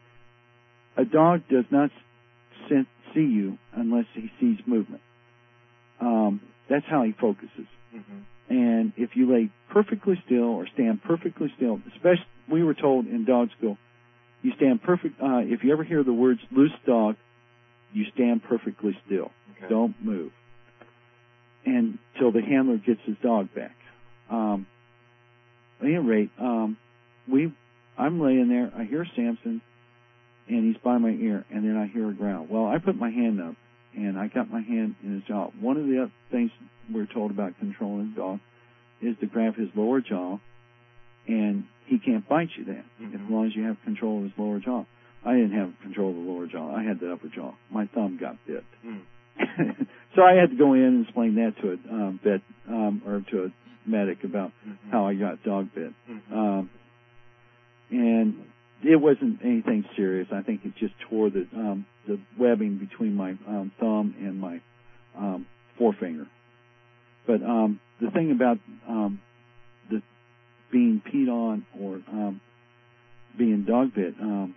a dog does not see you unless he sees movement. Um, that's how he focuses. Mm-hmm. And if you lay perfectly still or stand perfectly still, especially we were told in dog school, you stand perfect. Uh, if you ever hear the words loose dog, you stand perfectly still. Okay. Don't move. and till the handler gets his dog back. Um, at any rate, um, we, I'm laying there, I hear Samson, and he's by my ear, and then I hear a growl. Well, I put my hand up, and I got my hand in his jaw. One of the other things we're told about controlling a dog is to grab his lower jaw, and he can't bite you then, mm-hmm. as long as you have control of his lower jaw. I didn't have control of the lower jaw. I had the upper jaw. My thumb got bit. Mm. So I had to go in and explain that to a um, vet um, or to a medic about mm-hmm. how I got dog bit. Mm-hmm. Um, and it wasn't anything serious. I think it just tore the um, the webbing between my um, thumb and my um, forefinger. But um, the thing about um, the being peed on or um, being dog bit, um,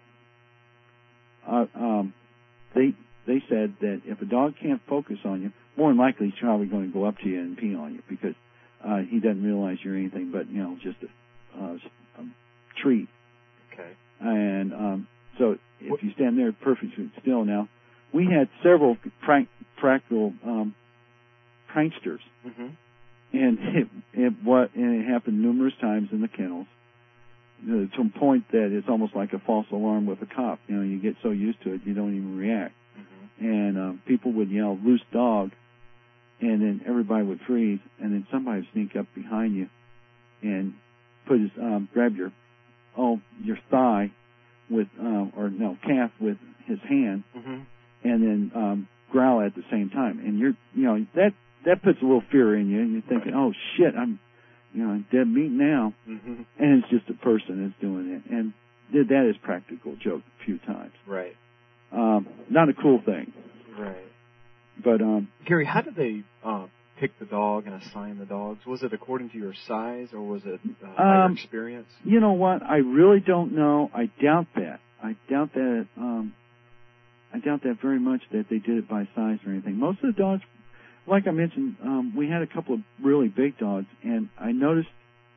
uh, um, they they said that if a dog can't focus on you, more than likely he's probably going to go up to you and pee on you because uh, he doesn't realize you're anything but, you know, just a, uh, a treat. Okay. And um, so if you stand there perfectly still now, we had several prank, practical um, pranksters. Mm-hmm. And it, it what and it happened numerous times in the kennels, you know, to a point that it's almost like a false alarm with a cop. You know, you get so used to it, you don't even react. Mm-hmm. And um, people would yell "loose dog," and then everybody would freeze, and then somebody would sneak up behind you and put his um, grab your oh your thigh with um, or no calf with his hand, mm-hmm. and then um, growl at the same time. And you're you know that. That puts a little fear in you, and you're thinking, right. "Oh shit, I'm, you know, I'm dead meat now," mm-hmm. and it's just a person that's doing it, and did that as practical joke a few times. Right. Um, not a cool thing. Right. But um, Gary, how did they uh, pick the dog and assign the dogs? Was it according to your size, or was it uh, by um, your experience? You know what? I really don't know. I doubt that. I doubt that. Um, I doubt that very much that they did it by size or anything. Most of the dogs. Like I mentioned, um, we had a couple of really big dogs, and I noticed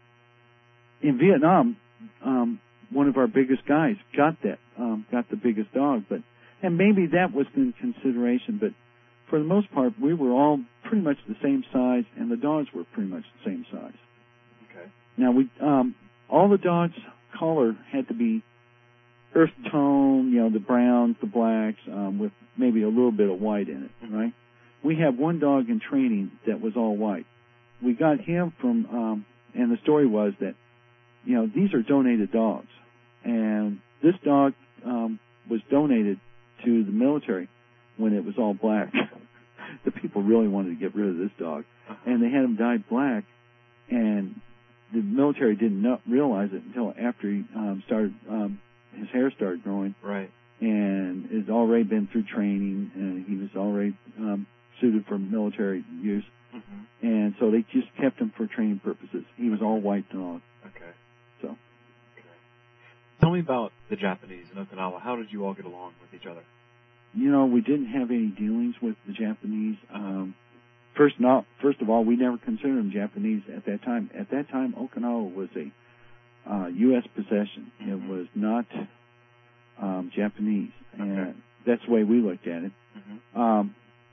in Vietnam, um, one of our biggest guys got that, um, got the biggest dog. But and maybe that was in consideration, but for the most part, we were all pretty much the same size, and the dogs were pretty much the same size. Okay. Now we, um, all the dogs' color had to be earth tone, you know, the browns, the blacks, um, with maybe a little bit of white in it, mm-hmm. right? We had one dog in training that was all white. We got him from, um, and the story was that, you know, these are donated dogs. And this dog um, was donated to the military when it was all black. The people really wanted to get rid of this dog. And they had him dye black, and the military didn't know, realize it until after he um, started, um, his hair started growing. Right. And has already been through training, and he was already um, suited for military use, mm-hmm. and so they just kept him for training purposes. He was all white dog. Okay. So. Okay. Tell me about the Japanese in Okinawa. How did you all get along with each other? You know, we didn't have any dealings with the Japanese. Um, first, not first of all, we never considered them Japanese at that time. At that time, Okinawa was a uh, U S possession. Mm-hmm. It was not um, Japanese, and okay. that's the way we looked at it. Mm-hmm. Um,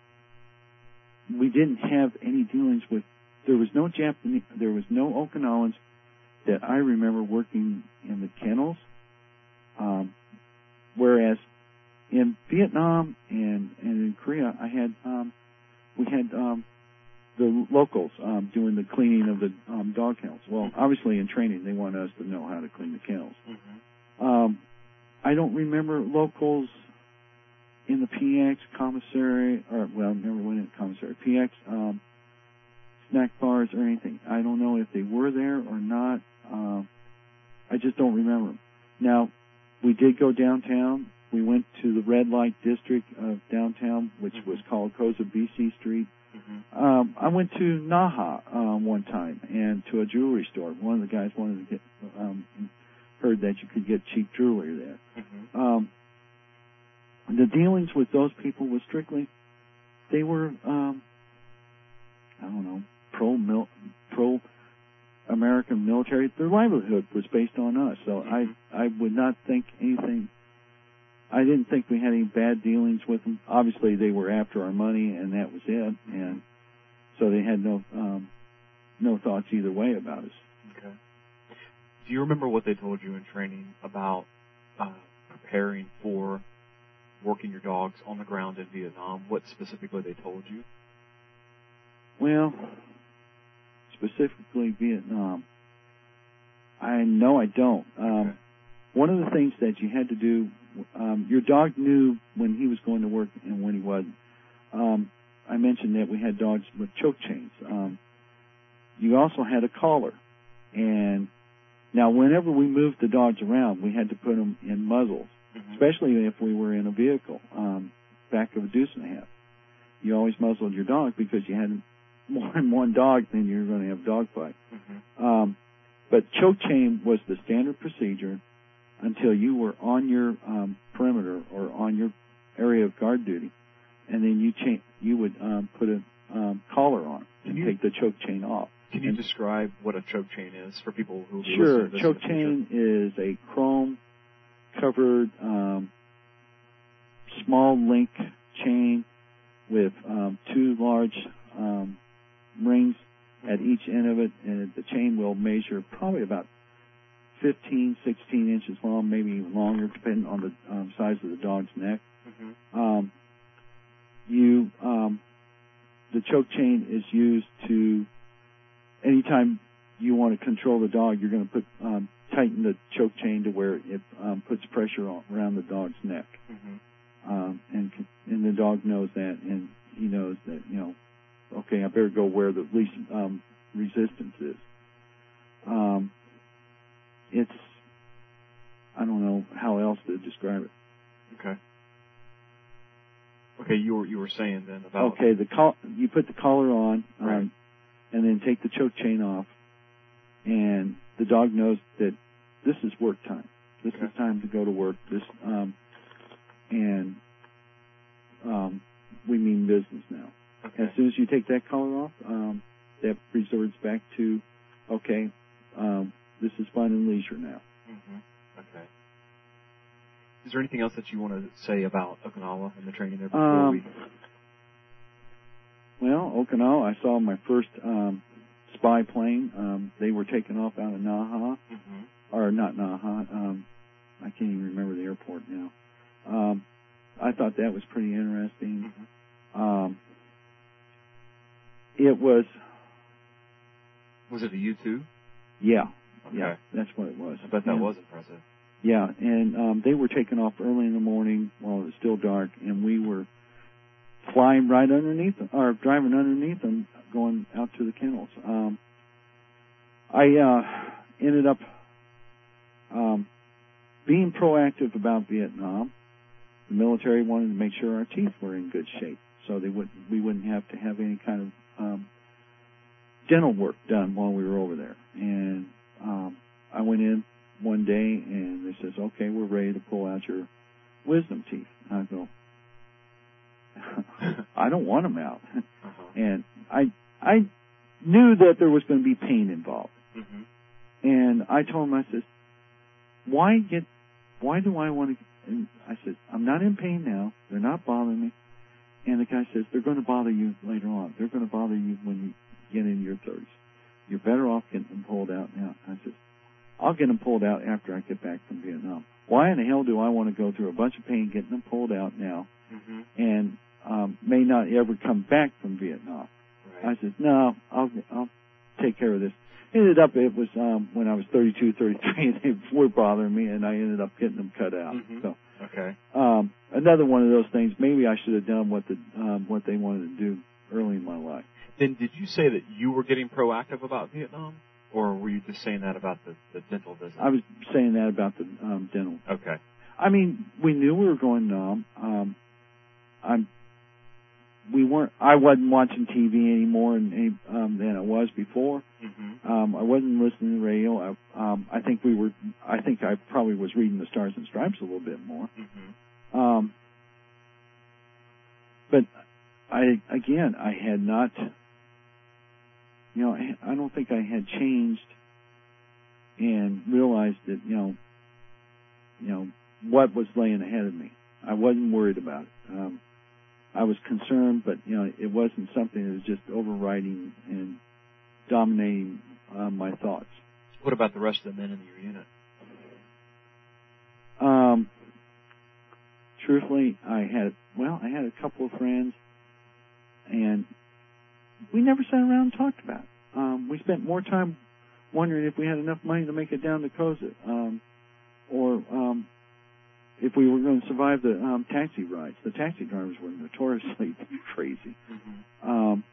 we didn't have any dealings with, there was no Japanese, there was no Okinawans that I remember working in the kennels, um, whereas in Vietnam and, and in Korea, I had, um, we had, um, the locals, um, doing the cleaning of the, um, dog kennels. Well, mm-hmm. obviously in training, they want us to know how to clean the kennels. Mm-hmm. Um, I don't remember locals in the P X commissary, or, well, never went in the commissary, P X um, snack bars or anything. I don't know if they were there or not. Um, I just don't remember them. Now, we did go downtown. We went to the red light district of downtown, which mm-hmm. was called Koza B C Street. Mm-hmm. Um, I went to Naha um, one time and to a jewelry store. One of the guys wanted to get, um, heard that you could get cheap jewelry there. Mm-hmm. Um, The dealings with those people was strictly, they were, um, I don't know, pro mil, pro American military. Their livelihood was based on us, so mm-hmm. I I would not think anything. I didn't think we had any bad dealings with them. Obviously, they were after our money, and that was it. And so they had no um, no thoughts either way about us. Okay. Do you remember what they told you in training about uh, preparing for working your dogs on the ground in Vietnam? What specifically they told you? Well, specifically Vietnam, I know I don't. Um, okay. One of the things that you had to do, um, your dog knew when he was going to work and when he wasn't. Um, I mentioned that we had dogs with choke chains. Um, you also had a collar. And now whenever we moved the dogs around, we had to put them in muzzles, mm-hmm. especially if we were in a vehicle, um, back of a deuce and a half. You always muzzled your dog because you had more than one dog, then you were going to have a dog fight. Mm-hmm. Um, but choke chain was the standard procedure until you were on your um, perimeter or on your area of guard duty, and then you cha- you would um, put a um, collar on and you, take the choke chain off. Can you and describe what a choke chain is for people who sure? Listen to this Choke chain is a chrome covered um, small link chain with um, two large um, rings at each end of it, and the chain will measure probably about fifteen, sixteen inches long, maybe even longer, depending on the um, size of the dog's neck. Mm-hmm. Um, you, um, the choke chain is used to, anytime you want to control the dog, you're going to put um, tighten the choke chain to where it um, puts pressure on, around the dog's neck. Mm-hmm. Um, and and the dog knows that, and he knows that, you know, okay, I better go where the least um, resistance is. Um, It's, I don't know how else to describe it. Okay. Okay, you were you were saying then about... Okay, the col- you put the collar on, um, right. and then take the choke chain off, and the dog knows that this is work time. This okay. is time to go to work. This, um, and um, we mean business now. Okay. As soon as you take that collar off, um, that resorts back to, okay, um, this is fun and leisure now. Mm-hmm. Okay. Is there anything else that you want to say about Okinawa and the training there before um, we... Well, Okinawa, I saw my first um, spy plane. Um, they were taken off out of Naha, mm-hmm. or not Naha. Um, I can't even remember the airport now. Um, I thought that was pretty interesting. Mm-hmm. Um, it was... Was it a U two? Yeah. Okay. Yeah, that's what it was. I bet that and, was impressive. Yeah, and um, they were taking off early in the morning while it was still dark, and we were flying right underneath them, or driving underneath them, going out to the kennels. Um, I uh, ended up um, being proactive about Vietnam. The military wanted to make sure our teeth were in good shape, so they wouldn't we wouldn't have to have any kind of um, dental work done while we were over there. And um, I went in one day, and they says, okay, we're ready to pull out your wisdom teeth. And I go, I don't want them out. Uh-huh. And I I knew that there was going to be pain involved. Mm-hmm. And I told him, I said, why get, why do I want to, and I said, I'm not in pain now. They're not bothering me. And the guy says, they're going to bother you later on. They're going to bother you when you get in your thirties. You're better off getting them pulled out now. I said, I'll get them pulled out after I get back from Vietnam. Why in the hell do I want to go through a bunch of pain getting them pulled out now mm-hmm. and um, may not ever come back from Vietnam? Right. I said, no, I'll I'll take care of this. Ended up, it was um, when I was thirty-two, thirty-three, and they were bothering me, and I ended up getting them cut out. Mm-hmm. So, okay. Um, another one of those things. Maybe I should have done what the um, what they wanted to do early in my life. Then did you say that you were getting proactive about Vietnam, or were you just saying that about the, the dental visit? I was saying that about the um, dental. Okay. I mean, we knew we were going numb. Um, I'm. We weren't. I wasn't watching T V anymore and, um, than I was before. Mm-hmm. Um, I wasn't listening to the radio. I, um, I think we were. I think I probably was reading the Stars and Stripes a little bit more. Mm-hmm. Um, but I again, I had not. You know, I, I don't think I had changed and realized that you know, you know what was laying ahead of me. I wasn't worried about it. Um, I was concerned, but you know, it wasn't something that was just overriding and dominating uh, my thoughts. What about the rest of the men in your unit? Um, truthfully, I had well, I had a couple of friends, and we never sat around and talked about it. Um, we spent more time wondering if we had enough money to make it down to Koza, um, or um, if we were going to survive the um, taxi rides. The taxi drivers were notoriously crazy. Mm-hmm. Um,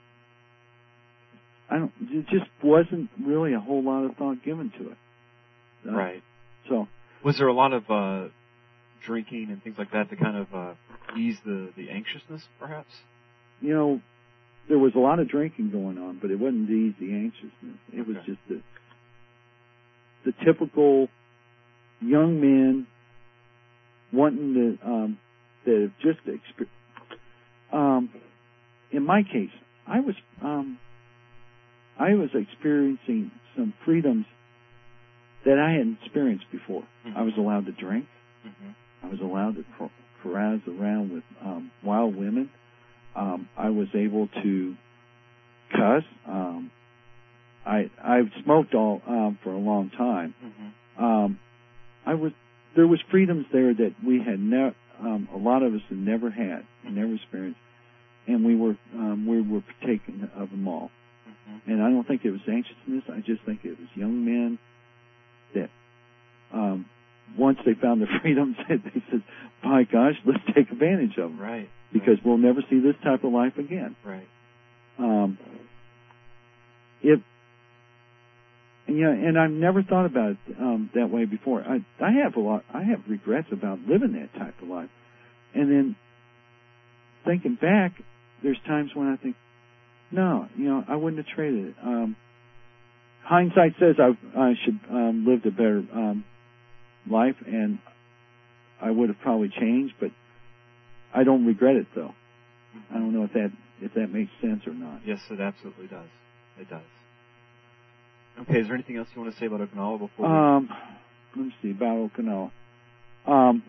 I don't. It just wasn't really a whole lot of thought given to it. Uh, right. So, was there a lot of uh, drinking and things like that to kind of uh, ease the, the anxiousness, perhaps? You know, there was a lot of drinking going on, but it wasn't to ease the anxiousness. It was okay. just the the typical young men wanting to um, that have just experienced. Um, in my case, I was um, I was experiencing some freedoms that I hadn't experienced before. Mm-hmm. I was allowed to drink. Mm-hmm. I was allowed to car- carouse around with um, wild women. Um, I was able to cuss. Um, I I've smoked all um, for a long time. Mm-hmm. Um, I was there was freedoms there that we had never. Um, a lot of us had never had, and never experienced, and we were um, we were partaking of them all. Mm-hmm. And I don't think it was anxiousness. I just think it was young men that um, once they found the freedoms, they said, "By gosh, let's take advantage of them." Right. Because we'll never see this type of life again. Right. Um, if and you know, and I've never thought about it um, that way before. I I have a lot. I have regrets about living that type of life. And then thinking back, there's times when I think, no, you know, I wouldn't have traded it. Um, hindsight says I I should um, lived a better um, life, and I would have probably changed, but I don't regret it, though. I don't know if that if that makes sense or not. Yes, it absolutely does. It does. Okay, is there anything else you want to say about Okinawa before we... Um, let me see, about Okinawa. Um,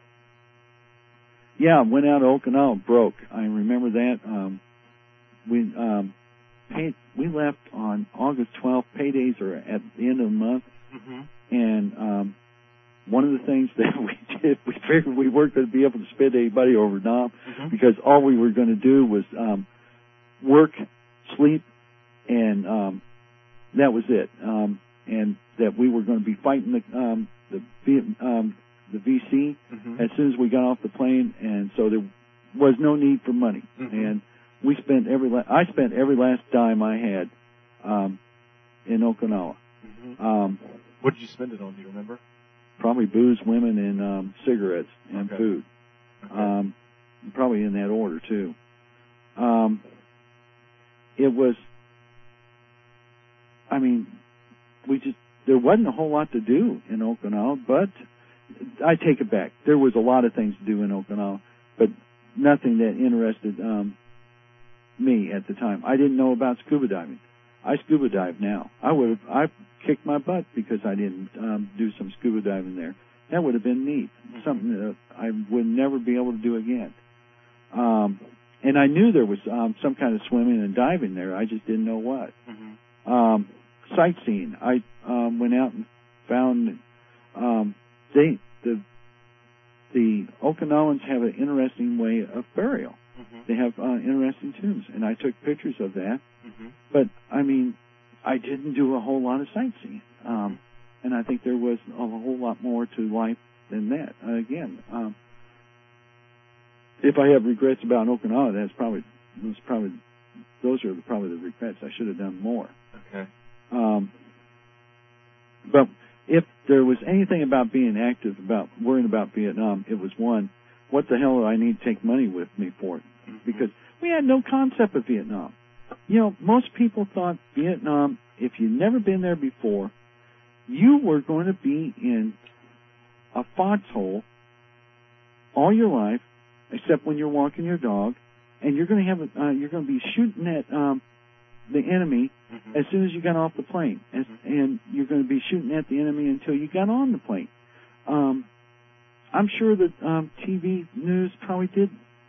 yeah, went out to Okinawa, broke. I remember that. Um, we um, paid, we left on August twelfth. Paydays are at the end of the month. Mm-hmm. And... Um, One of the things that we did, we figured we weren't going to be able to spend anybody over Nam mm-hmm. because all we were going to do was um, work, sleep, and um, that was it. Um, and that we were going to be fighting the um, the, um, the V C mm-hmm. as soon as we got off the plane, and so there was no need for money. Mm-hmm. And we spent every la- I spent every last dime I had um, in Okinawa. Mm-hmm. Um, what did you spend it on? Do you remember? Probably booze, women, and um, cigarettes and okay. food. Okay. Um, probably in that order too. Um, it was. I mean, we just there wasn't a whole lot to do in Okinawa, but I take it back. There was a lot of things to do in Okinawa, but nothing that interested um, me at the time. I didn't know about scuba diving. I scuba dive now. I would have. I kicked my butt because I didn't um, do some scuba diving there. That would have been neat. Mm-hmm. Something that I would never be able to do again. Um, and I knew there was um, some kind of swimming and diving there. I just didn't know what. Mm-hmm. Um, sightseeing. I um, went out and found um, they the the Okinawans have an interesting way of burial. Mm-hmm. They have uh, interesting tombs, and I took pictures of that. Mm-hmm. But I mean, I didn't do a whole lot of sightseeing, um, and I think there was a whole lot more to life than that. Uh, again, um, if I have regrets about Okinawa, that's probably those probably those are probably the regrets. I should have done more. Okay. Um, but if there was anything about being active, about worrying about Vietnam, it was one, what the hell do I need to take money with me for? Mm-hmm. Because we had no concept of Vietnam. You know, most people thought Vietnam, if you'd never been there before, you were going to be in a foxhole all your life, except when you're walking your dog, and you're going to have a, uh, you're going to be shooting at um, the enemy mm-hmm. as soon as you got off the plane, as, mm-hmm. and you're going to be shooting at the enemy until you got on the plane. Um, I'm sure that um, T V news probably did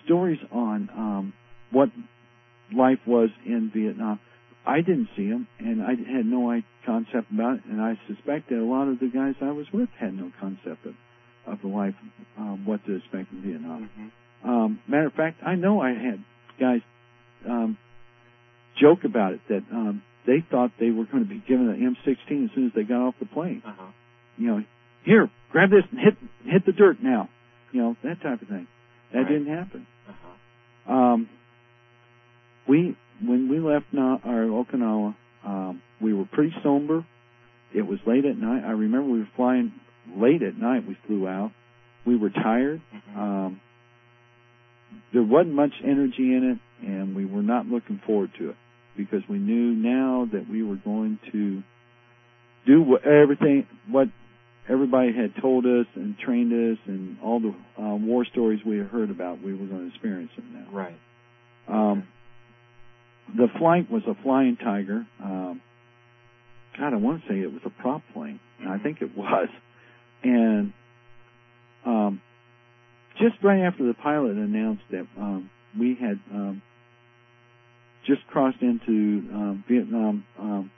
stories on um, what life was in Vietnam. I didn't see them, and I had no concept about it, and I suspect that a lot of the guys I was with had no concept of, of the life, um, what to expect in Vietnam. Mm-hmm. Um, matter of fact, I know I had guys um, joke about it, that um, they thought they were going to be given an M sixteen as soon as they got off the plane. Uh-huh. You know, here, grab this and hit hit the dirt now. You know, that type of thing. That right. didn't happen. Uh-huh. Um, we... When we left Na- our Okinawa, um, we were pretty somber. It was late at night. I remember we were flying late at night. We flew out. We were tired. Mm-hmm. Um, there wasn't much energy in it, and we were not looking forward to it because we knew now that we were going to do what everything what everybody had told us and trained us, and all the uh, war stories we had heard about. We were going to experience them now. Right. Um, The flight was a Flying Tiger. Um, God, I want to say it was a prop plane, and I think it was. And um, just right after the pilot announced that um, we had um, just crossed into um, Vietnam, um,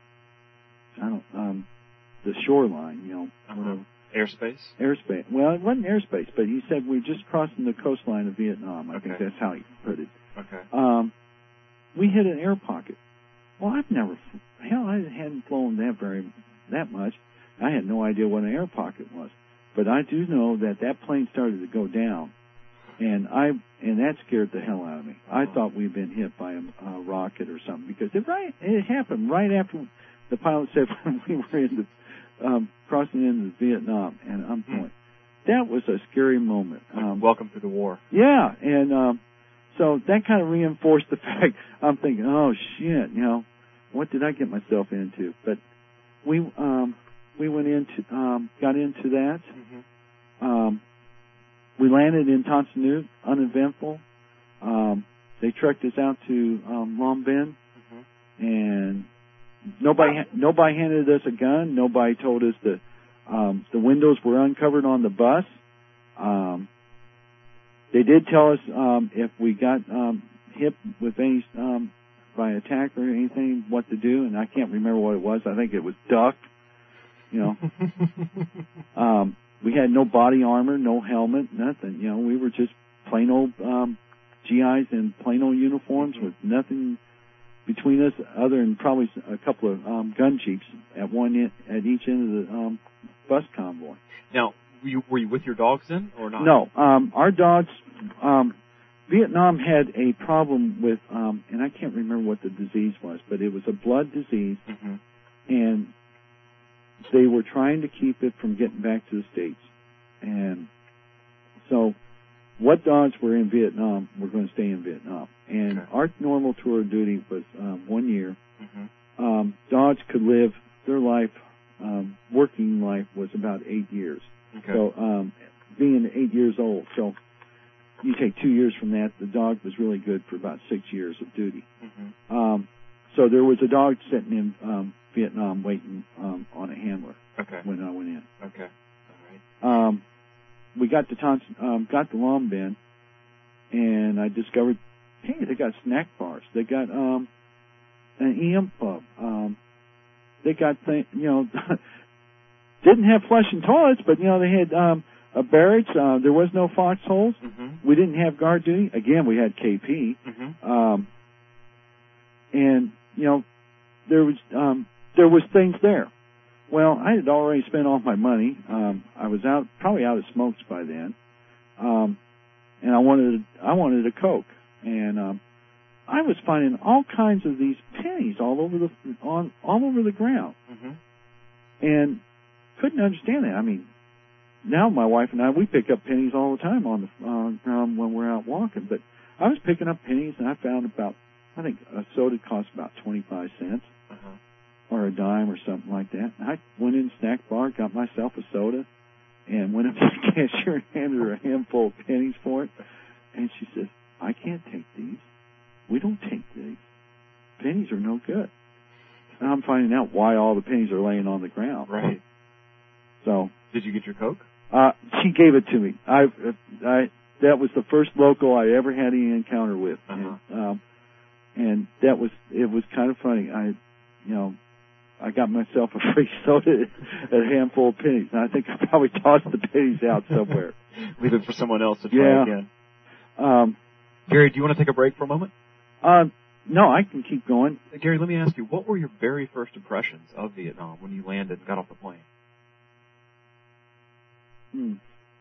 I don't, um, the shoreline, you know, uh-huh. whatever. Airspace? Airspace. Well, it wasn't airspace, but he said we were just crossing the coastline of Vietnam. I okay. think that's how he put it. Okay. Um, we hit an air pocket. Well, I've never, hell, I hadn't flown that very, that much. I had no idea what an air pocket was. But I do know that that plane started to go down, and I, and that scared the hell out of me. I thought we'd been hit by a, a rocket or something, because it right, it happened right after the pilot said when we were in the, um, crossing into Vietnam, and I'm going, that was a scary moment. Um, Welcome to the war. Yeah, and, um, so that kind of reinforced the fact, I'm thinking, oh, shit, you know, what did I get myself into? But we um, we went into, um, got into that. Mm-hmm. Um, we landed in Tan Son Nhut, uneventful. Um, they trekked us out to um, Long Binh, mm-hmm. and nobody nobody handed us a gun. Nobody told us that um, the windows were uncovered on the bus. Um, They did tell us um, if we got um, hit with any um, by attack or anything, what to do, and I can't remember what it was. I think it was duck. You know, um, we had no body armor, no helmet, nothing. You know, we were just plain old um, G Is in plain old uniforms with nothing between us other than probably a couple of um, gun jeeps at one end, at each end of the um, bus convoy. Now, were you, were you with your dogs then, or not? No, um, our dogs. Um, Vietnam had a problem with, um, and I can't remember what the disease was, but it was a blood disease, mm-hmm. and they were trying to keep it from getting back to the States. And so what dogs were in Vietnam were going to stay in Vietnam. And okay. our normal tour of duty was um, one year. Mm-hmm. Um, dogs could live their life, um, working life was about eight years. Okay. So um, being eight years old, so you take two years from that, the dog was really good for about six years of duty. Mm-hmm. Um, so there was a dog sitting in um, Vietnam waiting um, on a handler okay. when I went in. Okay, all right. Um, we got to Tons- um, got to Long Binh, and I discovered, hey, they got snack bars. They got um, an E M pub. Um, they got, th- you know, didn't have flushing toilets, but, you know, they had um, a barracks. Uh, there was no foxholes. Mm-hmm. We didn't have guard duty. Again, we had K P. Mm-hmm. Um, and, you know, there was um, there was things there. Well, I had already spent all my money. Um, I was out, probably out of smokes by then, um, and I wanted I wanted a Coke, and um, I was finding all kinds of these pennies all over the on all over the ground, mm-hmm. and couldn't understand that. I mean, now my wife and I we pick up pennies all the time on the on ground when we're out walking, but I was picking up pennies, and I found about I think a soda cost about twenty-five cents. Uh-huh. Or a dime or something like that. I went in the snack bar, got myself a soda, and went up to the cashier and handed her a handful of pennies for it. And she says, I can't take these. We don't take these. Pennies are no good. And I'm finding out why all the pennies are laying on the ground. Right. So. Did you get your Coke? Uh, she gave it to me. I, I, that was the first local I ever had any encounter with. Uh-huh. And, um, and that was, it was kind of funny. I, you know, I got myself a free soda at a handful of pennies, and I think I probably tossed the pennies out somewhere. Leave it for someone else to try yeah. again. Um, Gary, do you want to take a break for a moment? Um, no, I can keep going. Gary, let me ask you, what were your very first impressions of Vietnam when you landed and got off the plane? Hmm.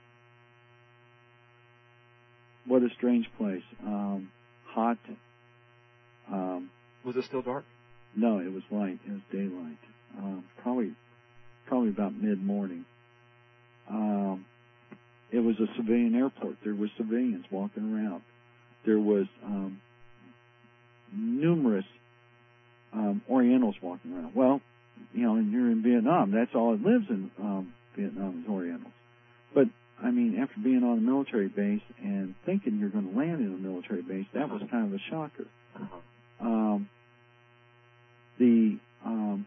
What a strange place. Um, hot. Um, was it still dark? No, it was light. It was daylight. Um, probably, probably about mid-morning. Um, it was a civilian airport. There were civilians walking around. There was um, numerous um, Orientals walking around. Well, you know, and you're in Vietnam. That's all it lives in um, Vietnam is Orientals. But I mean, after being on a military base and thinking you're going to land in a military base, that was kind of a shocker. Uh-huh. Um, the um,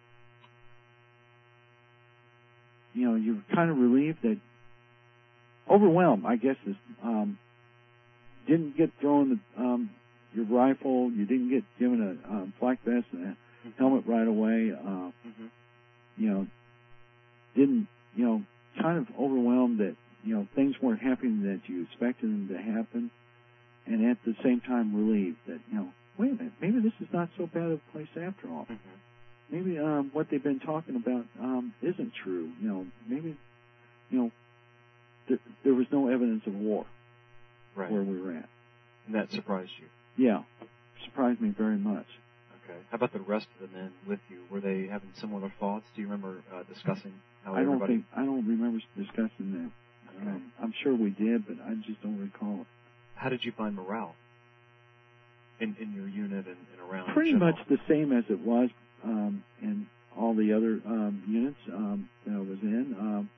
you know, you're kind of relieved that overwhelmed, I guess, is um, didn't get thrown the, um, your rifle. You didn't get given a um, flak vest and a mm-hmm. helmet right away. Uh, mm-hmm. You know, didn't you know, kind of overwhelmed that you know things weren't happening that you expected them to happen, and at the same time relieved that you know, wait a minute, maybe this is not so bad a place after all. Mm-hmm. Maybe um, what they've been talking about um, isn't true. You know, maybe you know th- there was no evidence of war right. where we were at. And that surprised you? Yeah, surprised me very much. Okay. How about the rest of the men with you? Were they having similar thoughts? Do you remember uh, discussing how I don't everybody... think I don't remember discussing that. Okay. Um, I'm sure we did, but I just don't recall it. How did you find morale in in your unit and, and around? Pretty much the same as it was um, in all the other um, units um, that I was in. Um,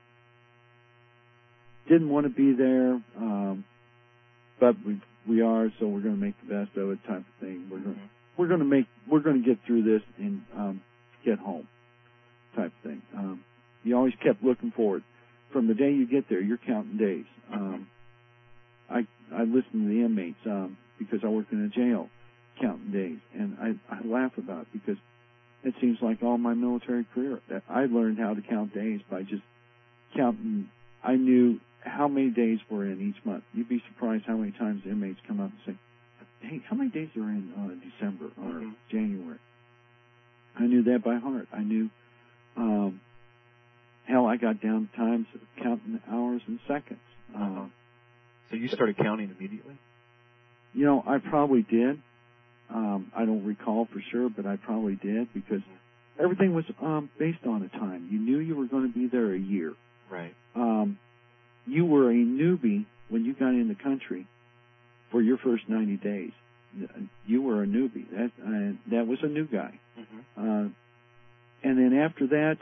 didn't want to be there, um, but we we are, so we're going to make the best of it, type of thing. We're going mm-hmm. we're going to make we're going to get through this and um, get home, type of thing. Um, you always kept looking forward. From the day you get there, you're counting days. Um, I I listen to the inmates um, because I work in a jail, counting days, and I, I laugh about it because it seems like all my military career that I learned how to count days by just counting. I knew how many days were in each month. You'd be surprised how many times the inmates come up and say, "Hey, how many days are in uh, December or mm-hmm. January?" I knew that by heart. I knew. Um, hell, I got down to times of counting hours and seconds. Uh-huh. Um, So you started counting immediately? You know, I probably did. Um, I don't recall for sure, but I probably did because everything was um, based on a time. You knew you were going to be there a year. Right. Um, you were a newbie when you got in the country for your first ninety days. You were a newbie. That uh, that was a new guy. Mm-hmm. Uh, and then after that,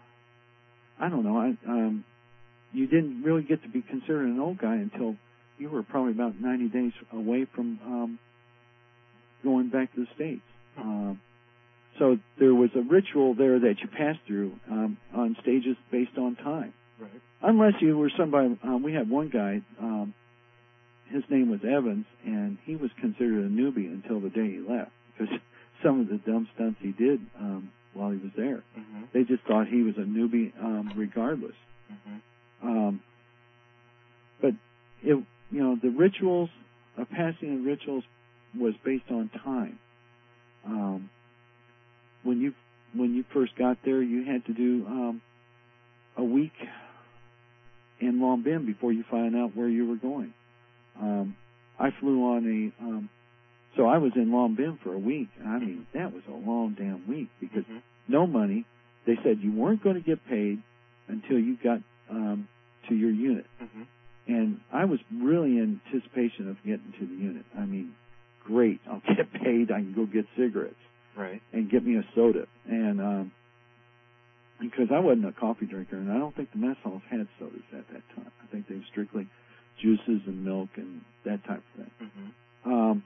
I don't know. I, um, you didn't really get to be considered an old guy until you were probably about ninety days away from um, going back to the States. Um, so there was a ritual there that you passed through um, on stages based on time. Right. Unless you were somebody, um, we had one guy, um, his name was Evans, and he was considered a newbie until the day he left because some of the dumb stunts he did um, while he was there. Mm-hmm. They just thought he was a newbie um, regardless. Mm-hmm. Um, but it, you know, the rituals, a passing of rituals was based on time. Um, when you when you first got there, you had to do um, a week in Long Binh before you find out where you were going. Um, I flew on a, um, so I was in Long Binh for a week. And I mean, that was a long damn week because mm-hmm. no money. They said you weren't going to get paid until you got um, to your unit. Mm-hmm. And I was really in anticipation of getting to the unit. I mean, great, I'll get paid. I can go get cigarettes, right, and get me a soda. And um, because I wasn't a coffee drinker, and I don't think the mess halls had sodas at that time. I think they were strictly juices and milk and that type of thing. Mm-hmm. Um,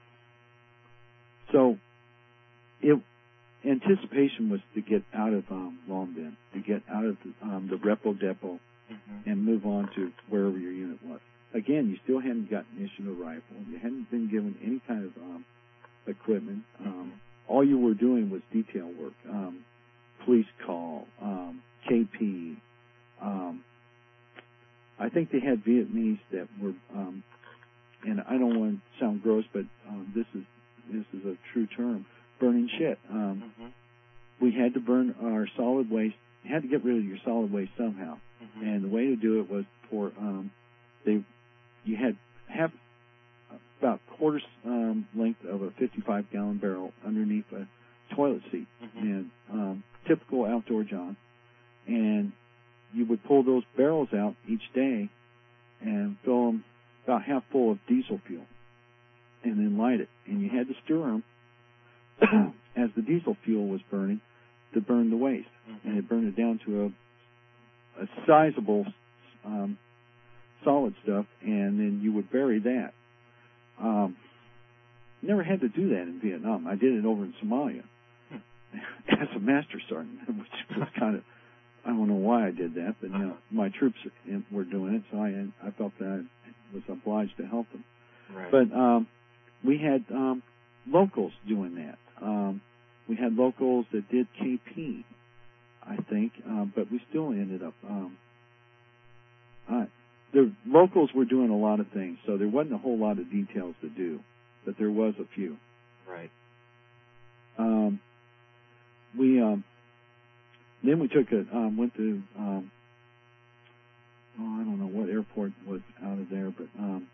so, it anticipation was to get out of um, Long Binh, to get out of the, um, the repo depot. Mm-hmm. And move on to wherever your unit was. again, you still hadn't gotten issued a rifle. You hadn't been given any kind of um, equipment. Um, all you were doing was detail work, um, police call, um, K P. Um, I think they had Vietnamese that were, um, and I don't want to sound gross, but um, this is this is a true term, burning shit. Um, mm-hmm. We had to burn our solid waste. You had to get rid of your solid waste somehow, mm-hmm. and the way to do it was for um, they. You had half about quarter um, length of a fifty-five gallon barrel underneath a toilet seat, mm-hmm. and um, typical outdoor John, and you would pull those barrels out each day and fill them about half full of diesel fuel, and then light it, and you had to stir them as the diesel fuel was burning to burn the waste, mm-hmm. and it burned it down to a, a sizable um, solid stuff, and then you would bury that. Um, never had to do that in Vietnam. I did it over in Somalia hmm. as a master sergeant, which was kind of, I don't know why I did that, but you know, my troops were doing it, so I I felt that I was obliged to help them. Right. But um, we had um, locals doing that. Um, we had locals that did K P, I think, um, but we still ended up. Um, uh, the locals were doing a lot of things, so there wasn't a whole lot of details to do, but there was a few. Right. Um, we um, then we took a um, went to um, oh I don't know what airport was out of there, but um,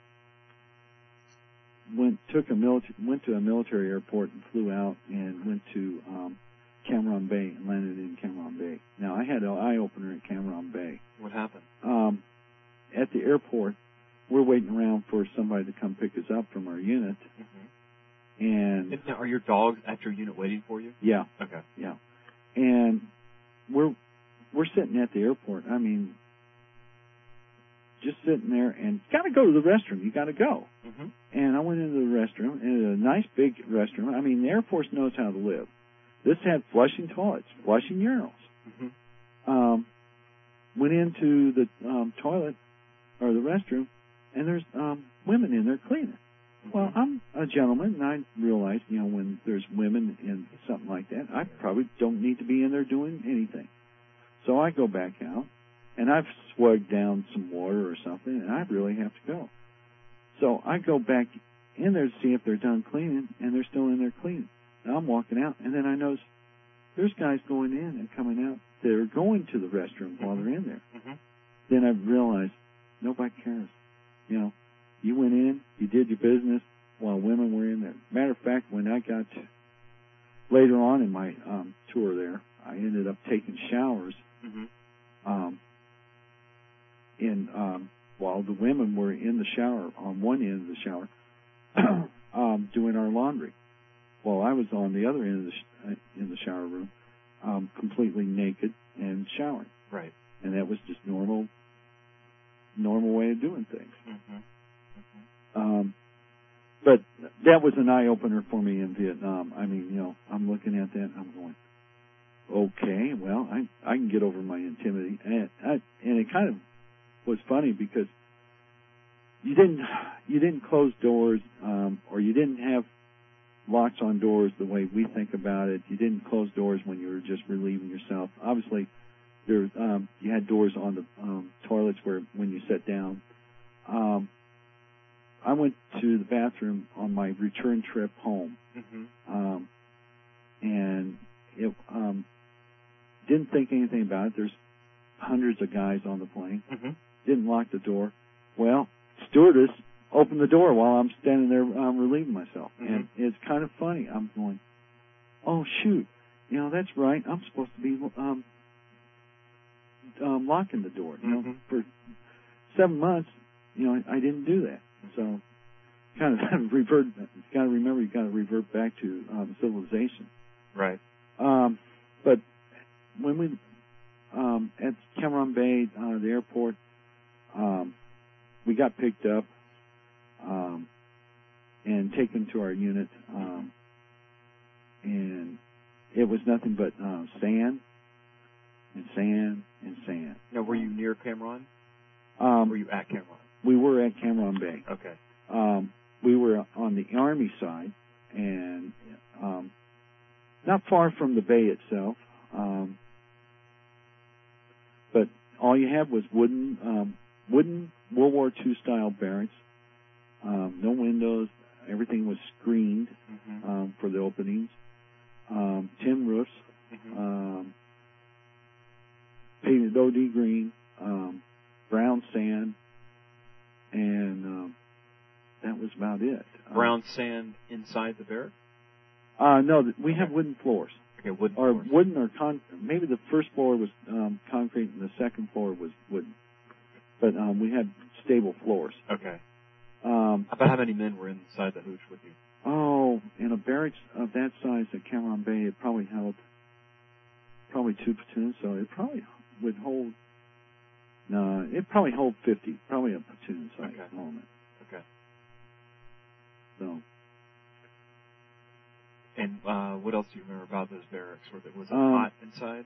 went took a military went to a military airport and flew out and went to um, Cam Bay and landed in Cam Bay. Now I had an eye opener at Cam Bay. What happened? Um, at the airport, we're waiting around for somebody to come pick us up from our unit. Mm-hmm. And now, are your dogs at your unit waiting for you? Yeah. Okay. Yeah. And we're we're sitting at the airport. I mean, just sitting there, and got to go to the restroom. You got to go. Mm-hmm. And I went into the restroom, and it was a nice big restroom. I mean, the Air Force knows how to live. This had flushing toilets, flushing urinals. Mm-hmm. Um, went into the um, toilet or the restroom, and there's um, women in there cleaning. Mm-hmm. Well, I'm a gentleman, and I realize, you know, when there's women in something like that, I probably don't need to be in there doing anything. So I go back out, and I've swagged down some water or something, and I really have to go. So I go back in there to see if they're done cleaning, and they're still in there cleaning. Now I'm walking out, and then I notice there's guys going in and coming out that are going to the restroom mm-hmm. while they're in there. Mm-hmm. Then I realized nobody cares. You know, you went in, you did your business while women were in there. Matter of fact, when I got to, later on in my um, tour there, I ended up taking showers mm-hmm. um, in um, while the women were in the shower, on one end of the shower, um, doing our laundry, while I was on the other end of the sh- in the shower room, um, completely naked and showering. Right. And that was just normal, normal way of doing things. Mm-hmm. Mm-hmm. Um, but that was an eye opener for me in Vietnam. I mean, you know, I'm looking at that and I'm going, okay, well, I I can get over my intimidity, and I, and it kind of was funny because you didn't you didn't close doors, um, or you didn't have locks on doors the way we think about it. You didn't close doors when you were just relieving yourself. Obviously, there um, you had doors on the um, toilets where when you sat down. Um, I went to the bathroom on my return trip home, mm-hmm. um, and it um, didn't think anything about it. There's hundreds of guys on the plane. Mm-hmm. Didn't lock the door. Well, stewardess opened the door while I'm standing there um, relieving myself, mm-hmm. and it's kind of funny. I'm going, oh shoot, you know that's right. I'm supposed to be um, um, locking the door. You mm-hmm. know, for seven months, you know, I, I didn't do that. So, kind of revert. You got to remember, you got to revert back to um, civilization. Right. Um, but when we um, at Cam Ranh Bay, uh, the airport, um, we got picked up um, and taken to our unit, um, and it was nothing but uh, sand and sand and sand. Now, were you near Cam Ranh? Um, were you at Cam Ranh? we were at Cam Ranh Bay. Okay. Um, we were on the Army side, and um, not far from the bay itself. Um, but all you had was wooden, um, wooden World War Two style barracks. Um, no windows. Everything was screened mm-hmm. um, for the openings. Um, tin roofs. Mm-hmm. Um, painted O D green. Um, brown sand. And um, that was about it. Brown uh, sand inside the barrack? Uh, no, we okay. have wooden floors. Okay, wooden or floors. wooden or con. Maybe the first floor was um, concrete and the second floor was wooden. But um, we had stable floors. Okay. Um, About how many men were inside the hooch with you? Oh, in a barracks of that size at Cam Ranh Bay, it probably held probably two platoons. So it probably would hold. No, it probably hold fifty. Probably a platoon size okay. element. Okay. So. And uh, what else do you remember about those barracks? Was it, was it um, hot inside?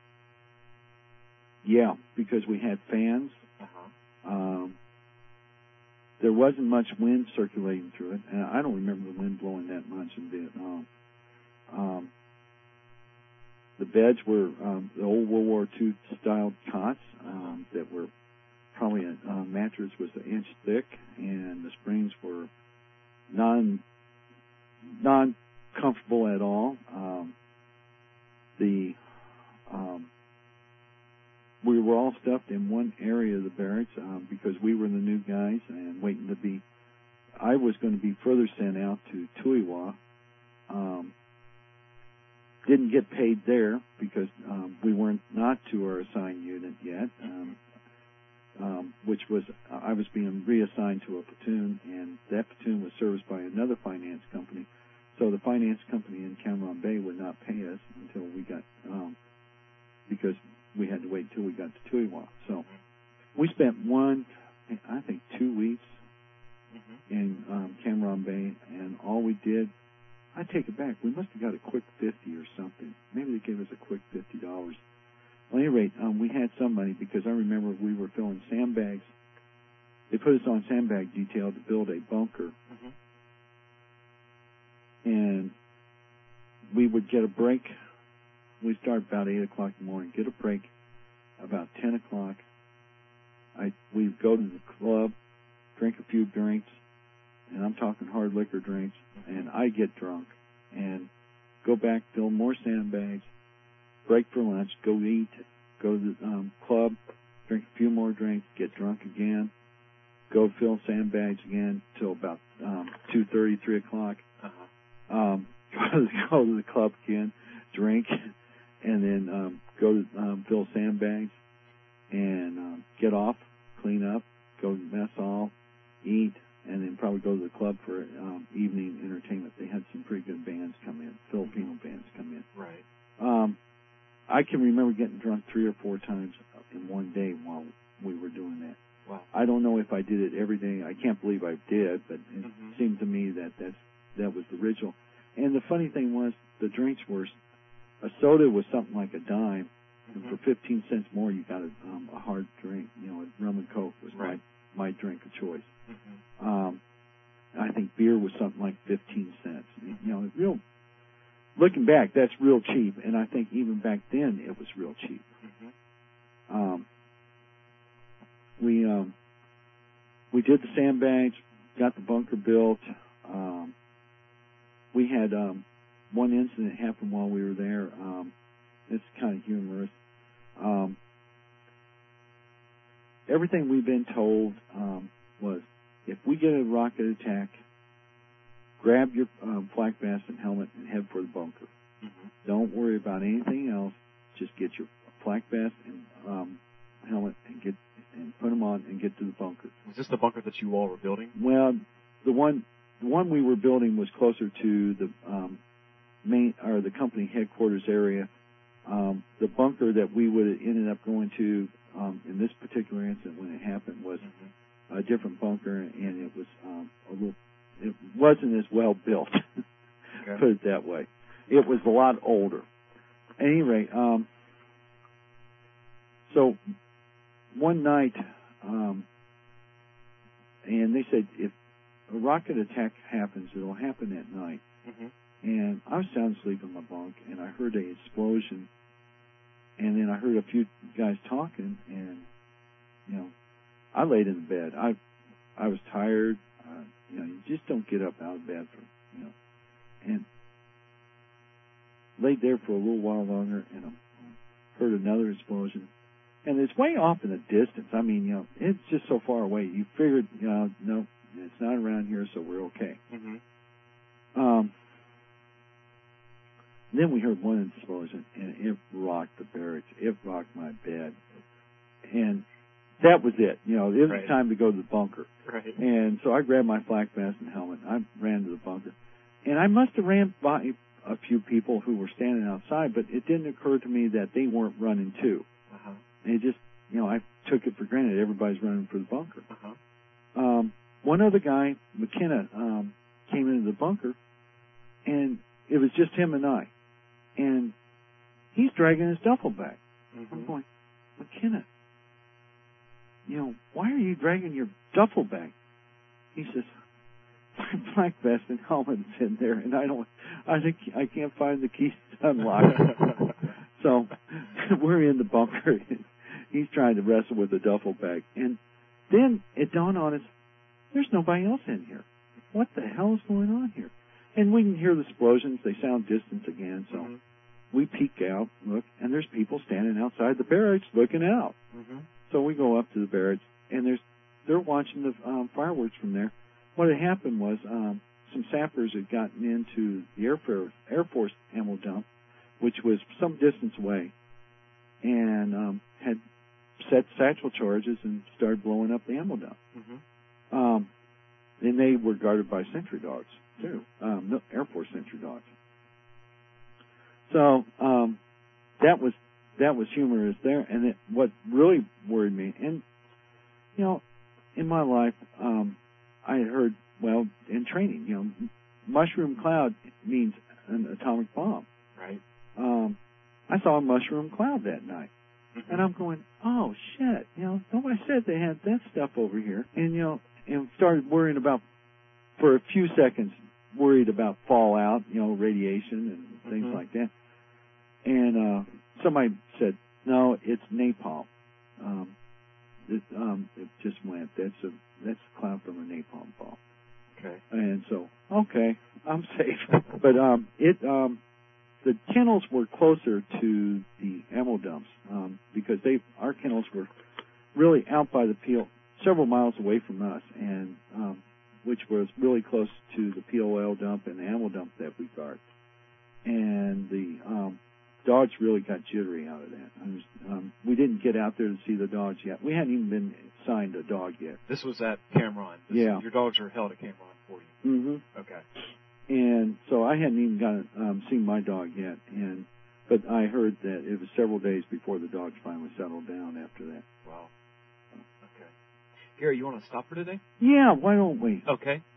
Yeah, because we had fans. Uh-huh. Um, there wasn't much wind circulating through it, and I don't remember the wind blowing that much in Vietnam. Um, the beds were um, the old World War Two style cots um, that were probably a uh, mattress was an inch thick, and the springs were non non comfortable at all. Um, the um, we were all stuffed in one area of the barracks um, because we were the new guys and waiting to be. I was going to be further sent out to Tuy Hoa. Um, didn't get paid there because um, we weren't not to our assigned unit yet, um, um, which was I was being reassigned to a platoon, and that platoon was serviced by another finance company. So the finance company in Cam Ranh Bay would not pay us until we got um, because we had to wait until we got to Tuy Hoa. So we spent one, I think, two weeks mm-hmm. in um, Cam Ranh Bay, and all we did, I take it back, we must have got a quick fifty or something. Maybe they gave us a quick fifty dollars. At any rate, um, we had some money because I remember we were filling sandbags. They put us on sandbag detail to build a bunker. Mm-hmm. And we would get a break. We'd start about eight o'clock in the morning, get a break about ten o'clock. I, we'd go to the club, drink a few drinks, and I'm talking hard liquor drinks, and I get drunk, and go back, fill more sandbags, break for lunch, go eat, go to the um, club, drink a few more drinks, get drunk again, go fill sandbags again till about um, two thirty, three o'clock. Uh-huh. Um, go to the club again, drink, and then um, go to um, fill sandbags, and um, get off, clean up, go to mess hall, eat, and then probably go to the club for um, evening entertainment. They had some pretty good bands come in, Filipino bands come in. Right. Um, I can remember getting drunk three or four times in one day while we were doing that. Wow. I don't know if I did it every day. I can't believe I did, but it mm-hmm. seemed to me that that's, that was the ritual. And the funny thing was, the drinks were, a soda was something like a dime, mm-hmm. and for fifteen cents more, you got a, um, a hard drink. You know, a rum and coke was right. my, my drink of choice. Mm-hmm. Um, I think beer was something like fifteen cents. Mm-hmm. You know, real. Looking back, that's real cheap, and I think even back then it was real cheap. Mm-hmm. Um, we um, we did the sandbags, got the bunker built. Um, we had um, one incident happen while we were there. Um, it's kind of humorous. Um, everything we've been told um, was, if we get a rocket attack, grab your um, flak vest and helmet and head for the bunker. Mm-hmm. Don't worry about anything else. Just get your flak vest and um, helmet and get and put them on and get to the bunker. Was this the bunker that you all were building? Well, the one the one we were building was closer to the um, main or the company headquarters area. Um, the bunker that we would have ended up going to um, in this particular incident when it happened was mm-hmm. a different bunker, and it was um, a little. It wasn't as well built, okay. put it that way. It was a lot older. At any rate, um, so one night, um, and they said if a rocket attack happens, it'll happen at night. Mm-hmm. And I was sound asleep in my bunk, and I heard an explosion, and then I heard a few guys talking, and, you know, I laid in the bed. I I was tired. Uh, you know, you just don't get up out of bed for, you know, and laid there for a little while longer, and I heard another explosion. And it's way off in the distance. I mean, you know, it's just so far away. You figured, you know, no, it's not around here, so we're okay. Mm-hmm. Um, then we heard one explosion, and it rocked the barracks. It rocked my bed. And that was it. You know, it was right. time to go to the bunker. Right. And so I grabbed my flak vest and helmet. I ran to the bunker. And I must have ran by a few people who were standing outside, but it didn't occur to me that they weren't running too. Uh-huh. And it just, you know, I took it for granted. Everybody's running for the bunker. Uh-huh. Um, one other guy, McKenna, um, came into the bunker, and it was just him and I. And he's dragging his duffel bag. Mm-hmm. I'm going, McKenna, you know, why are you dragging your duffel bag? He says, my black vest and helmet's in there, and I don't, I think I can't find the keys to unlock it. So we're in the bunker. He's trying to wrestle with the duffel bag, and then it dawned on us, there's nobody else in here. What the hell is going on here? And we can hear the explosions. They sound distant again, so mm-hmm. we peek out, look, and there's people standing outside the barracks looking out. Mm-hmm. So we go up to the barracks, and there's they're watching the um, fireworks from there. What had happened was um, some sappers had gotten into the Air Force, Air Force ammo dump, which was some distance away, and um, had set satchel charges and started blowing up the ammo dump. Mm-hmm. Um, and they were guarded by sentry dogs, too, um, no, Air Force sentry dogs. So um, that was that was humorous there. And it, what really worried me, and, you know, in my life, um, I had heard, well, in training, you know, mushroom cloud means an atomic bomb. Right. Um, I saw a mushroom cloud that night. Mm-hmm. And I'm going, oh, shit, you know, nobody said they had that stuff over here. And, you know, and started worrying about, for a few seconds, worried about fallout, you know, radiation and things mm-hmm. like that. And uh, somebody said, no, it's napalm. Um, it, um, it just went. That's a that's a cloud from a napalm bomb. Okay. And so, okay, I'm safe. But um, it um, the kennels were closer to the ammo dumps um, because they our kennels were really out by the Peel, several miles away from us, and um, which was really close to the P O L dump and the ammo dump that we guard. And the um, dogs really got jittery out of that. I was, um, we didn't get out there to see the dogs yet. We hadn't even been assigned a dog yet. This was at Cameron. This, yeah. Your dogs are held at Cameron for you. Mm-hmm. Okay. And so I hadn't even gotten um, seen my dog yet, and but I heard that it was several days before the dogs finally settled down after that. Wow. Okay. Gary, you want to stop for today? Yeah, why don't we? Okay.